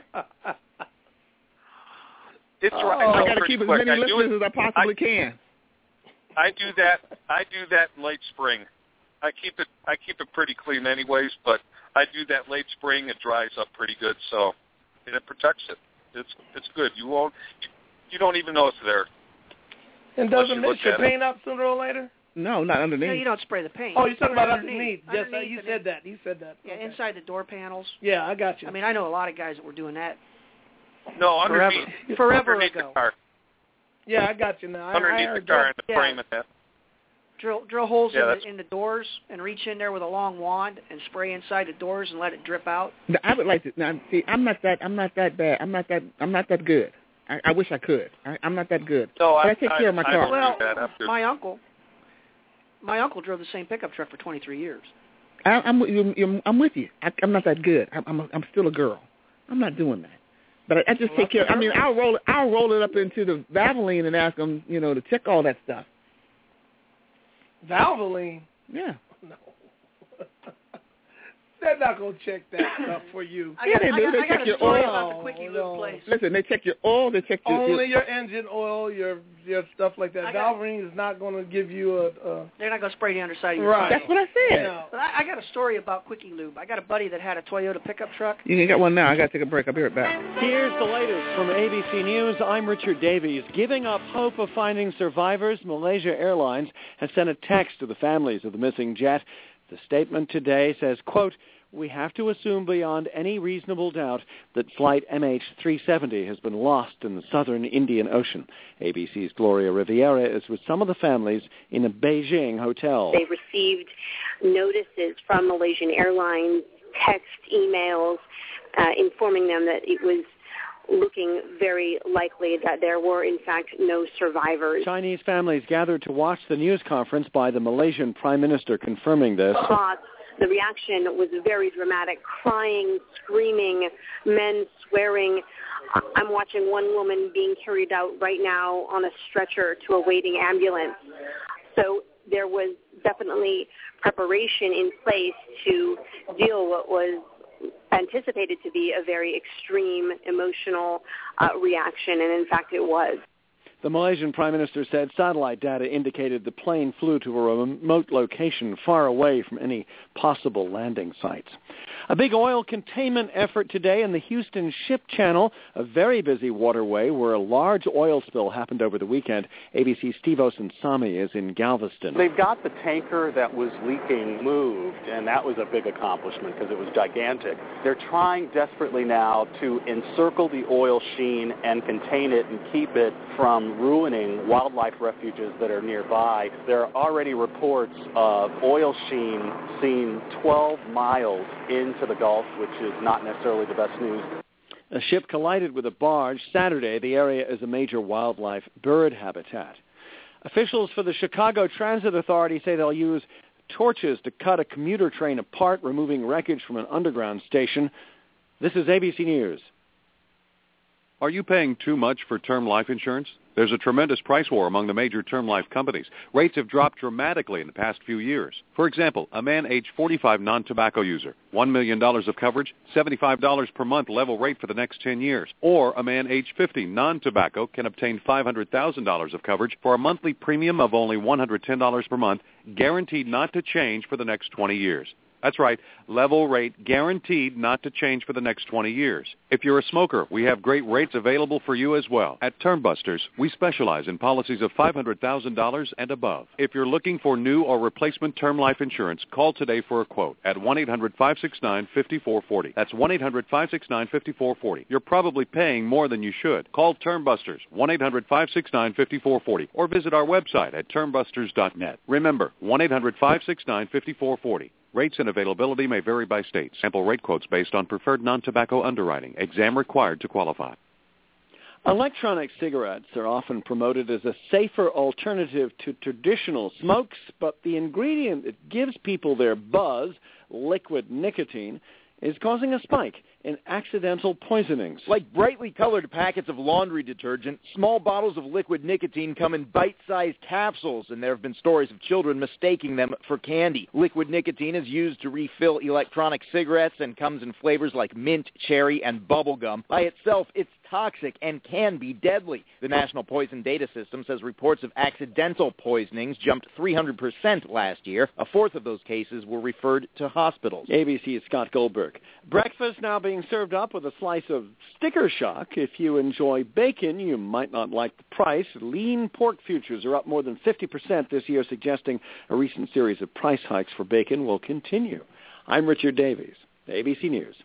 It's I got to keep as many listeners as I possibly can. I do that in late spring. I keep it pretty clean anyways, but I do that late spring. It dries up pretty good, so and it protects it. It's good. You don't even know it's there. And doesn't mix your paint up sooner or later? No, not underneath. No, you don't spray the paint. Oh, you're talking about underneath. Yes, you said that. You said that. Yeah, inside the door panels. Yeah, I got you. I mean, I know a lot of guys that were doing that. No, underneath ago. The car. Yeah, I got you now. Underneath the car and the frame of that. Drill holes in the doors and reach in there with a long wand and spray inside the doors and let it drip out. I would like to. Now, see, I'm not that bad. I'm not that good. I wish I could. I'm not that good. No, but I take care of my car. Well, my uncle drove the same pickup truck for 23 years. I'm with you. I'm not that good. I'm still a girl. I'm not doing that. But I just take care. I mean, I'll roll it up into the Valvoline and ask them, to check all that stuff. Valvoline? Yeah. No. They're not going to check that stuff for you. I got a story about the Quickie Lube place. Listen, they check your oil. They check only your engine oil, your stuff like that. Valvoline is not going to give you a. They're not going to spray the underside of your right. car. That's what I said. No. But I got a story about Quickie Lube. I got a buddy that had a Toyota pickup truck. You can get one now. I got to take a break. I'll be right back. Here's the latest from ABC News. I'm Richard Davies. Giving up hope of finding survivors, Malaysia Airlines has sent a text to the families of the missing jet. The statement today says, quote, "We have to assume beyond any reasonable doubt that flight MH370 has been lost in the southern Indian Ocean." ABC's Gloria Riviera is with some of the families in a Beijing hotel. They received notices from Malaysian Airlines, text, emails, informing them that it was looking very likely that there were, in fact, no survivors. Chinese families gathered to watch the news conference by the Malaysian Prime Minister confirming this. The reaction was very dramatic, crying, screaming, men swearing. I'm watching one woman being carried out right now on a stretcher to a waiting ambulance. So there was definitely preparation in place to deal what was anticipated to be a very extreme emotional reaction, and in fact it was. The Malaysian Prime Minister said satellite data indicated the plane flew to a remote location far away from any possible landing sites. A big oil containment effort today in the Houston Ship Channel, a very busy waterway where a large oil spill happened over the weekend. ABC's Steve Osensami is in Galveston. They've got the tanker that was leaking moved, and that was a big accomplishment because it was gigantic. They're trying desperately now to encircle the oil sheen and contain it and keep it from ruining wildlife refuges that are nearby. There are already reports of oil sheen seen 12 miles into the Gulf, which is not necessarily the best news. A ship collided with a barge Saturday. The area is a major wildlife bird habitat. Officials for the Chicago Transit Authority say they'll use torches to cut a commuter train apart, removing wreckage from an underground station. This is ABC News. Are you paying too much for term life insurance? There's a tremendous price war among the major term life companies. Rates have dropped dramatically in the past few years. For example, a man age 45 non-tobacco user, $1 million of coverage, $75 per month level rate for the next 10 years. Or a man age 50 non-tobacco can obtain $500,000 of coverage for a monthly premium of only $110 per month, guaranteed not to change for the next 20 years. That's right, level rate guaranteed not to change for the next 20 years. If you're a smoker, we have great rates available for you as well. At Term Busters, we specialize in policies of $500,000 and above. If you're looking for new or replacement term life insurance, call today for a quote at 1-800-569-5440. That's 1-800-569-5440. You're probably paying more than you should. Call Term Busters, 1-800-569-5440, or visit our website at termbusters.net. Remember, 1-800-569-5440. Rates and availability may vary by state. Sample rate quotes based on preferred non-tobacco underwriting. Exam required to qualify. Electronic cigarettes are often promoted as a safer alternative to traditional smokes, but the ingredient that gives people their buzz, liquid nicotine, is causing a spike in accidental poisonings. Like brightly colored packets of laundry detergent, small bottles of liquid nicotine come in bite-sized capsules, and there have been stories of children mistaking them for candy. Liquid nicotine is used to refill electronic cigarettes and comes in flavors like mint, cherry, and bubble gum. By itself, it's toxic and can be deadly. The National Poison Data System says reports of accidental poisonings jumped 300% last year. A fourth of those cases were referred to hospitals. ABC's Scott Goldberg. Breakfast now being served up with a slice of sticker shock. If you enjoy bacon, you might not like the price. Lean pork futures are up more than 50% this year, suggesting a recent series of price hikes for bacon will continue. I'm Richard Davies, ABC News.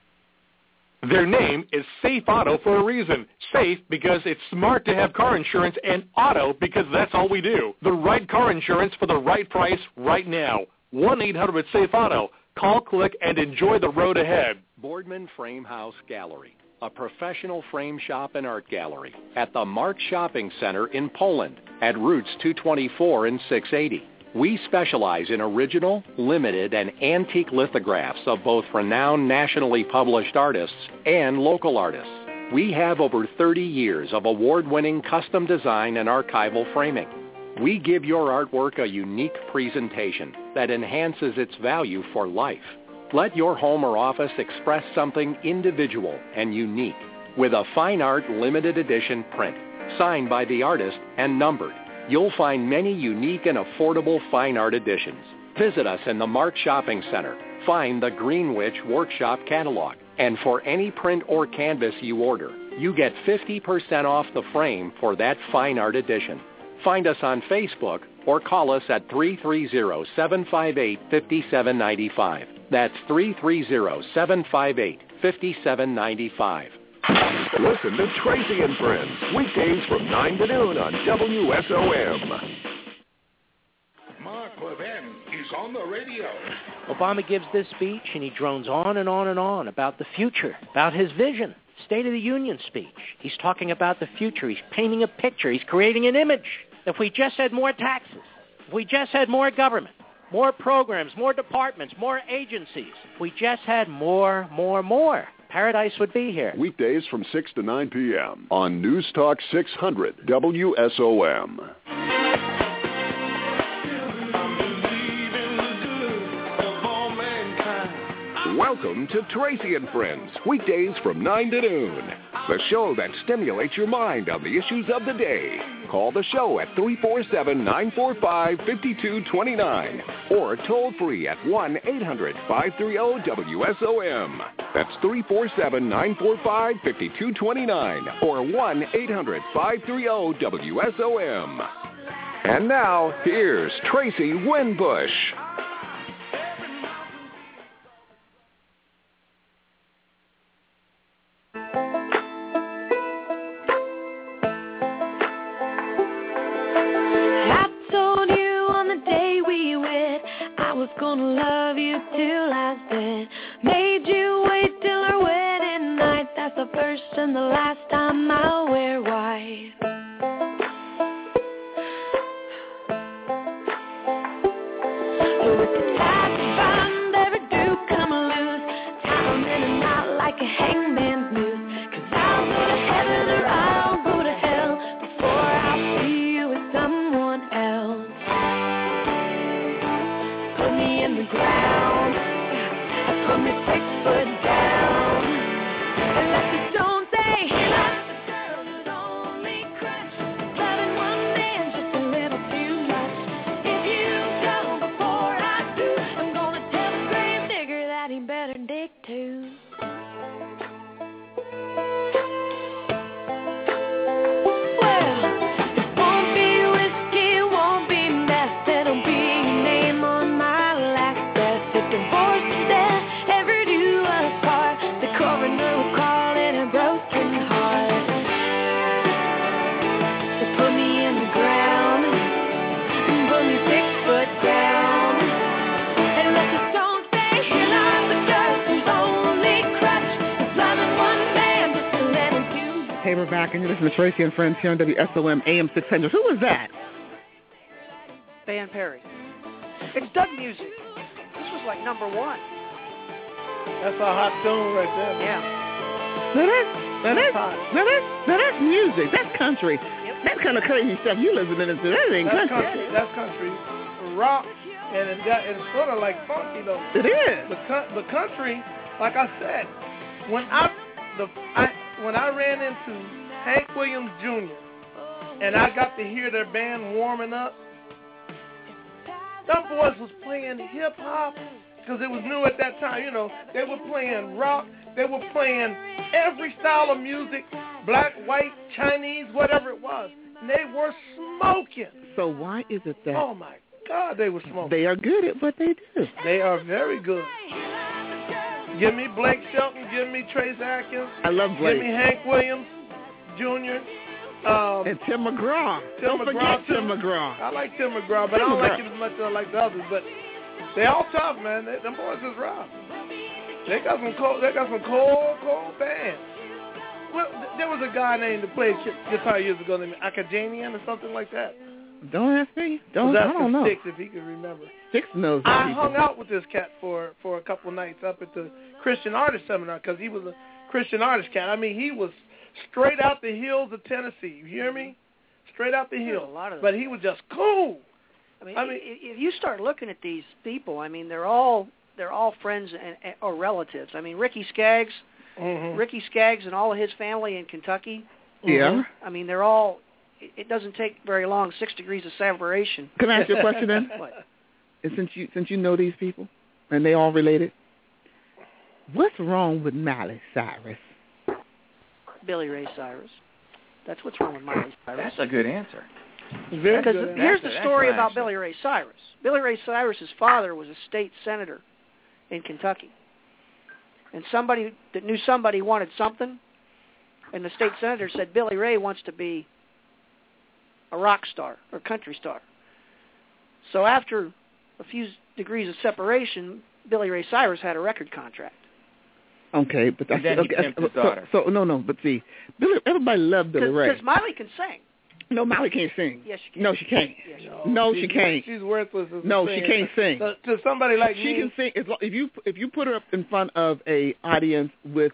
Their name is Safe Auto for a reason. Safe because it's smart to have car insurance, and auto because that's all we do. The right car insurance for the right price right now. 1-800-SAFE-AUTO. Call, click, and enjoy the road ahead. Boardman Frame House Gallery, a professional frame shop and art gallery at the Mart Shopping Center in Poland at Routes 224 and 680. We specialize in original, limited, and antique lithographs of both renowned nationally published artists and local artists. We have over 30 years of award-winning custom design and archival framing. We give your artwork a unique presentation that enhances its value for life. Let your home or office express something individual and unique with a Fine Art limited edition print, signed by the artist and numbered. You'll find many unique and affordable Fine Art editions. Visit us in the Mart Shopping Center. Find the Greenwich Workshop catalog. And for any print or canvas you order, you get 50% off the frame for that Fine Art edition. Find us on Facebook or call us at 330-758-5795. That's 330-758-5795. Listen to Tracy and Friends, weekdays from 9 to noon on WSOM. Mark Levin is on the radio. Obama gives this speech, and he drones on and on and on about the future, about his vision. State of the Union speech. He's talking about the future. He's painting a picture. He's creating an image. If we just had more taxes, if we just had more government, more programs, more departments, more agencies, if we just had more, paradise would be here. Weekdays from 6 to 9 p.m. on News Talk 600 WSOM. Welcome to Tracy and Friends, weekdays from 9 to noon. The show that stimulates your mind on the issues of the day. Call the show at 347-945-5229 or toll free at 1-800-530-WSOM. That's 347-945-5229 or 1-800-530-WSOM. And now, here's Tracy Winbush. Gonna love you till I said, made you wait till our wedding night. That's the first and the last time I'll wear white. So with the ties bound, every do come loose. Tie 'em in a knot like a hangman's noose. 'Cause I'll go to heaven or I'll go to hell before I'll see you with someone else. Put me in the ground, put me 6 foot down, and let the stone say, heal up the girl who's only crushed, loving one man just a little too much. If you go before I do, I'm gonna tell the grave digger that he better dig too. Well, it won't be whiskey, it won't be meth, it'll be your name on my divorce and death ever do us part. The coroner will call it a broken heart. So put me in the ground and put me 6 foot down, and let the stone say, heal up the girl who's only crutch, who's loving one man just a little too much. Hey, we're back, and you're listening to Tracy and Friends here on WSOM AM 600. Who was that? Van Perry. It's Doug music. This was like number 1. That's a hot tune right there. Yeah. Now that's music. That's country. Yep. That's kind of crazy stuff you listening to. That ain't country. That's country rock, and it's sort of like funky though. It is. The country, like I said, when I ran into Hank Williams Jr. and I got to hear their band warming up, them boys was playing hip hop because it was new at that time. You know, they were playing rock. They were playing every style of music, black, white, Chinese, whatever it was. And they were smoking. So why is it that? Oh my God, they were smoking. They are good at what they do. They are very good. Give me Blake Shelton. Give me Trace Atkins. I love Blake. Give me Hank Williams Jr. And Tim McGraw. Don't forget Tim McGraw. I like Tim McGraw, but I don't like him as much as I like the others. But they all tough, man. Them boys is rough. They got some cold bands. Well, there was a guy named that played guitar years ago named Akajanian or something like that. Don't ask me. I don't know. Sticks, if he can remember. Sticks knows. I hung out with this cat for a couple nights up at the Christian Artist Seminar because he was a Christian artist cat. I mean, he was straight out the hills of Tennessee. You hear me? Straight out the hills. But he was just cool. I mean, if you start looking at these people, I mean, they're all they're all friends or relatives. I mean, Ricky Skaggs and all of his family in Kentucky. Yeah. I mean, they're all. It doesn't take very long. 6 degrees of separation. Can I ask you a question then? What? Since you know these people and they all related, what's wrong with Miley Cyrus? Billy Ray Cyrus. That's what's wrong with Miley Cyrus. That's a good answer. Because here's the story about Billy Ray Cyrus. Billy Ray Cyrus's father was a state senator in Kentucky. And somebody that knew somebody wanted something, and the state senator said, Billy Ray wants to be a rock star or country star. So after a few degrees of separation, Billy Ray Cyrus had a record contract. Okay, but that's then he pimped his daughter. So but see, everybody loved Billy Ray. Because Miley can sing. No, Miley can't sing. Yes, she can. No, she can't. Yes, she can't. She's worthless. No, she can't sing. To somebody like she me, can sing. If you put her up in front of a audience with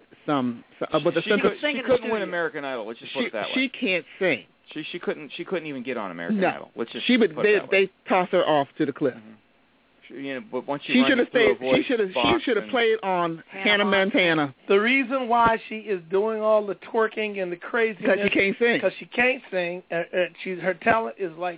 she couldn't win American Idol. Let's just put it that way. She can't sing. She couldn't even get on American Idol. Let's just they toss her off to the cliff. But once she should have stayed. She should have played on Hannah Montana. The reason why she is doing all the twerking and the craziness because she can't sing. Because she can't sing. Her talent is like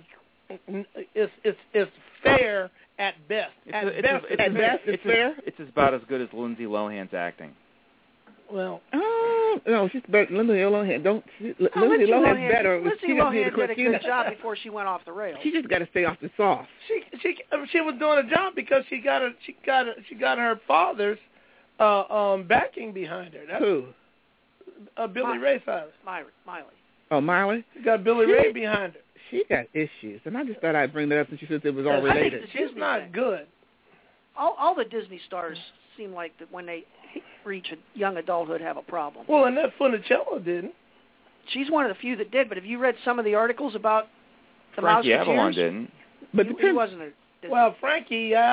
it's fair at best. At best, it's fair. It's about as good as Lindsay Lohan's acting. Well, no, she's better. Lindsay Lohan. Lindsay Lohan's better. Lindsay Lohan did a good job before she went off the rails. She just got to stay off the sauce. She was doing a job because she got her father's backing behind her. That's who? Billy Ray Cyrus. Miley. Oh, Miley. She got Billy Ray behind her. She got issues, and I just thought I'd bring that up since you said it was all related. She's not good. All the Disney stars seem like that when they reach a young adulthood have a problem. Well, and that Funicello didn't. She's one of the few that did, but have you read some of the articles about the Frankie Mouseketeers? Avalon didn't. But he wasn't a Disney. Well, Frankie, that's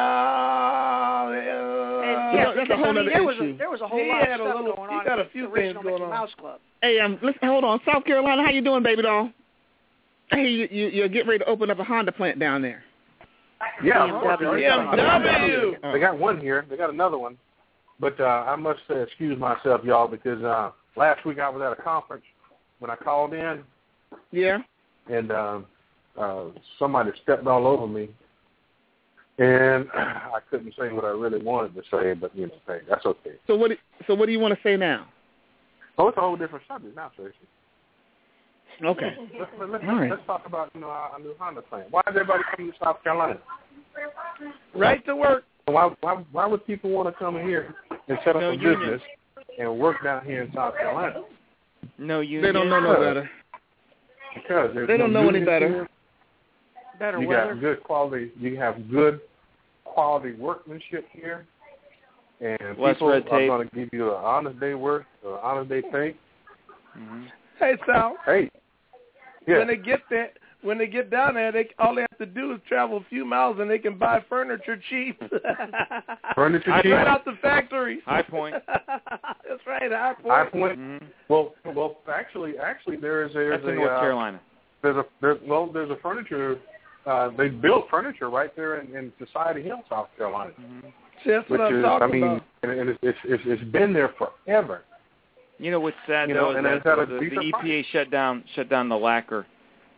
a whole other issue. There was a whole lot of stuff going on. He got a few things going on. Mouse Club. Hey, listen, hold on. South Carolina, how you doing, baby doll? Hey, you're getting ready to open up a Honda plant down there. Yeah, BMW. They got one here. They got another one. But I must excuse myself, y'all, because last week I was at a conference when I called in. Yeah. And somebody stepped all over me. And I couldn't say what I really wanted to say, but, hey, that's okay. So what do you want to say now? Oh, it's a whole different subject now, Tracy. Okay. Let's talk about our new Honda plant. Why is everybody coming to South Carolina? Right to work. Why would people want to come here and set up a business and work down here in South Carolina? No union. They don't know no better. Because they don't know any better. Better you weather. Got good quality. You have good quality workmanship here, and less people red tape. are going to give you an honest day work, an honest day pay. Mm-hmm. Hey, Sal. Hey. Yeah. When they get down there, all they have to do is travel a few miles and they can buy furniture cheap. Furniture cheap? Right out the factory. High Point. That's right, High Point. High Point. Mm-hmm. Well, actually, there's That's in North Carolina. There's a furniture. They build furniture right there in Society Hill, South Carolina. Mm-hmm. See, that's what I'm talking about. And it's been there forever. You know what's sad though is that the EPA shut down the lacquer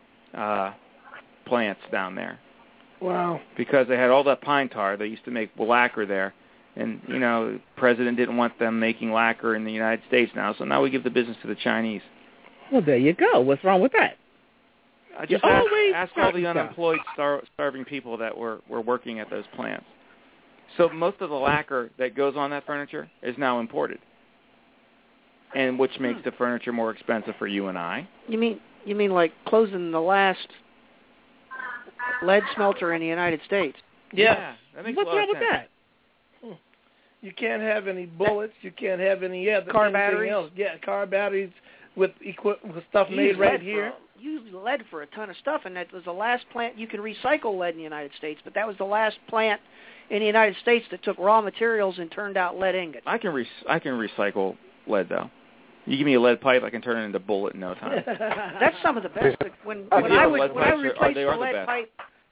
plants down there. Wow. Because they had all that pine tar. They used to make lacquer there. And, the president didn't want them making lacquer in the United States now, so now we give the business to the Chinese. Well, there you go. What's wrong with that? I just ask all the unemployed starving people that were working at those plants. So most of the lacquer that goes on that furniture is now imported, and which makes the furniture more expensive for you and I. You mean like closing the last lead smelter in the United States? Yeah, that makes what's a lot wrong of with sense. that? You can't have any bullets. You can't have any car batteries. Else. Yeah, car batteries with stuff made right here. Use lead for a ton of stuff, and that was the last plant. You can recycle lead in the United States, but that was the last plant in the United States that took raw materials and turned out lead ingots. I can recycle lead though. You give me a lead pipe, I can turn it into a bullet in no time. That's some of the best. When I replaced the lead pipe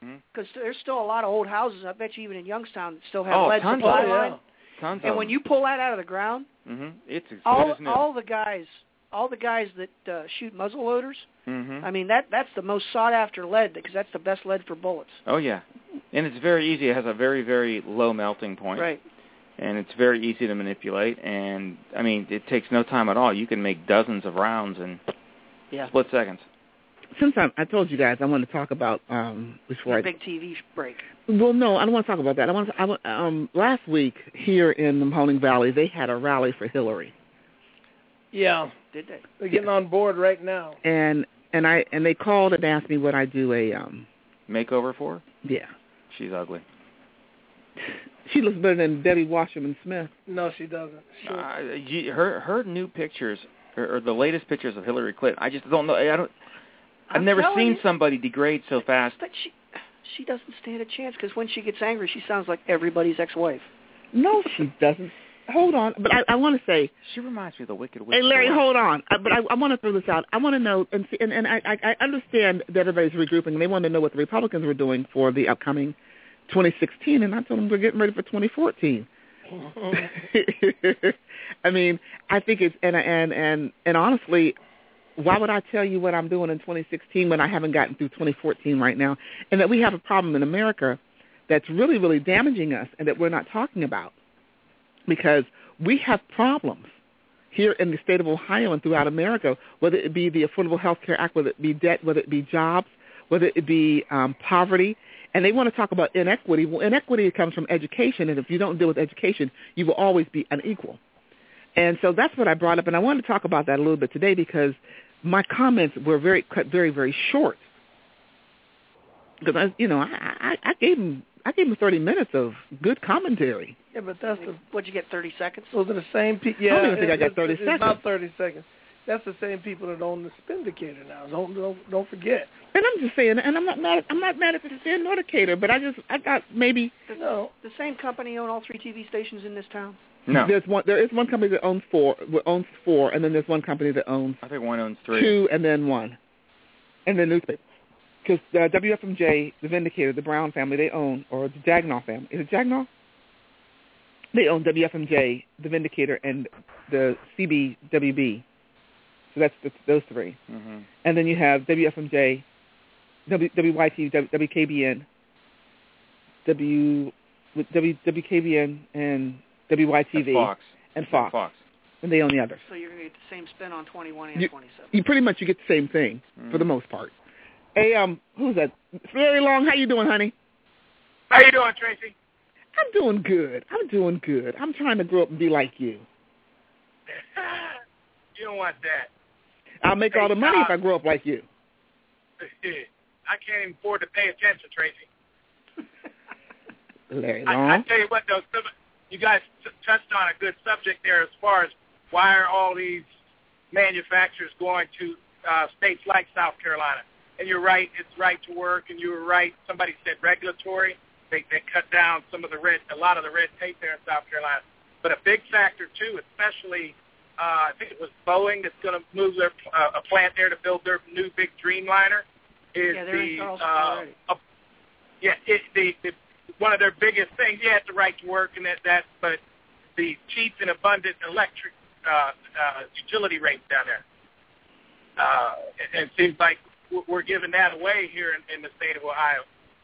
because there's still a lot of old houses. I bet you even in Youngstown that still have lead supply line. Tons and of when them. you pull that out of the ground, it's as all good as new. all the guys that shoot muzzle loaders. I mean that's the most sought after lead because that's the best lead for bullets. Oh yeah, and it's very easy. It has a very, very low melting point. Right. And it's very easy to manipulate, and I mean, it takes no time at all. You can make dozens of rounds in split seconds. Since I told you guys I wanted to talk about before big TV break. Well, no, I don't want to talk about that. Last week here in the Mahoning Valley, they had a rally for Hillary. Yeah. Did they? They're getting on board right now. And they called and asked me would I do a makeover for her? Yeah. She's ugly. She looks better than Debbie Wasserman Smith. No, she doesn't. Her new pictures or the latest pictures of Hillary Clinton. I just don't know. I've never seen somebody degrade so fast. But she doesn't stand a chance because when she gets angry, she sounds like everybody's ex-wife. No, she doesn't. Hold on, but I want to say she reminds me of the Wicked Witch. Hey, Larry, hold on. But I want to throw this out. I want to know, and I understand that everybody's regrouping, and they want to know what the Republicans were doing for the upcoming 2016, and I told them we're getting ready for 2014. I mean, I think it's and honestly, why would I tell you what I'm doing in 2016 when I haven't gotten through 2014 right now, and that we have a problem in America that's really, really damaging us, and that we're not talking about. Because we have problems here in the state of Ohio and throughout America, whether it be the Affordable Health Care Act, whether it be debt, whether it be jobs, whether it be poverty. And they want to talk about inequity. Well, inequity comes from education, and if you don't deal with education, you will always be unequal. And so that's what I brought up, and I wanted to talk about that a little bit today because my comments were cut very, very short. Because I gave them 30 minutes of good commentary. Yeah, but that's what'd you get? 30 seconds? Those are the same people. Yeah, I don't even think I got 30 seconds. It's about 30 seconds. That's the same people that own the Spindicator now. Don't forget. And I'm just saying, and I'm not mad at the Spindicator, but I got maybe. The same company own all 3 TV stations in this town? No. There is one company that owns four, and then there's one company that owns. I think one owns 3. 2, and then 1, and then newspapers. Because WFMJ, the Vindicator, the Brown family, they own, or the Jagnaw family. Is it Jagnaw? They own WFMJ, the Vindicator, and the CBWB. So that's those 3. Mm-hmm. And then you have WFMJ, WYT, WKBN, WKBN, and WYTV. And Fox. And they own the others. So you're going to get the same spin on 21 and 27. You pretty much you get the same thing for the most part. Hey, who's that? Very Long. How you doing, honey? How you doing, Tracy? I'm doing good. I'm trying to grow up and be like you. You don't want that. I'll make all the money if I grow up like you. I can't even afford to pay attention, Tracy. Larry Long. I tell you what, though, you guys touched on a good subject there as far as why are all these manufacturers going to states like South Carolina. And you're right, it's right to work, and you were right. Somebody said regulatory. They cut down a lot of the red tape there in South Carolina. But a big factor, too, especially, I think it was Boeing that's going to move a plant there to build their new big Dreamliner, is one of their biggest things. Yeah, it's the right to work, and but the cheap and abundant electric utility rates down there. And it seems like we're giving that away here in the state of Ohio.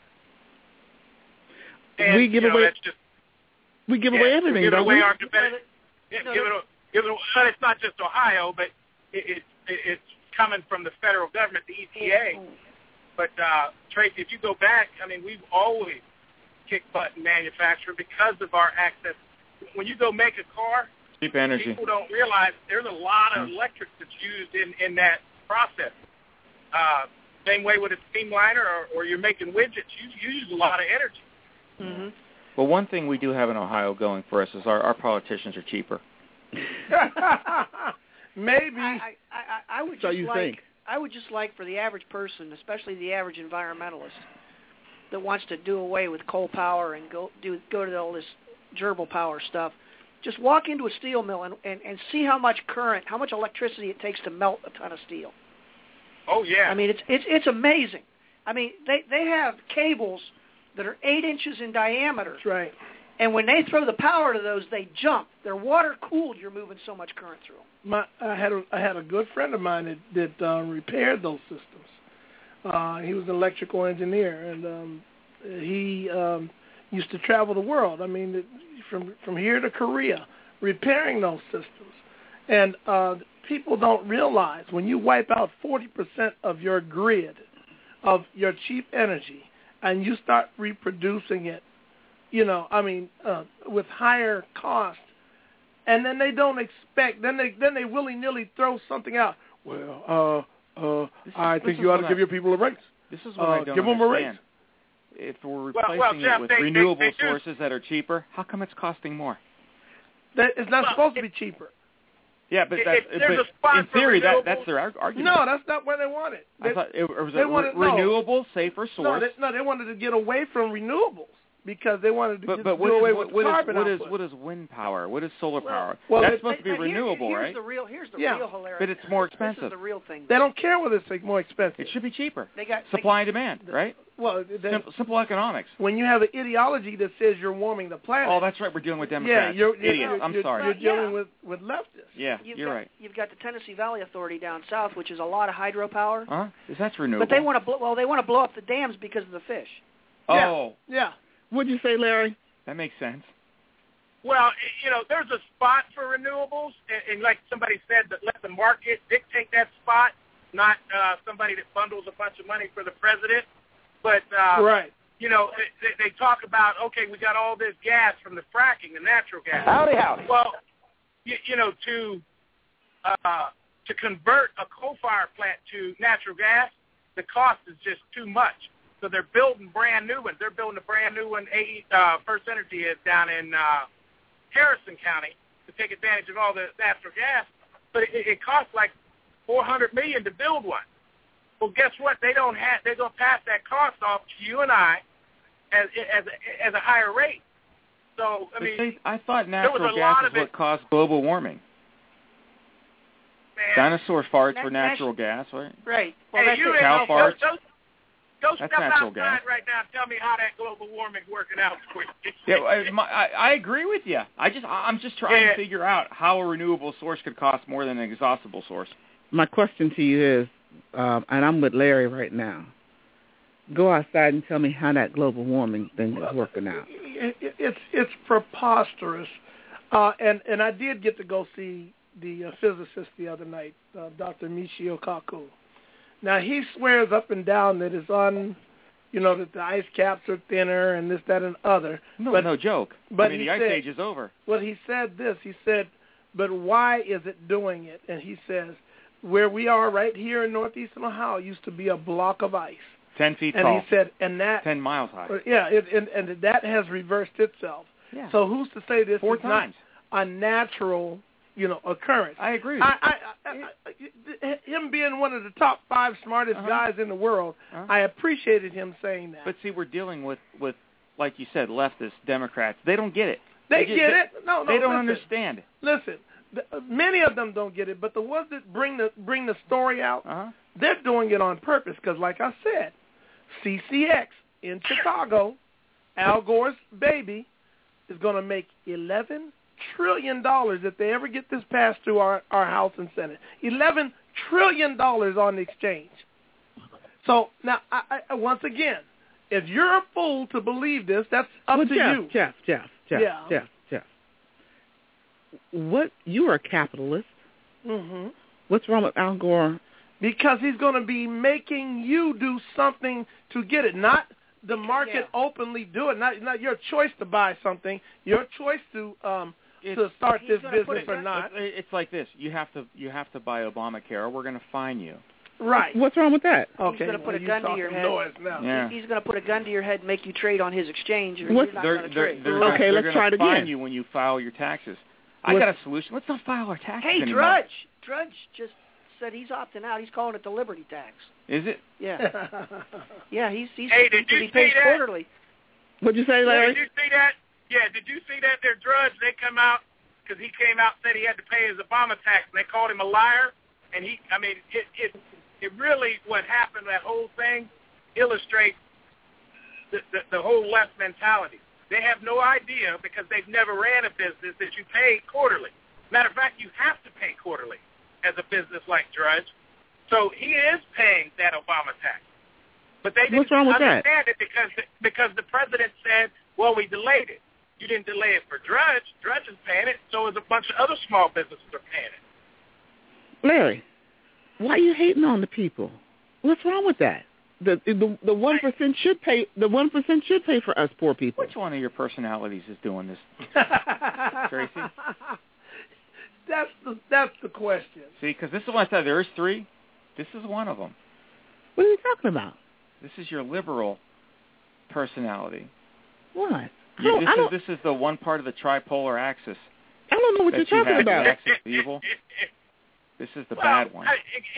And, we give away everything. We give away we? Our competitive. But it's not just Ohio, but it's coming from the federal government, the EPA. But Tracy, if you go back, I mean, we've always kicked butt in manufacturing because of our access. When you go make a car, cheap energy. People don't realize there's a lot of electric that's used in that process. Same way with a steamliner or you're making widgets, you use a lot of energy. Mm-hmm. Well, one thing we do have in Ohio going for us is our politicians are cheaper. Maybe. I would just like for the average person, especially the average environmentalist, that wants to do away with coal power and go to all this gerbil power stuff, just walk into a steel mill and see how much electricity it takes to melt a ton of steel. Oh yeah. I mean it's amazing. I mean, they have cables that are 8 inches in diameter. That's right. And when they throw the power to those, they jump. They're water cooled. You're moving so much current through them. I had a good friend of mine that repaired those systems. He was an electrical engineer, and he used to travel the world. I mean, from here to Korea, repairing those systems. And people don't realize when you wipe out 40% of your grid, of your cheap energy, and you start reproducing it, with higher cost, and then they don't expect, then they willy-nilly throw something out. Well, I think you ought to give your people a raise. This is what I don't give them understand. A raise. If we're replacing it with renewable sources that are cheaper, how come it's costing more? It's not supposed to be cheaper. Yeah, but in theory, that's their argument. No, that's not what they wanted. I thought it was a renewable, safer source. No, they wanted to get away from renewables because they wanted to do away with carbon output. What is wind power? What is solar power? Well, that's supposed to be renewable, right? Here's the real hilarity. But it's more expensive. This is the real thing. They don't care whether it's more expensive. It should be cheaper. Supply and demand, right? Well, simple economics. When you have an ideology that says you're warming the planet. Oh, that's right. We're dealing with Democrats. Yeah, idiots. I'm sorry. You're dealing with leftists. Yeah, you're right. You've got the Tennessee Valley Authority down south, which is a lot of hydropower. Huh? That's renewable. But they want to blow up the dams because of the fish. Oh. Yeah. What'd you say, Larry? That makes sense. Well, there's a spot for renewables, and like somebody said, that let the market dictate that spot, not somebody that bundles a bunch of money for the president. But, right. They talk about, okay, we got all this gas from the fracking, the natural gas. Howdy. Well, to convert a coal-fired plant to natural gas, the cost is just too much. So they're building brand new ones. They're building a brand new one. First Energy is down in Harrison County to take advantage of all the natural gas. But it costs like $400 million to build one. Well, guess what? They're going to pass that cost off to you and I as a higher rate. So I thought natural gas is what caused global warming. Man, dinosaur farts were natural gas, right? Right. Well, hey, cow farts. Go step outside gas. right now and tell me how that global warming's working out for you. Yeah, I agree with you. I'm just trying to figure out how a renewable source could cost more than an exhaustible source. My question to you is, and I'm with Larry right now, go outside and tell me how that global warming thing is working out. It's preposterous. And I did get to go see the physicist the other night, Dr. Michio Kaku. Now, he swears up and down that it's that the ice caps are thinner and this, that, and other. No joke. But the ice age is over. Well, he said this. He said, but why is it doing it? And he says, where we are right here in northeastern Ohio used to be a block of ice. 10 feet tall. And he said, and that 10 miles high. Yeah, and that has reversed itself. Yeah. So who's to say this Four is times. not a natural, occurrence? I agree. Him being one of the top 5 smartest guys in the world, I appreciated him saying that. But see, we're dealing with like you said, leftist Democrats. They don't get it. They get it. No, they don't listen, understand it. Listen, many of them don't get it, but the ones that bring the story out, they're doing it on purpose because, like I said, CCX in Chicago, Al Gore's baby, is going to make $11 trillion if they ever get this passed through our House and Senate. $11 trillion on the exchange. So now, I once again, if you're a fool to believe this, that's up to you. Jeff. You are a capitalist. Mm-hmm. What's wrong with Al Gore? Because he's going to be making you do something to get it, not the market openly do it. Not your choice to buy something, your choice to start this business or not. It's like this: you have to buy Obamacare, or we're going to fine you. Right. What's wrong with that? Okay. He's going to put a gun to your head. Yeah. He's going to put a gun to your head and make you trade on his exchange, or you're not going to trade. They're let's try it again. Fine you when you file your taxes. I got a solution. Let's not file our taxes anymore. Drudge just said he's opting out. He's calling it the Liberty Tax. Is it? Yeah. Yeah, he's hey, did you he pays see that? quarterly. What'd you say, Larry? Did you see that? Yeah, did you see that? Their Drudge, they come out because he came out and said he had to pay his Obama tax, and they called him a liar. And it really, what happened, that whole thing, illustrates the whole left mentality. They have no idea because they've never ran a business that you pay quarterly. Matter of fact, you have to pay quarterly as a business like Drudge. So he is paying that Obama tax. But they didn't understand it because the president said, well, we delayed it. You didn't delay it for Drudge. Drudge is paying it, so is a bunch of other small businesses are paying it. Larry, why are you hating on the people? What's wrong with that? The 1% should pay. The 1% should pay for us poor people. Which one of your personalities is doing this, Tracy? That's the question. See, because this is what I said. There is three. This is one of them. What are you talking about? This is your liberal personality. What? This is the one part of the tripolar axis. I don't know what you're talking about. The axis of evil. This is the bad one.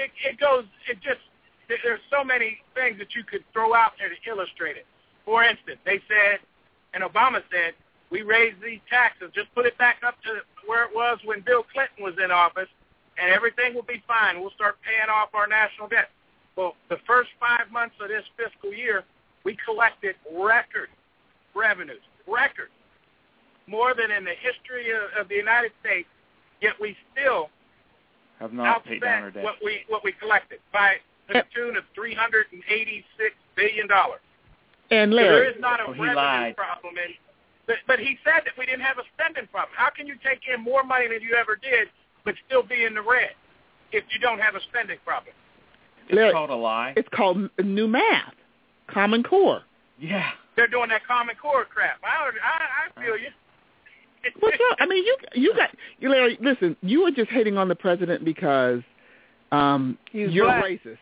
There's so many things that you could throw out there to illustrate it. For instance, they said, and Obama said, we raised these taxes, just put it back up to where it was when Bill Clinton was in office, and everything will be fine. We'll start paying off our national debt. Well, the first 5 months of this fiscal year, we collected record revenues, more than in the history of the United States, yet we still have not paid down our debt. What we collected by the tune of $386 billion. And Larry, so there is not a revenue problem. But he said that we didn't have a spending problem. How can you take in more money than you ever did but still be in the red if you don't have a spending problem? It's called a lie. It's called new math, Common Core. Yeah. They're doing that Common Core crap. I feel you. What's wrong? I mean, Larry, listen, you are just hating on the president because you're black. Racist.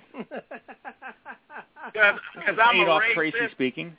Because I'm Adolf a racist. Tracy speaking.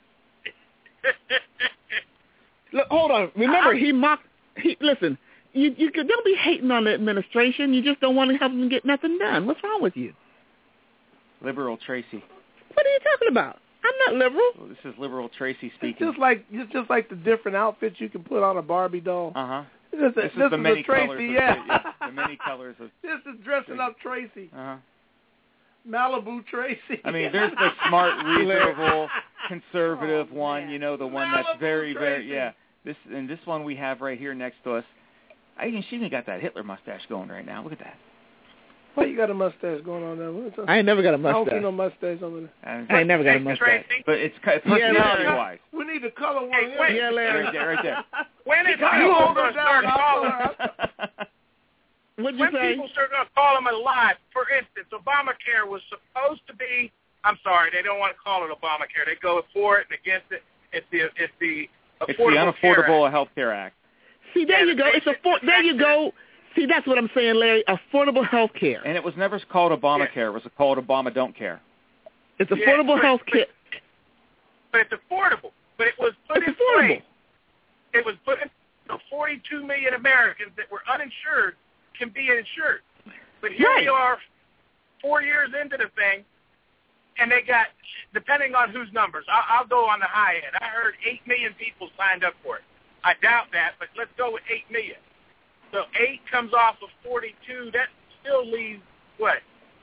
Look, hold on. Remember, he mocked. Listen, you don't be hating on the administration. You just don't want to help them get nothing done. What's wrong with you? Liberal Tracy. What are you talking about? I'm not liberal. Well, this is liberal Tracy speaking. It's just like the different outfits you can put on a Barbie doll. This is the many Tracy, colors. The many colors of. This is dressing up Tracy. Uh-huh. Malibu Tracy. I mean, there's the smart, reasonable, conservative one. You know, the one Malibu that's very, Tracy. very this one we have right here next to us. She even got that Hitler mustache going right now. Look at that. Why you got a mustache going on there? I ain't never got a I don't mustache. see no mustache over there. I ain't never got a mustache. But it's personality-wise. We need to color one. Hey, yeah, Larry. Right there. When is You people hold going it to start down, calling? What'd you When say? people start going to call them alive, for instance, Obamacare was supposed to be. I'm sorry, they don't want to call it Obamacare. They go for it and against it. It's the Unaffordable Health Care Act. See, there you go. There you go. See, that's what I'm saying, Larry. Affordable health care. And it was never called Obamacare. It was called Obama Don't Care. It's affordable health care. But it's affordable. But it was put in place. It was put in. 42 million Americans that were uninsured can be insured. But here we are 4 years into the thing, and they got, depending on whose numbers, I'll go on the high end. I heard 8 million people signed up for it. I doubt that, but let's go with 8 million. So 8 comes off of 42. That still leaves, what?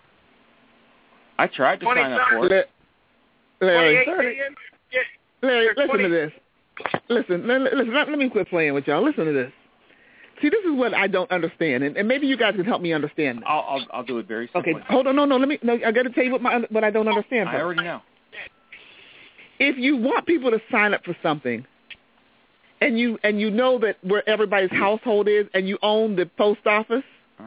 I tried to sign up for it. Larry, 28 million? Larry, listen to this. Listen, let me quit playing with y'all. Listen to this. See, this is what I don't understand, and maybe you guys can help me understand this. I'll do it very simply. Okay, hold on. No, I got to tell you what I don't understand. I already know. If you want people to sign up for something, and you know that where everybody's household is, and you own the post office,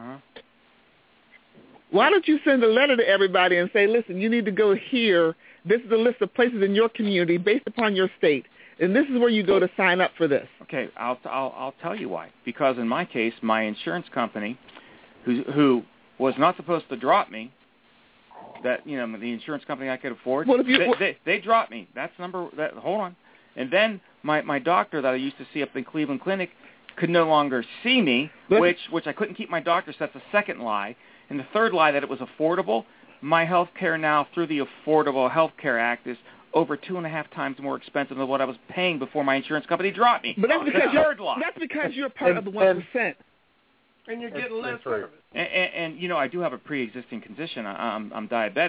why don't you send a letter to everybody and say, listen, you need to go here. This is a list of places in your community based upon your state, and this is where you go to sign up for this. Okay, I'll tell you why. Because in my case, my insurance company, who was not supposed to drop me, that the insurance company I could afford, they dropped me. Hold on. And then my doctor that I used to see up in Cleveland Clinic could no longer see me, which I couldn't keep my doctor, so that's a second lie. And the third lie, that it was affordable. My health care now through the Affordable Health Care Act is over 2.5 times more expensive than what I was paying before my insurance company dropped me. But that's because you're part of the 1%. And you're getting less service. And I do have a pre-existing condition. I'm diabetic,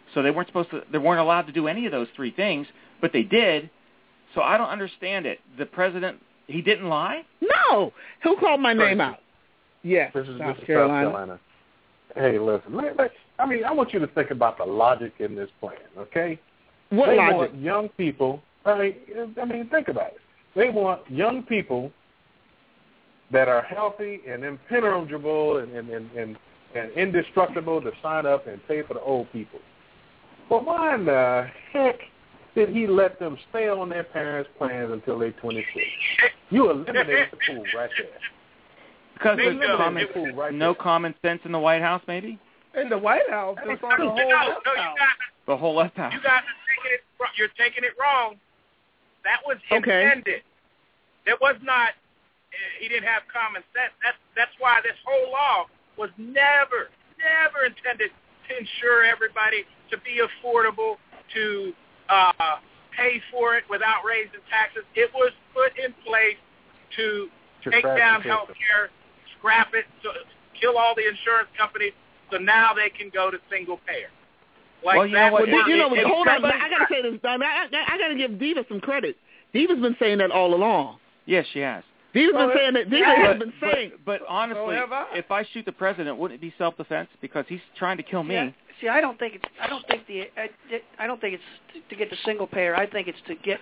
So they weren't allowed to do any of those three things, but they did. So I don't understand it. The president, he didn't lie? No. Who called my name out? Yes, this is South Carolina. Hey, listen. I want you to think about the logic in this plan, okay? What they logic? Want young people, think about it. They want young people that are healthy and impenetrable and indestructible to sign up and pay for the old people. But why in the heck did he let them stay on their parents' plans until they're 26? You eliminated the pool right there. Because there's no common sense in the White House, maybe? In the White House, it's on the whole left house. The whole left house. You guys you're taking it wrong. That was intended. That was not. He didn't have common sense. That's why this whole law was never intended to ensure everybody to be affordable, to pay for it without raising taxes. It was put in place to take down health care, scrap it, kill all the insurance companies, so now they can go to single payer. Hold on, but I got to say this, Don. I got to give Diva some credit. Diva's been saying that all along. Yes, she has. Diva's been saying that. Diva has been saying. But honestly, if I shoot the president, wouldn't it be self-defense because he's trying to kill me? Yeah. See, I don't think it's to get the single payer. I think it's to get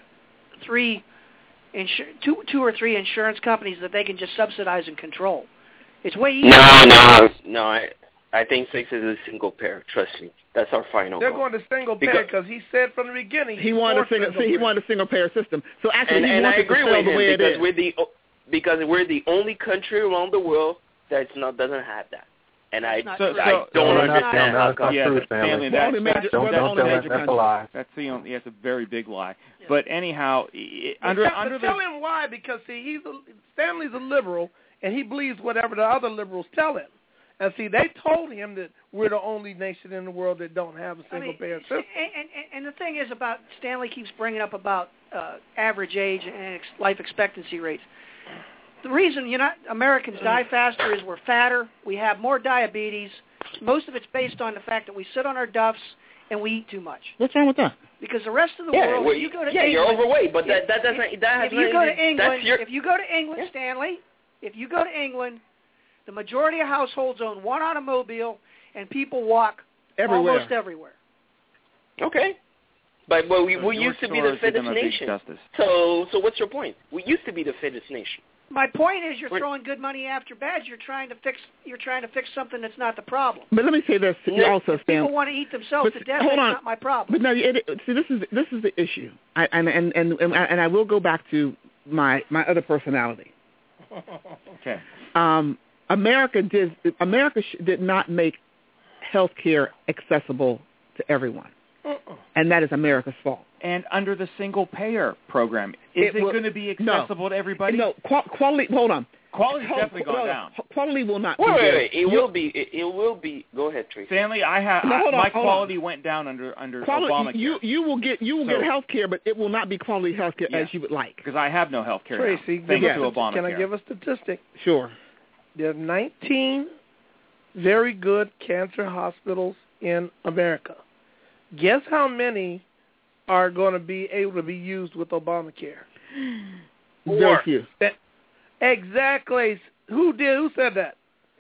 two or three insurance companies that they can just subsidize and control. It's way easier. No. I think 6 is a single payer. Trust me, that's our final. They're going to single payer because he said from the beginning he wanted a single payer system. So actually, and I agree with him because we're the only country around the world that doesn't have that. And I don't understand how come true, Stanley. That's a lie. That's a very big lie. Yeah. But anyhow, tell him why, because see, Stanley's a liberal and he believes whatever the other liberals tell him. And see, they told him that we're the only nation in the world that don't have a single payer system. And the thing is about Stanley keeps bringing up about average age and life expectancy rates. The reason Americans die faster is we're fatter, we have more diabetes. Most of it's based on the fact that we sit on our duffs and we eat too much. What's wrong with that? Because the rest of the world, if you go to England, you're overweight, but that doesn't. If you go to England, Stanley, if you go to England, the majority of households own one automobile, and people walk almost everywhere. Okay. But we used to be the fittest nation. So what's your point? We used to be the fittest nation. My point is, you're throwing good money after bad. You're trying to fix something that's not the problem. But let me say this also, Stan. People want to eat themselves to death. That's not my problem. But no, see, this is the issue. And I will go back to my other personality. Okay. America did not make health care accessible to everyone. And that is America's fault. And under the single-payer program, is it going to be accessible to everybody? No, quality. Hold on. Quality's definitely gone down. Quality will not. Wait. It will be. Go ahead, Tracy. Stanley, my quality went down under Obamacare. You will get health care, but it will not be quality health care as you would like. Because I have no health care Tracy, now, thanks to Obamacare. Can I give a statistic? Sure. There are 19 very good cancer hospitals in America. Guess how many are going to be able to be used with Obamacare? Very few. Exactly. Who said that?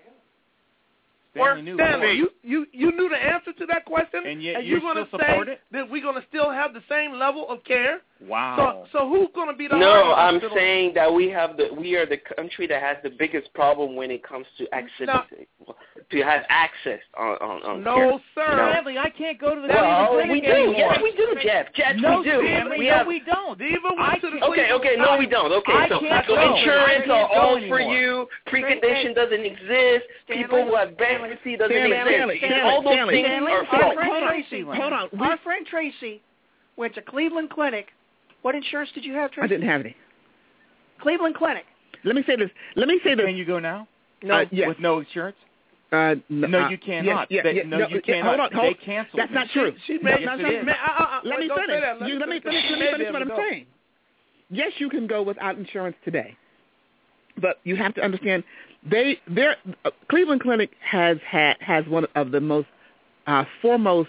Stanley, you knew the answer to that question, and yet you're going to support it? That we're going to still have the same level of care? Wow. So who's going to be the No, I'm saying that we are the country that has the biggest problem when it comes to access to have access on no, care. sir. Stanley, I can't go to the clinic we do. Anymore. Yes, we do, Jeff. No, we do. Stanley, we don't. Okay, no, we don't. Okay, so insurance are all for you. Precondition doesn't exist. People who have bankruptcy doesn't exist. All those things are false. Hold on. Our friend Tracy went to Cleveland Clinic. What insurance did you have, Tracy? I didn't have any. Cleveland Clinic. Let me say this. Can you go now? No. Yes. With no insurance? No, you cannot. You cannot. Hold on. They canceled. That's not true. Let me finish what I'm saying. Yes, you can go without insurance today, but you have to understand Cleveland Clinic has one of the most foremost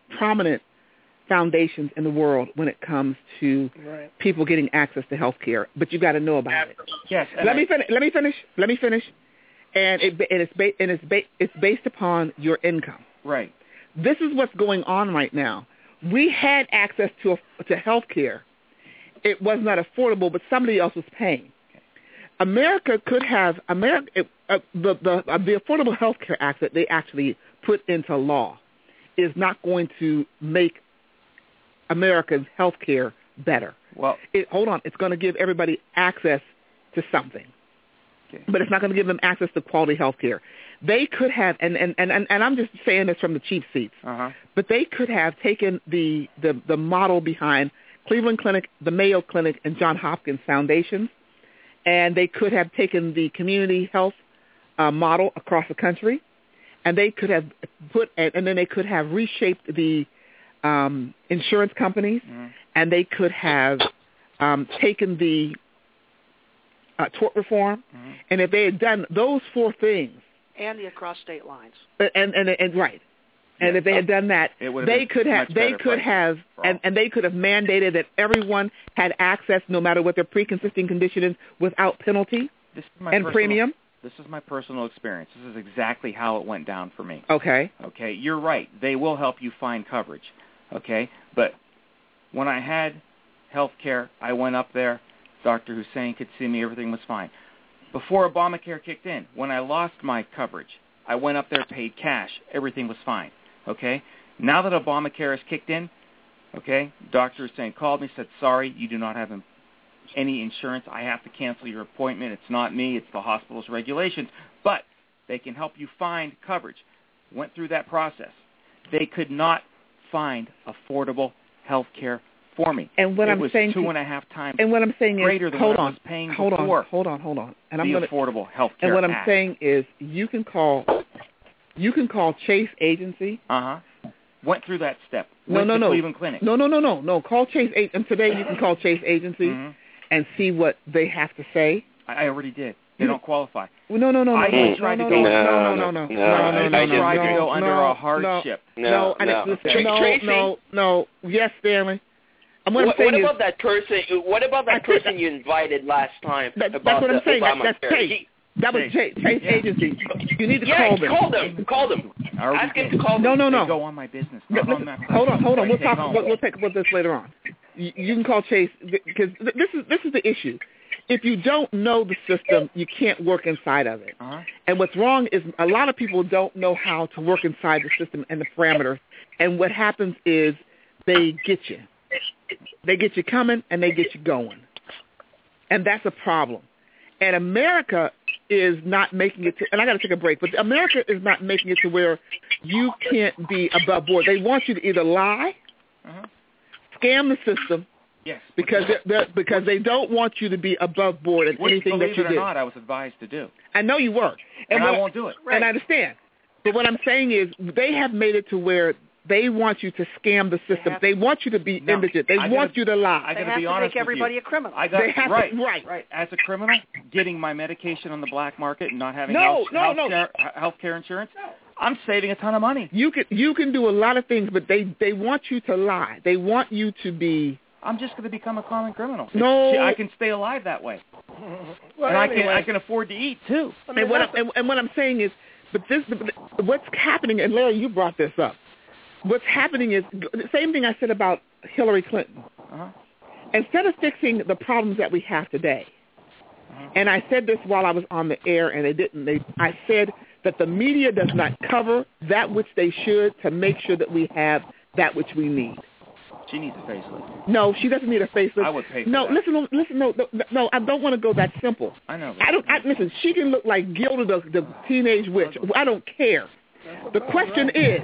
prominent foundations in the world when it comes to people getting access to health care, but you got to know about it. Yes. Let me finish. And it's based upon your income. Right. This is what's going on right now. We had access to health care. It was not affordable, but somebody else was paying. America could have the Affordable Health Care Act that they actually put into law is not going to make America's health care better. Well, hold on. It's going to give everybody access to something. But it's not going to give them access to quality health care. They could have, and I'm just saying this from the cheap seats, but they could have taken the model behind Cleveland Clinic, the Mayo Clinic, and Johns Hopkins Foundations, and they could have taken the community health model across the country, and they could have and then they could have reshaped the insurance companies, and they could have taken the tort reform, and if they had done those four things, and the across state lines, and if they had done that, they could have mandated that everyone had access, no matter what their pre-existing condition is, without penalty and premium. This is my personal experience. This is exactly how it went down for me. Okay, you're right. They will help you find coverage. But when I had health care, I went up there. Dr. Hussein could see me. Everything was fine. Before Obamacare kicked in, when I lost my coverage, I went up there, paid cash. Everything was fine. Now that Obamacare has kicked in, Dr. Hussein called me, said, sorry, you do not have any insurance. I have to cancel your appointment. It's not me. It's the hospital's regulations. But they can help you find coverage. Went through that process. They could not find affordable health care for me. And what it I'm was saying 2.5 times and what I'm saying greater is, than what I was paying before. Hold on. And the Affordable Health Care And what I'm Act. saying is, you can call Chase Agency. Went through that step. No. Cleveland Clinic. No. Call Chase and today you can call Chase Agency and see what they have to say. I already did. They don't qualify. No. I tried to go. No. I tried to go under a hardship. No. Yes, Stanley. What about that person? What about that person you invited last time? That's what I'm saying. That's Chase. That was Chase Agency. You need to call them. Call them. Ask him to call them. No. They go on my business. Hold on. We'll talk about this later on. You can call Chase because this is the issue. If you don't know the system, you can't work inside of it. And what's wrong is a lot of people don't know how to work inside the system and the parameters. And what happens is they get you. They get you coming and they get you going. And that's a problem. And America is not making it to, and I got to take a break, but America is not making it to where you can't be above board. They want you to either lie, scam the system, because they don't want you to be above board in anything that you do. Believe it or not, I was advised to do. I know you were. And I won't do it. And I understand. But what I'm saying is they have made it to where they want you to scam the system. They want you to be indigent. They want you to lie. I got to be honest make everybody with you. a criminal. Right. As a criminal, getting my medication on the black market and not having health care insurance, I'm saving a ton of money. You can do a lot of things, but they want you to lie. They want you to be. I'm just going to become a common criminal. No, I can stay alive that way, and I can afford to eat too. And what I'm saying is, what's happening? And Larry, you brought this up. What's happening is the same thing I said about Hillary Clinton. Instead of fixing the problems that we have today, and I said this while I was on the air, and they didn't. I said that the media does not cover that which they should to make sure that we have that which we need. She needs a facelift. No, she doesn't need a facelift. I would pay for that. Listen, no, I don't want to go that simple. I know. Listen, she can look like Gilda the teenage witch. I don't care. The question is,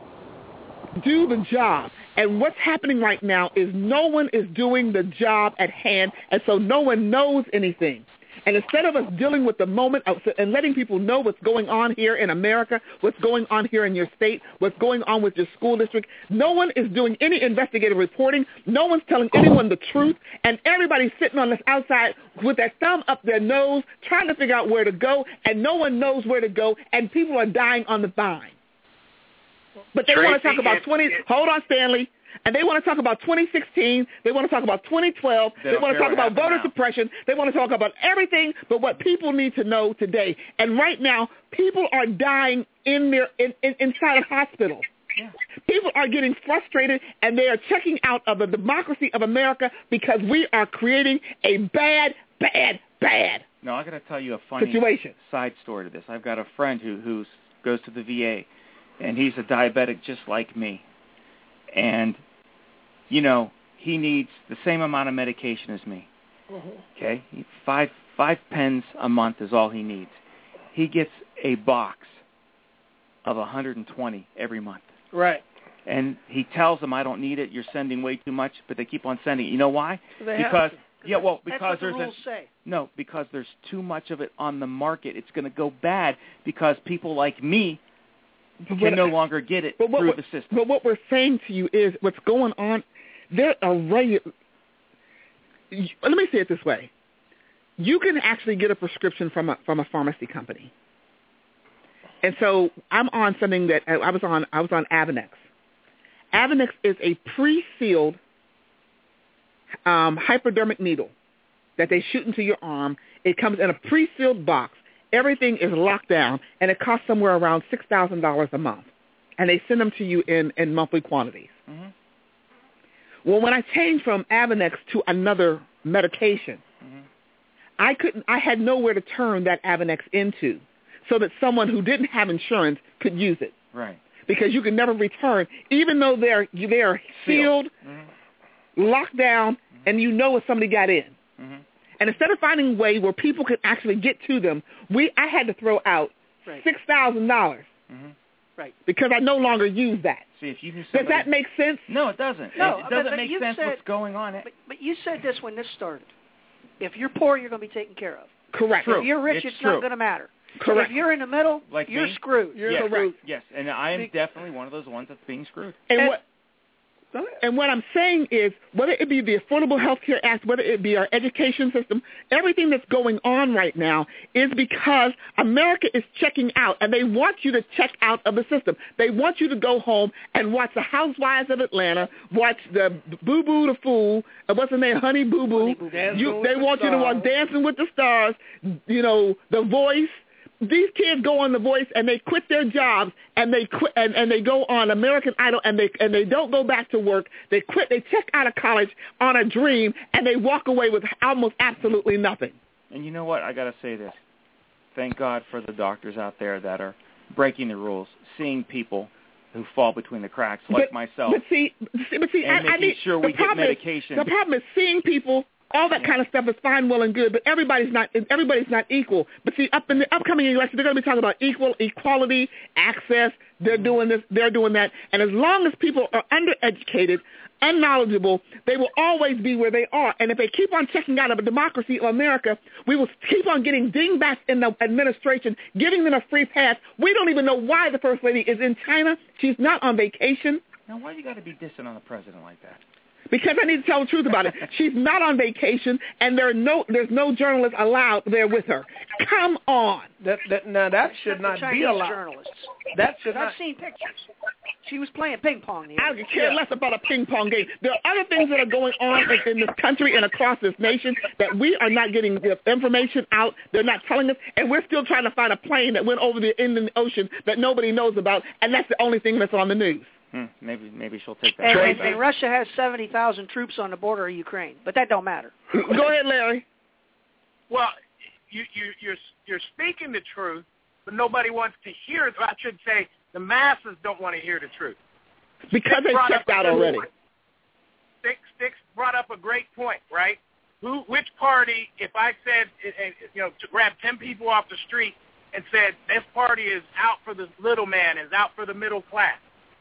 do the job. And what's happening right now is no one is doing the job at hand, and so no one knows anything. And instead of us dealing with the moment and letting people know what's going on here in America, what's going on here in your state, what's going on with your school district, no one is doing any investigative reporting. No one's telling anyone the truth. And everybody's sitting on this outside with their thumb up their nose, trying to figure out where to go, and no one knows where to go, and people are dying on the vine. But they want to talk about Hold on, Stanley. And they want to talk about 2016. They want to talk about 2012. They want to talk about voter suppression. They want to talk about everything but what people need to know today. And right now, people are dying inside of hospitals. Yeah. People are getting frustrated, and they are checking out of the democracy of America because we are creating a bad. No, I got to tell you a funny side story to this. I've got a friend who goes to the VA, and he's a diabetic just like me. And, you know, he needs the same amount of medication as me. Mm-hmm. Okay? Five pens a month is all he needs. He gets a box of 120 every month. Right. And he tells them, I don't need it. You're sending way too much. But they keep on sending it. You know why? Because that's what the rules say. No, because there's too much of it on the market. It's going to go bad because people like me can no longer get it through the system. But what we're saying to you is what's going on, there are let me say it this way. You can actually get a prescription from a pharmacy company. And so I'm on something that I was on Avonex. Avonex is a pre-sealed hypodermic needle that they shoot into your arm. It comes in a pre-sealed box. Everything is locked down, and it costs somewhere around $6,000 a month. And they send them to you in monthly quantities. Mm-hmm. Well, when I changed from Avonex to another medication, I had nowhere to turn that Avonex into so that someone who didn't have insurance could use it. Right. Because you can never return, even though they're sealed, locked down, and you know if somebody got in. Mm-hmm. And instead of finding a way where people could actually get to them, I had to throw out $6,000 right. because I no longer use that. See, if you knew Does that make sense? No, it doesn't. No, it doesn't make sense what's going on. But you said this when this started. If you're poor, you're going to be taken care of. Correct. If you're rich, it's not going to matter. Correct. If you're in the middle, like you're me? screwed. Yes. Correct. Yes, and I am definitely one of those ones that's being screwed. And what I'm saying is, whether it be the Affordable Health Care Act, whether it be our education system, everything that's going on right now is because America is checking out, and they want you to check out of the system. They want you to go home and watch the Housewives of Atlanta, watch the Boo Boo the Fool, what's her name, Honey Boo Boo. They want you to watch Dancing with the Stars, The Voice. These kids go on The Voice and they quit their jobs and they quit and they go on American Idol and they don't go back to work. They quit. They check out of college on a dream and they walk away with almost absolutely nothing. And you know what? I got to say this. Thank God for the doctors out there that are breaking the rules, seeing people who fall between the cracks like myself. But see, and making sure we get medication. The problem is seeing people. All that kind of stuff is fine, well, and good, but everybody's not equal. But see, up in the upcoming election, they're going to be talking about equality, access. They're doing this, they're doing that. And as long as people are undereducated, unknowledgeable, they will always be where they are. And if they keep on checking out of a democracy of America, we will keep on getting dingbats in the administration, giving them a free pass. We don't even know why the First Lady is in China. She's not on vacation. Now, why you got to be dissing on the president like that? Because I need to tell the truth about it. She's not on vacation, and there's no journalists allowed there with her. Come on. That should not be allowed. Journalists. That should not. I've seen pictures. She was playing ping pong. I could care less about a ping pong game. There are other things that are going on in this country and across this nation that we are not getting the information out. They're not telling us, and we're still trying to find a plane that went over the Indian Ocean that nobody knows about, and that's the only thing that's on the news. Maybe she'll take that. And Russia has 70,000 troops on the border of Ukraine, but that don't matter. Go ahead, Larry. Well, you're speaking the truth, but nobody wants to hear it. I should say the masses don't want to hear the truth. Because they checked out already. Sticks brought up a great point, right? Which party, if I said, to grab 10 people off the street and said, this party is out for the little man, is out for the middle class,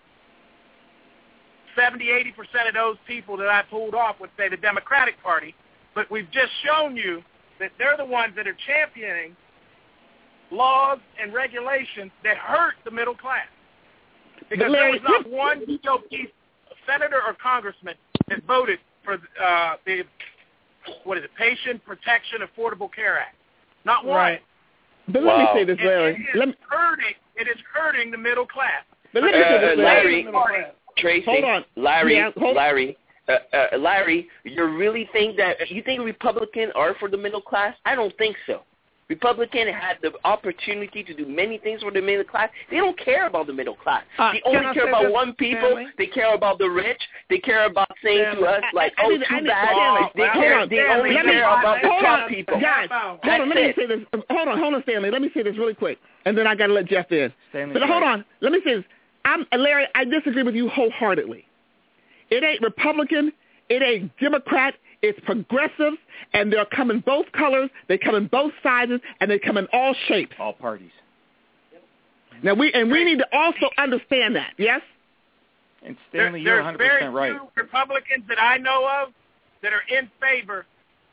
70-80% of those people that I pulled off would say the Democratic Party, but we've just shown you that they're the ones that are championing laws and regulations that hurt the middle class. Because there was not one GOP senator or congressman that voted for the Patient Protection Affordable Care Act. Not one. Right. But let me say this, Larry. It is hurting the middle class. But let me say this, Larry, Tracy, hold on. Larry, you really think Republicans are for the middle class? I don't think so. Republicans had the opportunity to do many things for the middle class. They don't care about the middle class. They only care about one people. Stanley? They care about the rich. They care about saying to us, like, too bad. They only care about the top people. Guys, hold on, let me say this. Hold on, Stanley. Let me say this really quick, and then I got to let Jeff in. But hold on. Let me say this. Larry, I disagree with you wholeheartedly. It ain't Republican. It ain't Democrat. It's progressive, and they're coming both colors. They come in both sizes, and they come in all shapes. All parties. Now we need to also understand that. Yes. And Stanley, you're 100% right. There's very few Republicans that I know of that are in favor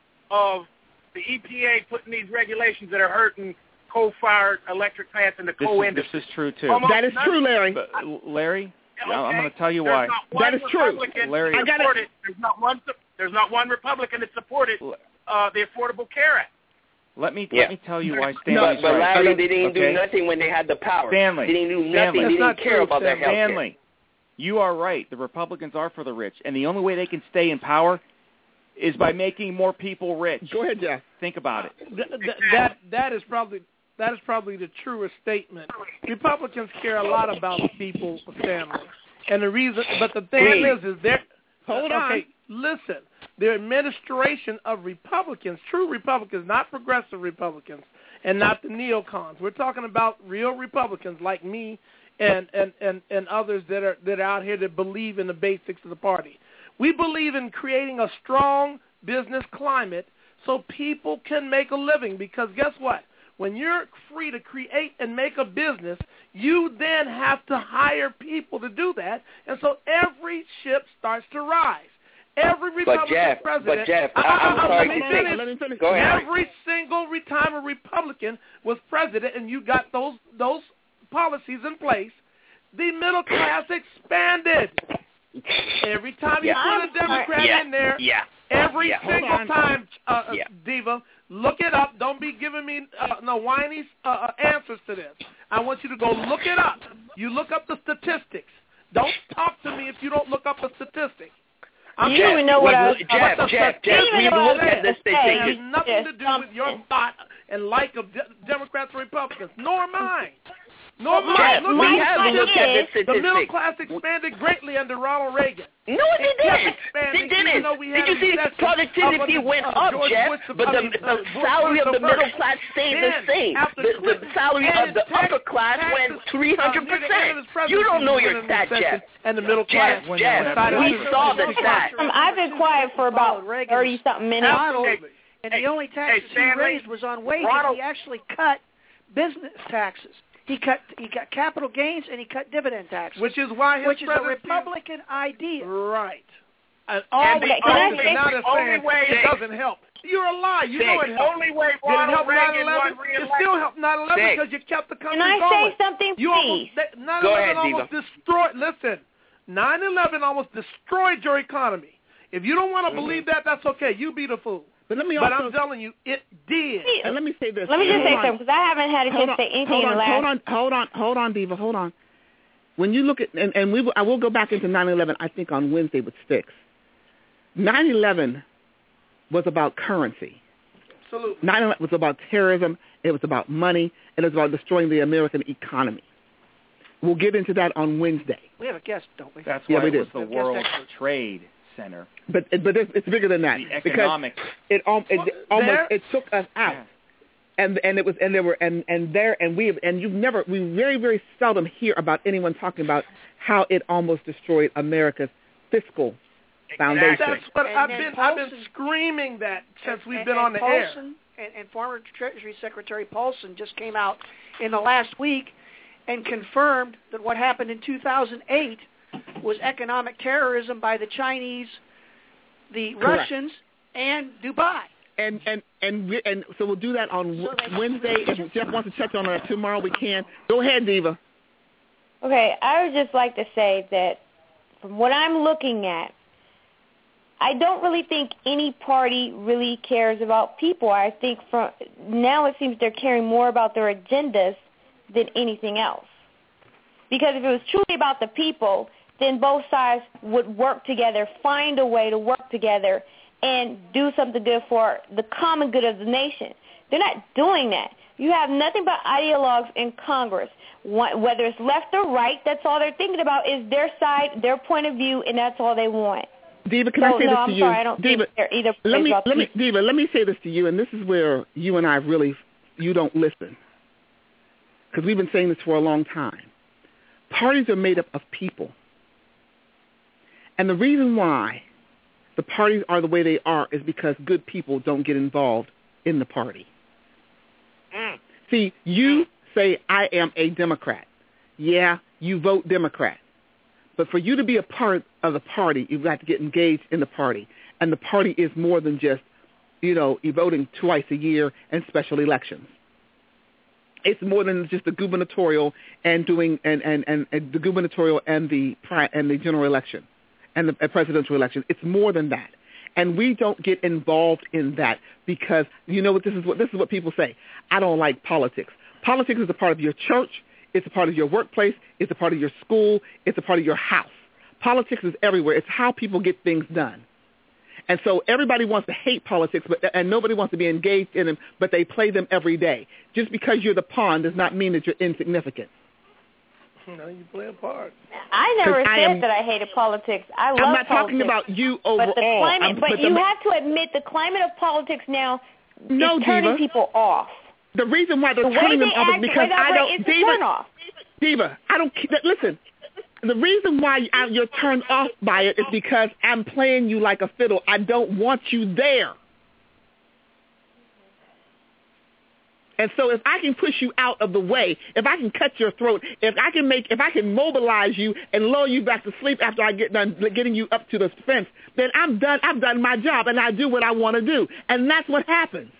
of the EPA putting these regulations that are hurting coal-fired electric plants in the coal industry. This is true too. That is true, Larry. But, Larry, okay. I'm going to tell you why. That is true. Larry, I got it. There's not one Republican that supported the Affordable Care Act. Let me tell you why Stanley's but right. Larry, they didn't do nothing when they had the power. Stanley, they didn't do nothing. They didn't care about their health care. Stanley, you are right. The Republicans are for the rich, and the only way they can stay in power is by making more people rich. Go ahead, Jeff. Think about it. That is probably the truest statement. Republicans care a lot about people, Stanley, and the reason. But the thing is they're hold on. Okay, listen. The administration of Republicans, true Republicans, not progressive Republicans, and not the neocons. We're talking about real Republicans like me and others that are out here that believe in the basics of the party. We believe in creating a strong business climate so people can make a living, because guess what? When you're free to create and make a business, you then have to hire people to do that, and so every ship starts to rise. Every Republican president. But Jeff, I'm sorry to say. Go ahead. Every single time a Republican was president, and you got those policies in place, the middle class expanded. Every time you put a Democrat in there, every single time, Diva, look it up. Don't be giving me no whiny answers to this. I want you to go look it up. You look up the statistics. Don't talk to me if you don't look up a statistic. You don't even know what I was Jeff, we look at the statistics. It has nothing to do with your thought and like of Democrats or Republicans, nor mine. Nor mine. Jeff, we have looked at the statistics. The middle class expanded greatly under Ronald Reagan. No, they didn't. They didn't. Did you see productivity went up, Jeff? But the salary of the middle class stayed the same. The salary of the upper class went 300%. You don't know your stat, Jeff. And the middle class. Jeff, we saw the stat. I've been quiet for about 30-something minutes. And the only taxes he raised was on wages. He actually cut business taxes. He cut capital gains and he cut dividend taxes, which is why which is a Republican idea, right? And it doesn't help. You're a lie. You know it helped. Only way Ronald Reagan won re-election. It still helped 9/11 because you kept the country going. Can I say something, please? 9/11 almost destroyed. Listen, 9/11 almost destroyed your economy. If you don't want to believe that, that's okay. You be the fool. But I'm telling you, it did. And let me say this. Let me just say something, because I haven't had a chance to say anything in the last. Hold on, Diva, hold on. When you look at, I will go back into 9/11, I think on Wednesday with Sticks. 9/11 was about currency. Absolutely. 9/11 was about terrorism, it was about money, and it was about destroying the American economy. We'll get into that on Wednesday. We have a guest, don't we? That's why it was the World Trade Center. But it's bigger than that. The economic. Because it took us out, and we very, very seldom hear about anyone talking about how it almost destroyed America's fiscal foundation. That's what I've been screaming that since we've been on the air. And former Treasury Secretary Paulson just came out in the last week and confirmed that what happened in 2008 was economic terrorism by the Chinese, the Russians, and Dubai. And so we'll do that on Wednesday. If Jeff wants to touch on that tomorrow, we can. Go ahead, Diva. Okay, I would just like to say that from what I'm looking at, I don't really think any party really cares about people. I think now it seems they're caring more about their agendas than anything else. Because if it was truly about the people, then both sides would work together, find a way to work together, and do something good for the common good of the nation. They're not doing that. You have nothing but ideologues in Congress. Whether it's left or right, that's all they're thinking about is their side, their point of view, and that's all they want. Diva, can I say this to you? Sorry, I don't Diva, think they're either Diva, let me say this to you, and this is where you and I really, you don't listen. Because we've been saying this for a long time. Parties are made up of people. And the reason why the parties are the way they are is because good people don't get involved in the party. See, you say, I am a Democrat. Yeah, you vote Democrat. But for you to be a part of the party, you've got to get engaged in the party. And the party is more than just, voting twice a year and special elections. It's more than just the gubernatorial and doing and the gubernatorial and the general election and the presidential election. It's more than that. And we don't get involved in that because this is what people say. I don't like politics. Politics is a part of your church. It's a part of your workplace. It's a part of your school. It's a part of your house. Politics is everywhere. It's how people get things done. And so everybody wants to hate politics, and nobody wants to be engaged in them, but they play them every day. Just because you're the pawn does not mean that you're insignificant. No, you play a part. I never said that I hated politics. I love politics. I'm not talking about you overall. But you have to admit the climate of politics now is turning people off. The reason why they're turning them off is because I don't. Diva, I don't. Listen. The reason why you're turned off by it is because I'm playing you like a fiddle. I don't want you there. And so if I can push you out of the way, if I can cut your throat, if I can mobilize you and lull you back to sleep after I get done getting you up to the fence, then I'm done. I've done my job, and I do what I want to do. And that's what happens.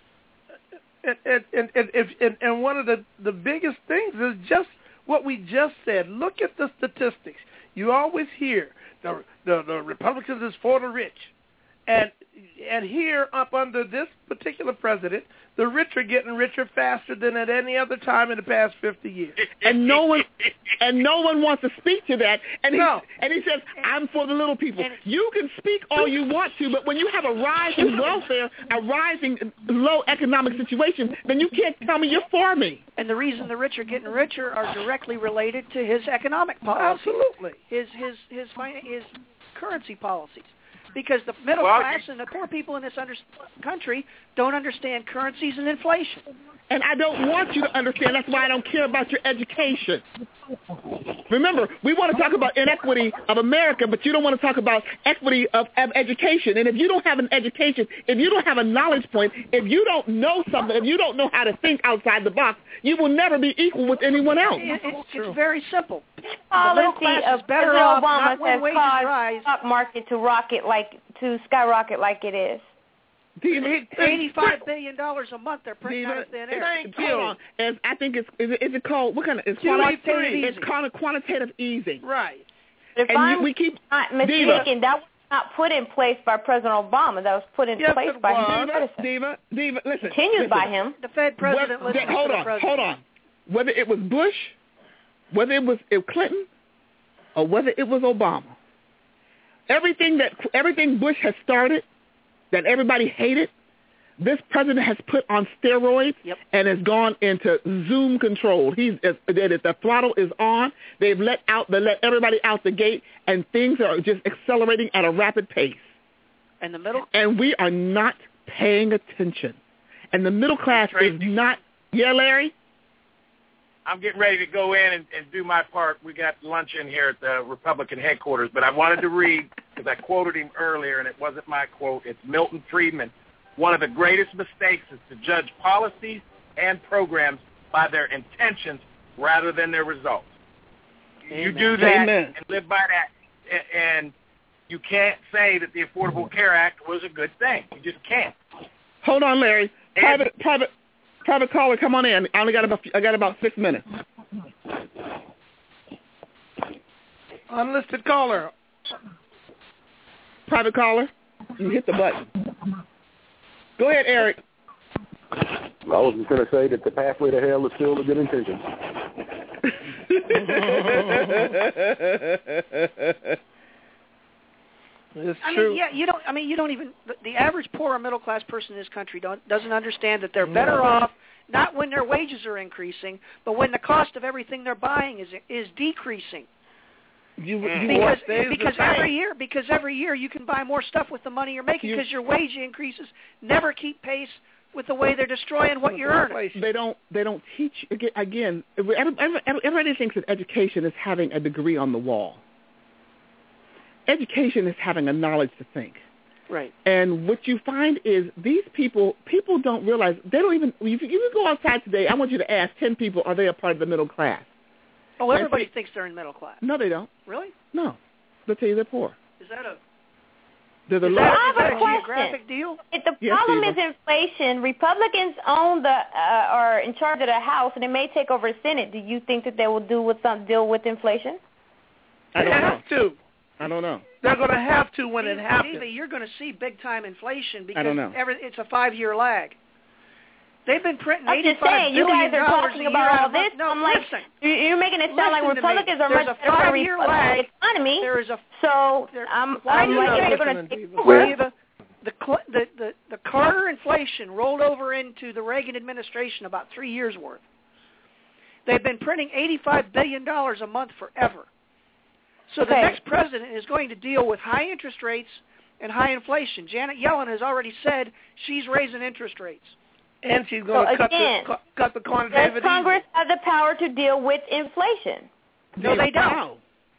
And one of the biggest things is just what we just said. Look at the statistics. You always hear the Republicans is for the rich. And here, up under this particular president, the rich are getting richer faster than at any other time in the past 50 years. And no one wants to speak to that. And he says, I'm for the little people. You can speak all you want to, but when you have a rise in welfare, a rising low economic situation, then you can't tell me you're for me. And the reason the rich are getting richer are directly related to his economic policies. Absolutely. His currency policies. Because the middle class and the poor people in this country don't understand currencies and inflation. And I don't want you to understand. That's why I don't care about your education. Remember, we want to talk about inequity of America, but you don't want to talk about equity of education. And if you don't have an education, if you don't have a knowledge point, if you don't know something, if you don't know how to think outside the box, you will never be equal with anyone else. It's very simple. Policy of President Obama has caused the stock market to skyrocket like it is. $85 billion a month they're printing out of thin air. I think is it called what kind of? It's called quantitative easing. Right. If I'm not mistaken, that was not put in place by President Obama. That was put in place by his predecessor. Diva, listen. Continued by him. The Fed president listened to the president. Hold on. Whether it was Bush, whether it was Clinton, or whether it was Obama, everything Bush has started that everybody hated, this president has put on steroids and has gone into Zoom control. The throttle is on. They let everybody out the gate, and things are just accelerating at a rapid pace. And we are not paying attention. And the middle class is not. Yeah, Larry? I'm getting ready to go in and do my part. We got lunch in here at the Republican headquarters, but I wanted to read, because I quoted him earlier, and it wasn't my quote. It's Milton Friedman. One of the greatest mistakes is to judge policies and programs by their intentions rather than their results. Amen. You do that and live by that, and you can't say that the Affordable Care Act was a good thing. You just can't. Hold on, Larry. Private caller, come on in. I got about 6 minutes. Unlisted caller. Private caller, you hit the button. Go ahead, Eric. I was just going to say that the pathway to hell is still a good intention. It's I true. mean, yeah, you don't even the average poor or middle class person in this country doesn't understand that they're better off not when their wages are increasing, but when the cost of everything they're buying is decreasing. Because every year you can buy more stuff with the money you're making because your wage increases never keep pace with the way they're destroying what you're earning. They don't teach again. Everybody thinks that education is having a degree on the wall. Education is having a knowledge to think. Right. And what you find is these people don't realize, they don't even, if you go outside today, I want you to ask 10 people, are they a part of the middle class? Oh, everybody thinks they're in middle class. No, they don't. Really? No. They'll tell you they're poor. Is that a geographic deal? If the problem is inflation, Republicans own are in charge of the House, and they may take over the Senate. Do you think that they will deal with inflation? They have to. I don't know. They're going to have to when it happens. Stevie, you're going to see big-time inflation because I don't know. It's a 5-year lag. They've been printing I'm just $85 saying, you guys billion are talking about all this. No, I'm like, listen. You're making it sound like Listen to me. Republicans are There's much a better 5-year lag. economy. There is a I'm why do you like, know you're going to the Carter inflation rolled over into the Reagan administration about 3 years worth. They've been printing $85 billion a month forever. So the next president is going to deal with high interest rates and high inflation. Janet Yellen has already said she's raising interest rates. And she's going to cut the quantitative easing. Does Congress have the power to deal with inflation? No, they don't.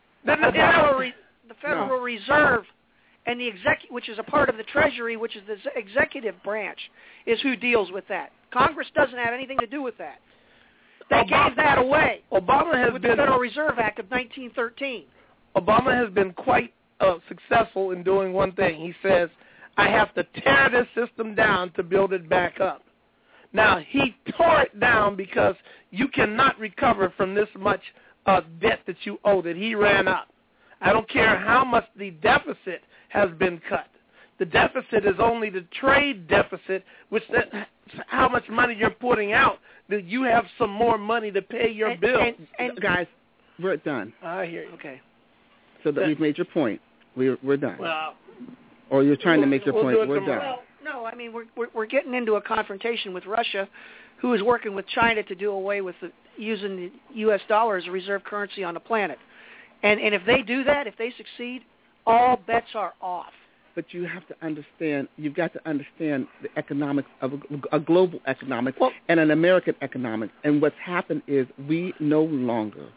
The Federal Reserve and the which is a part of the Treasury, which is the executive branch, is who deals with that. Congress doesn't have anything to do with that. They gave that away with the Federal Reserve Act of 1913. Obama has been quite successful in doing one thing. He says, I have to tear this system down to build it back up. Now, he tore it down because you cannot recover from this much debt that you owe that he ran up. I don't care how much the deficit has been cut. The deficit is only the trade deficit, which how much money you're putting out, that you have some more money to pay your bills. And guys, we're done. I hear you. Okay. So that we've made your point. We're done. Well, or you're trying to make your point. We're done. Well, no, I mean we're getting into a confrontation with Russia, who is working with China to do away with using the U.S. dollar as a reserve currency on the planet. And if they do that, if they succeed, all bets are off. But you have to understand, you've got to understand the economics of a global economics and an American economics. And what's happened is we no longer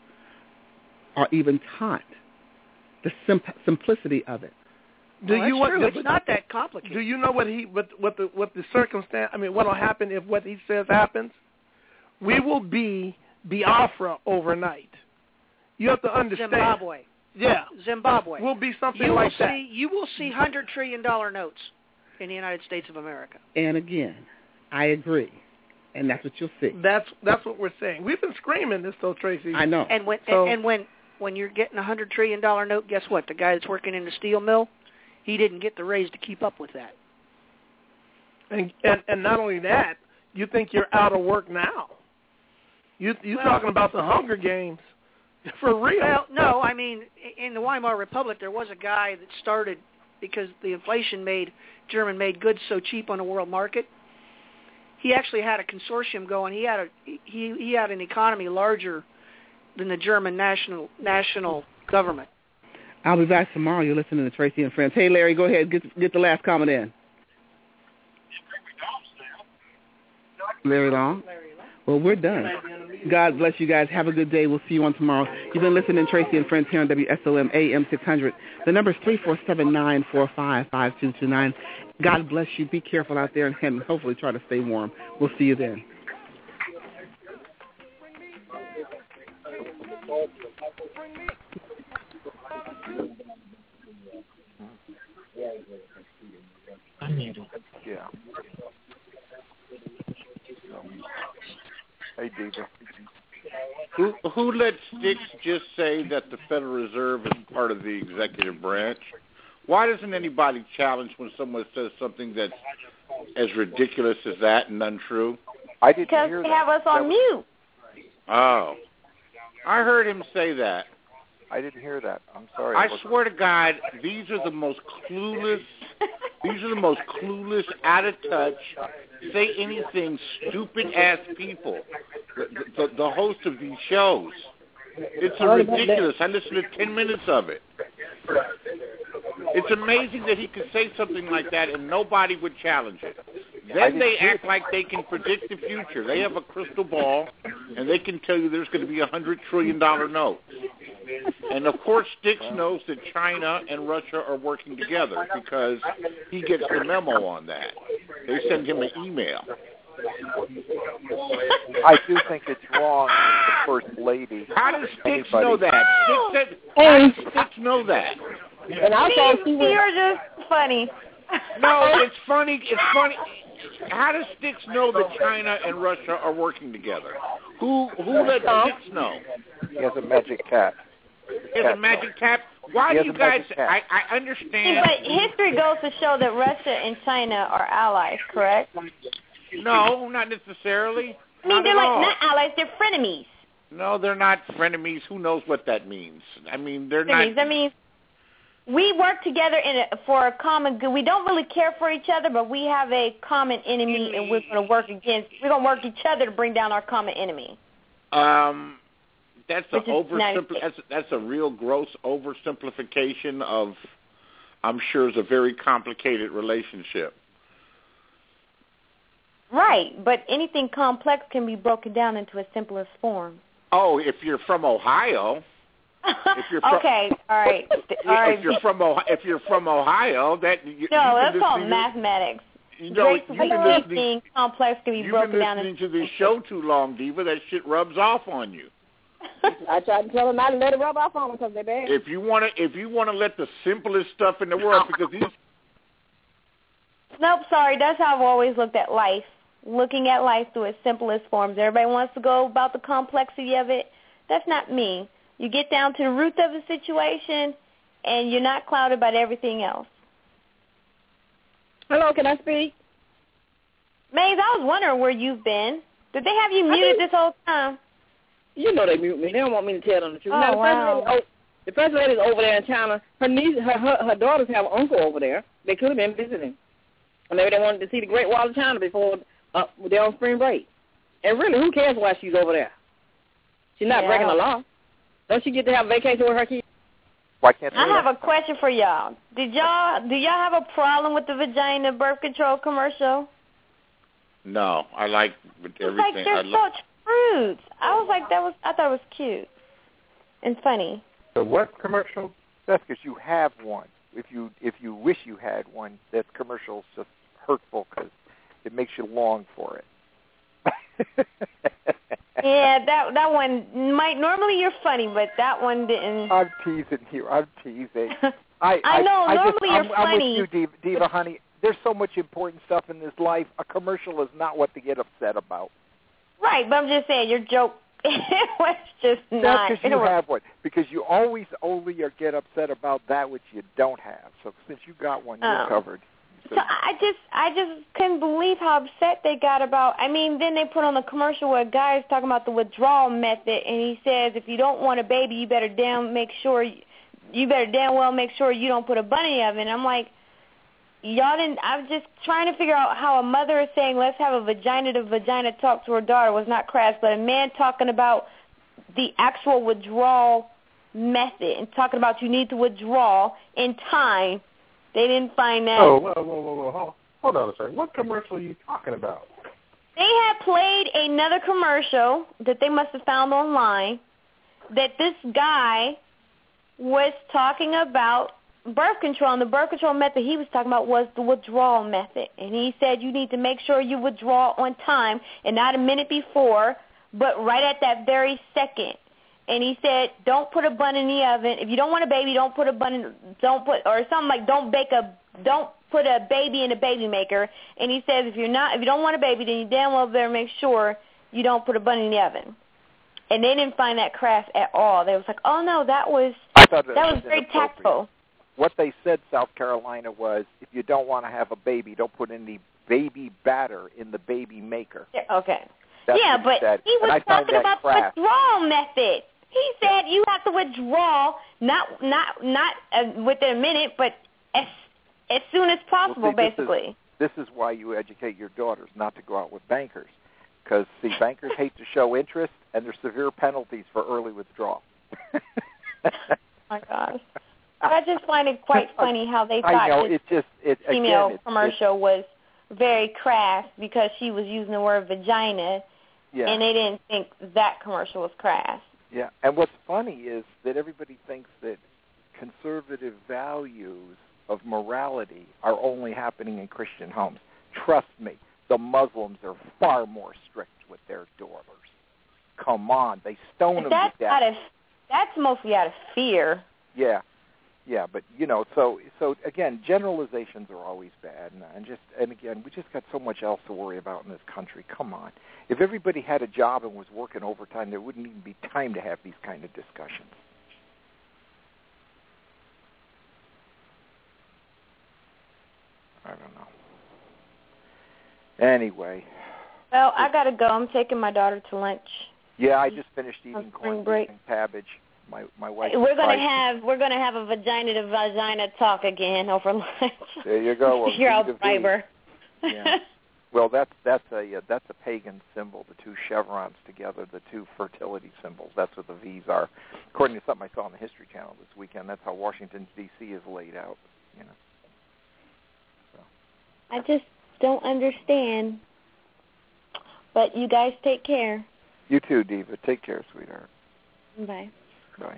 are even taught the simplicity of it. It's not that complicated. Do you know what the circumstance? I mean, what will happen if what he says happens? We will be Biafra overnight. You have to understand. Zimbabwe. Yeah. Zimbabwe. Will be something like that. You will see $100 trillion notes in the United States of America. And again, I agree. And that's what you'll see. That's what we're saying. We've been screaming this, though, Tracy. I know. And when you're getting a $100 trillion note, guess what? The guy that's working in the steel mill, he didn't get the raise to keep up with that. And not only that, you think you're out of work now. You're talking about the Hunger Games. For real? Well, no, I mean, in the Weimar Republic, there was a guy that started because the inflation made German-made goods so cheap on the world market. He actually had a consortium going. He had an economy larger than the German national government. I'll be back tomorrow. You're listening to Tracy and Friends. Hey, Larry, go ahead. Get the last comment in. Larry Long? Well, we're done. God bless you guys. Have a good day. We'll see you on tomorrow. You've been listening to Tracy and Friends here on WSOM AM 600. The number is 347-945-5229. God bless you. Be careful out there and hopefully try to stay warm. We'll see you then. Yeah. Hey, Deidre. Who let Sticks just say that the Federal Reserve is part of the executive branch? Why doesn't anybody challenge when someone says something that's as ridiculous as that and untrue? I didn't hear that. Because they have us on mute. Oh. I heard him say that. I didn't hear that. I'm sorry. I swear to God, these are the most clueless. These are the most clueless, out of touch, say anything, stupid ass people. The host of these shows. It's ridiculous. I listened to 10 minutes of it. It's amazing that he could say something like that and nobody would challenge it. Then they act like they can predict the future. They have a crystal ball, and they can tell you there's going to be $100 trillion note. And, of course, Sticks knows that China and Russia are working together because he gets the memo on that. They send him an email. I do think it's wrong that the First Lady. How does Sticks know that? How does Sticks know that? And I thought you're just funny. No, it's funny. It's funny. How does Sticks know that China and Russia are working together? Who let Sticks know? He has a magic cat. He has a magic cat? Why do you guys... I understand... But history goes to show that Russia and China are allies, correct? No, not necessarily. I mean, they're not allies, they're frenemies. No, they're not frenemies. Who knows what that means? I mean, they're frenemies. not... I mean, we work together for a common good. We don't really care for each other, but we have a common enemy, and we're going to work each other to bring down our common enemy. That's a real gross oversimplification of, I'm sure, is a very complicated relationship. Right, but anything complex can be broken down into its simplest form. Oh, if you're from Ohio. Okay, all right. If you're from Ohio, that that's called mathematics. Anything complex can be broken down. You've been listening to this show too long, Diva. That shit rubs off on you. I tried to tell them not to let it rub off on them because they're bad. If you want to let the simplest stuff in the world, because these. Nope, sorry. That's how I've always looked at life. Looking at life through its simplest forms. Everybody wants to go about the complexity of it. That's not me. You get down to the root of the situation, and you're not clouded by everything else. Hello, can I speak? Maze, I was wondering where you've been. Did they have you muted this whole time? You know they mute me. They don't want me to tell them the truth. Oh, now, wow. The first lady's over there in China. Her daughters have an uncle over there. They could have been visiting. Or maybe they wanted to see the Great Wall of China before they're on spring break. And really, who cares why she's over there? She's not breaking the law. Don't she get to have a vacation with her kids? Why can't I have a question for y'all. Do y'all have a problem with the vagina birth control commercial? No, I like everything. It's like they're such prudes. I thought it was cute and funny. The what commercial? That's because you have one. If you wish you had one, that commercial's just hurtful because it makes you long for it. Yeah, that one might. Normally you're funny, but that one didn't. I'm teasing you. I'm teasing. I know. Normally you're funny. I'm with you, Diva, honey. There's so much important stuff in this life. A commercial is not what to get upset about. Right, but I'm just saying your joke was just not. That's because you have one. Because you always only get upset about that which you don't have. So since you got one, you're covered. So I just couldn't believe how upset they got about. I mean, then they put on the commercial where a guy is talking about the withdrawal method, and he says if you don't want a baby, you better damn well make sure you don't put a bun in the oven. I'm like, y'all didn't. I'm just trying to figure out how a mother is saying let's have a vagina-to-vagina talk to her daughter was not crass, but a man talking about the actual withdrawal method and talking about you need to withdraw in time. They didn't find that. Oh, whoa. Hold on a second. What commercial are you talking about? They had played another commercial that they must have found online that this guy was talking about birth control, and the birth control method he was talking about was the withdrawal method. And he said you need to make sure you withdraw on time and not a minute before, but right at that very second. And he said, don't put a bun in the oven. If you don't want a baby, don't put a bun in, don't put a baby in a baby maker. And he says, if you don't want a baby, then you damn well better make sure you don't put a bun in the oven. And they didn't find that crass at all. They was like, oh no, that was very tactful. What they said, South Carolina, was if you don't want to have a baby, don't put any baby batter in the baby maker. Okay. That's yeah, but he was talking about the withdrawal method. He said you have to withdraw not within a minute, but as soon as possible, basically. This is why you educate your daughters not to go out with bankers, because see, bankers hate to show interest, and there's severe penalties for early withdrawal. Oh my gosh. I just find it quite funny how they thought this female commercial was very crass because she was using the word vagina, and they didn't think that commercial was crass. Yeah, and what's funny is that everybody thinks that conservative values of morality are only happening in Christian homes. Trust me, the Muslims are far more strict with their daughters. Come on, they stone them to death. That's mostly out of fear. Yeah, but so again, generalizations are always bad, and again, we just got so much else to worry about in this country. Come on, if everybody had a job and was working overtime, there wouldn't even be time to have these kind of discussions. I don't know. Anyway. Well, I gotta go. I'm taking my daughter to lunch. Yeah, I just finished eating corned beef and cabbage. My wife. We're gonna have a vagina to vagina talk again over lunch. There you go. Well, Here, I'll bribe her. Yeah. Well, that's a pagan symbol. The two chevrons together, the two fertility symbols. That's what the V's are. According to something I saw on the History Channel this weekend, that's how Washington D.C. is laid out. So. I just don't understand. But you guys take care. You too, Diva. Take care, sweetheart. Bye. Bye.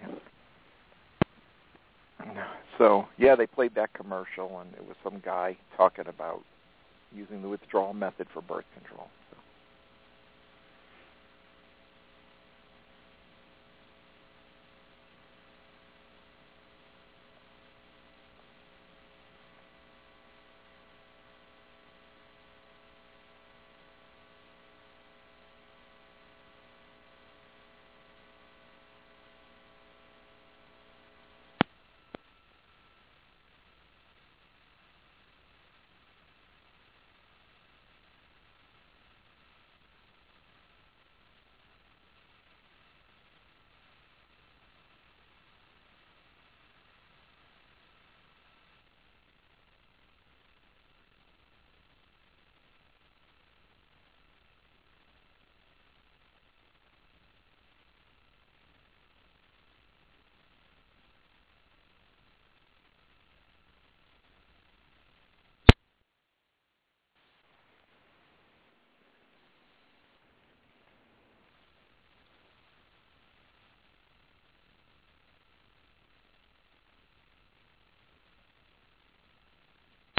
So, yeah, they played that commercial, and it was some guy talking about using the withdrawal method for birth control.